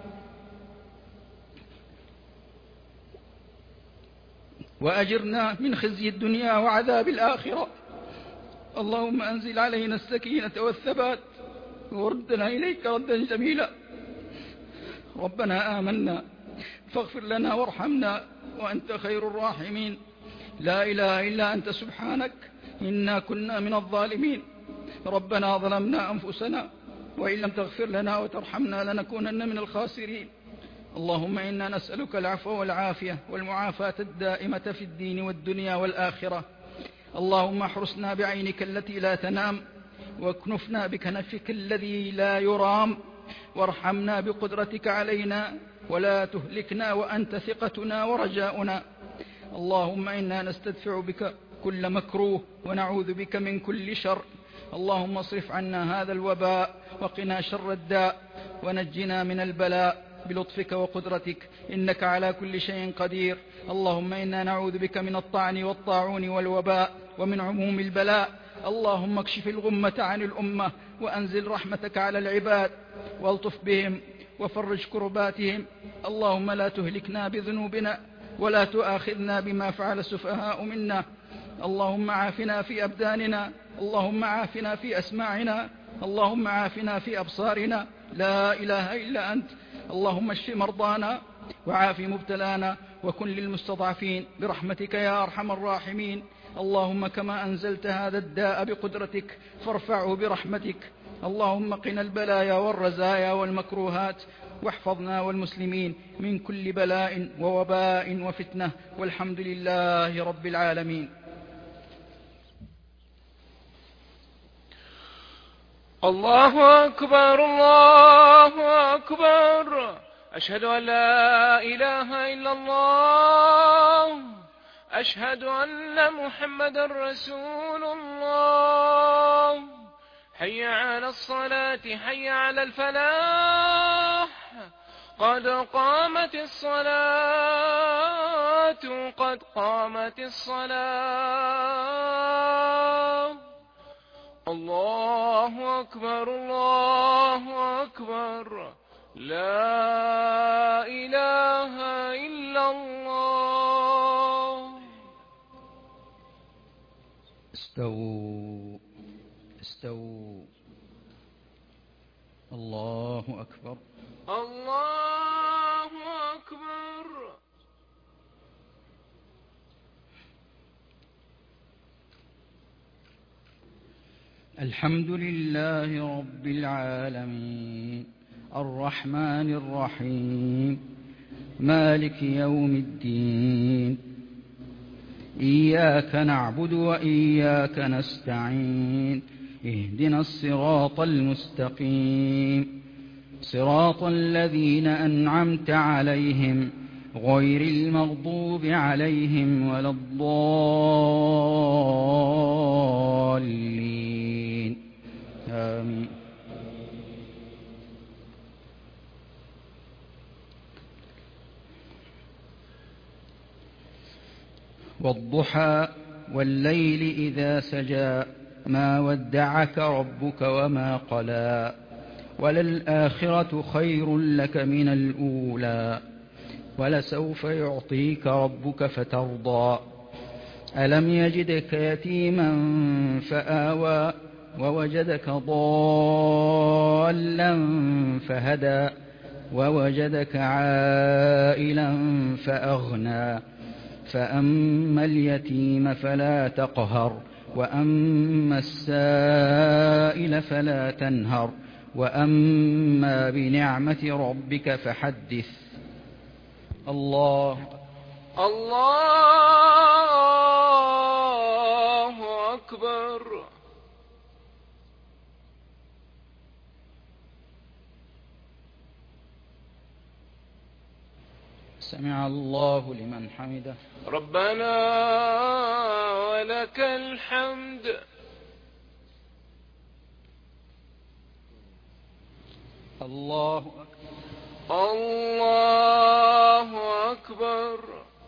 وأجرنا من خزي الدنيا وعذاب الآخرة. اللهم أنزل علينا السكينة والثبات، وردنا إليك ردا جميلا. ربنا آمنا فاغفر لنا وارحمنا وأنت خير الراحمين. لا إله إلا أنت سبحانك إنا كنا من الظالمين. ربنا ظلمنا أنفسنا وإن لم تغفر لنا وترحمنا لنكونن من الخاسرين. اللهم إنا نسألك العفو والعافية والمعافاة الدائمة في الدين والدنيا والآخرة. اللهم احرسنا بعينك التي لا تنام، واكنفنا بكنفك الذي لا يرام، وارحمنا بقدرتك علينا ولا تهلكنا وأنت ثقتنا ورجاؤنا. اللهم إنا نستدفع بك كل مكروه ونعوذ بك من كل شر. اللهم اصرف عنا هذا الوباء وقنا شر الداء، ونجنا من البلاء بلطفك وقدرتك، إنك على كل شيء قدير. اللهم إنا نعوذ بك من الطعن والطاعون والوباء ومن عموم البلاء. اللهم اكشف الغمة عن الأمة، وأنزل رحمتك على العباد، والطف بهم وفرج كرباتهم. اللهم لا تهلكنا بذنوبنا ولا تؤاخذنا بما فعل السفهاء منا. اللهم عافنا في أبداننا، اللهم عافنا في أسماعنا، اللهم عافنا في أبصارنا. لا إله إلا أنت. اللهم اشف مرضانا وعاف مبتلانا، وكن للمستضعفين برحمتك يا أرحم الراحمين. اللهم كما أنزلت هذا الداء بقدرتك فارفعه برحمتك. اللهم قنا البلايا والرزايا والمكروهات، واحفظنا والمسلمين من كل بلاء ووباء وفتنة، والحمد لله رب العالمين. الله أكبر الله أكبر. أشهد أن لا إله إلا الله. أشهد أن محمدا رسول الله. حي على الصلاة، حي على الفلاح، قد قامت الصلاة، قد قامت الصلاة. الله أكبر الله أكبر. لا إله إلا الله. استووا استووا. الله أكبر الله أكبر. الحمد لله رب العالمين، الرحمن الرحيم، مالك يوم الدين. إياك نعبد وإياك نستعين. اهدنا الصراط المستقيم، صراط الذين أنعمت عليهم غير المغضوب عليهم ولا الضالين. آمين. والضحى والليل إذا سجى، ما ودعك ربك وما قلى، وللآخرة خير لك من الأولى، ولسوف يعطيك ربك فترضى. ألم يجدك يتيما فآوى، ووجدك ضالا فهدى، ووجدك عائلا فأغنى. فأما اليتيم فلا تقهر، وأما السائل فلا تنهر، وأما بنعمة ربك فحدث. الله أكبر. سمع الله لمن حمده. ربنا ولك الحمد. الله أكبر. الله أكبر.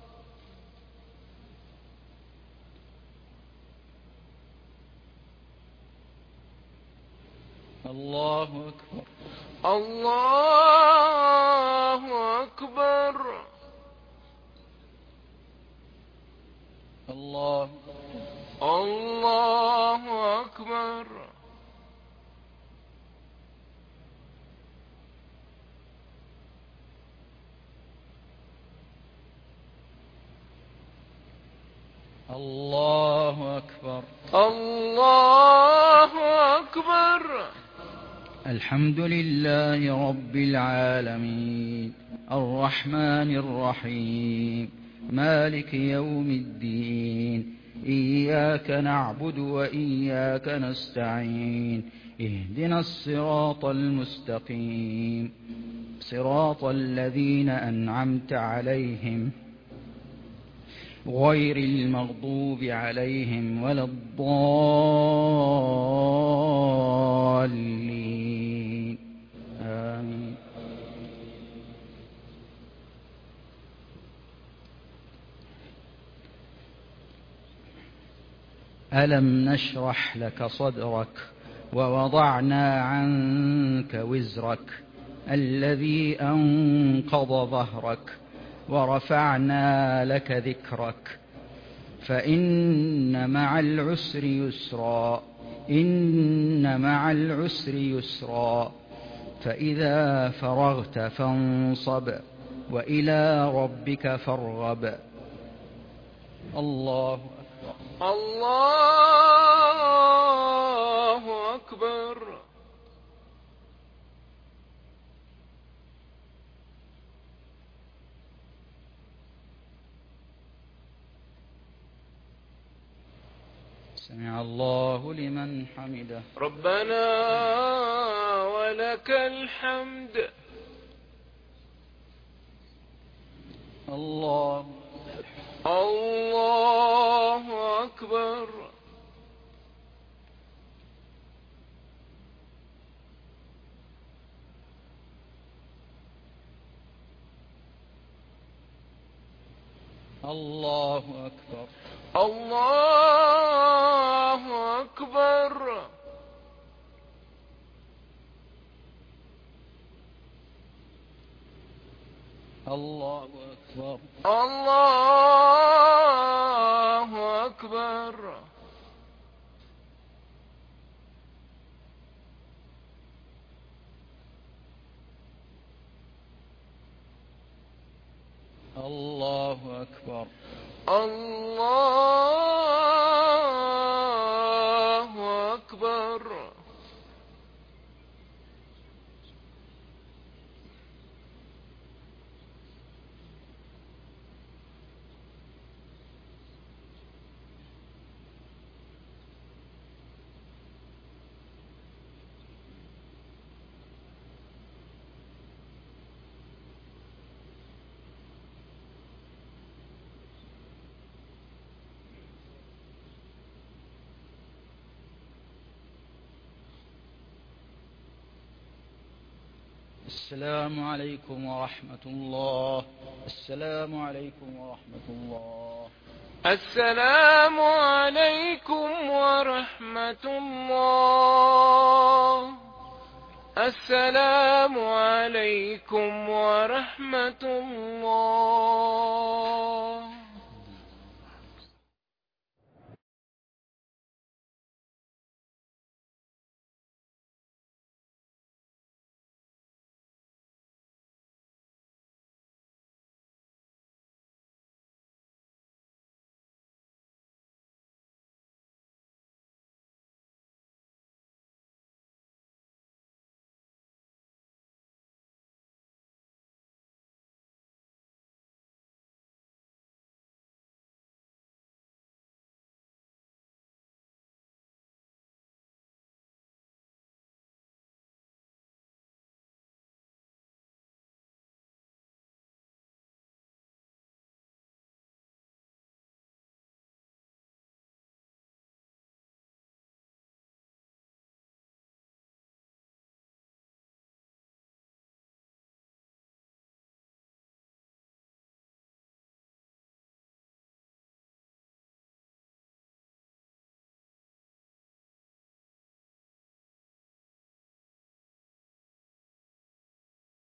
الله أكبر. الله أكبر. الله أكبر. الله أكبر. الله أكبر. الحمد لله رب العالمين الرحمن الرحيم مالك يوم الدين إياك نعبد وإياك نستعين اهدنا الصراط المستقيم صراط الذين أنعمت عليهم غير المغضوب عليهم ولا الضالين آمين. ألم نشرح لك صدرك ووضعنا عنك وزرك الذي أنقض ظهرك ورفعنا لك ذكرك فإن مع العسر يسرا إن مع العسر يسرا فإذا فرغت فانصب وإلى ربك فارغب. الله أكبر. الله أكبر. سمع الله لمن حمده. ربنا ولك الحمد. الله أكبر. الله أكبر. الله أكبر. الله أكبر. الله أكبر. الله أكبر. الله أكبر. السلام عليكم ورحمة الله. السلام عليكم ورحمة الله. السلام عليكم ورحمة الله. السلام عليكم ورحمة الله.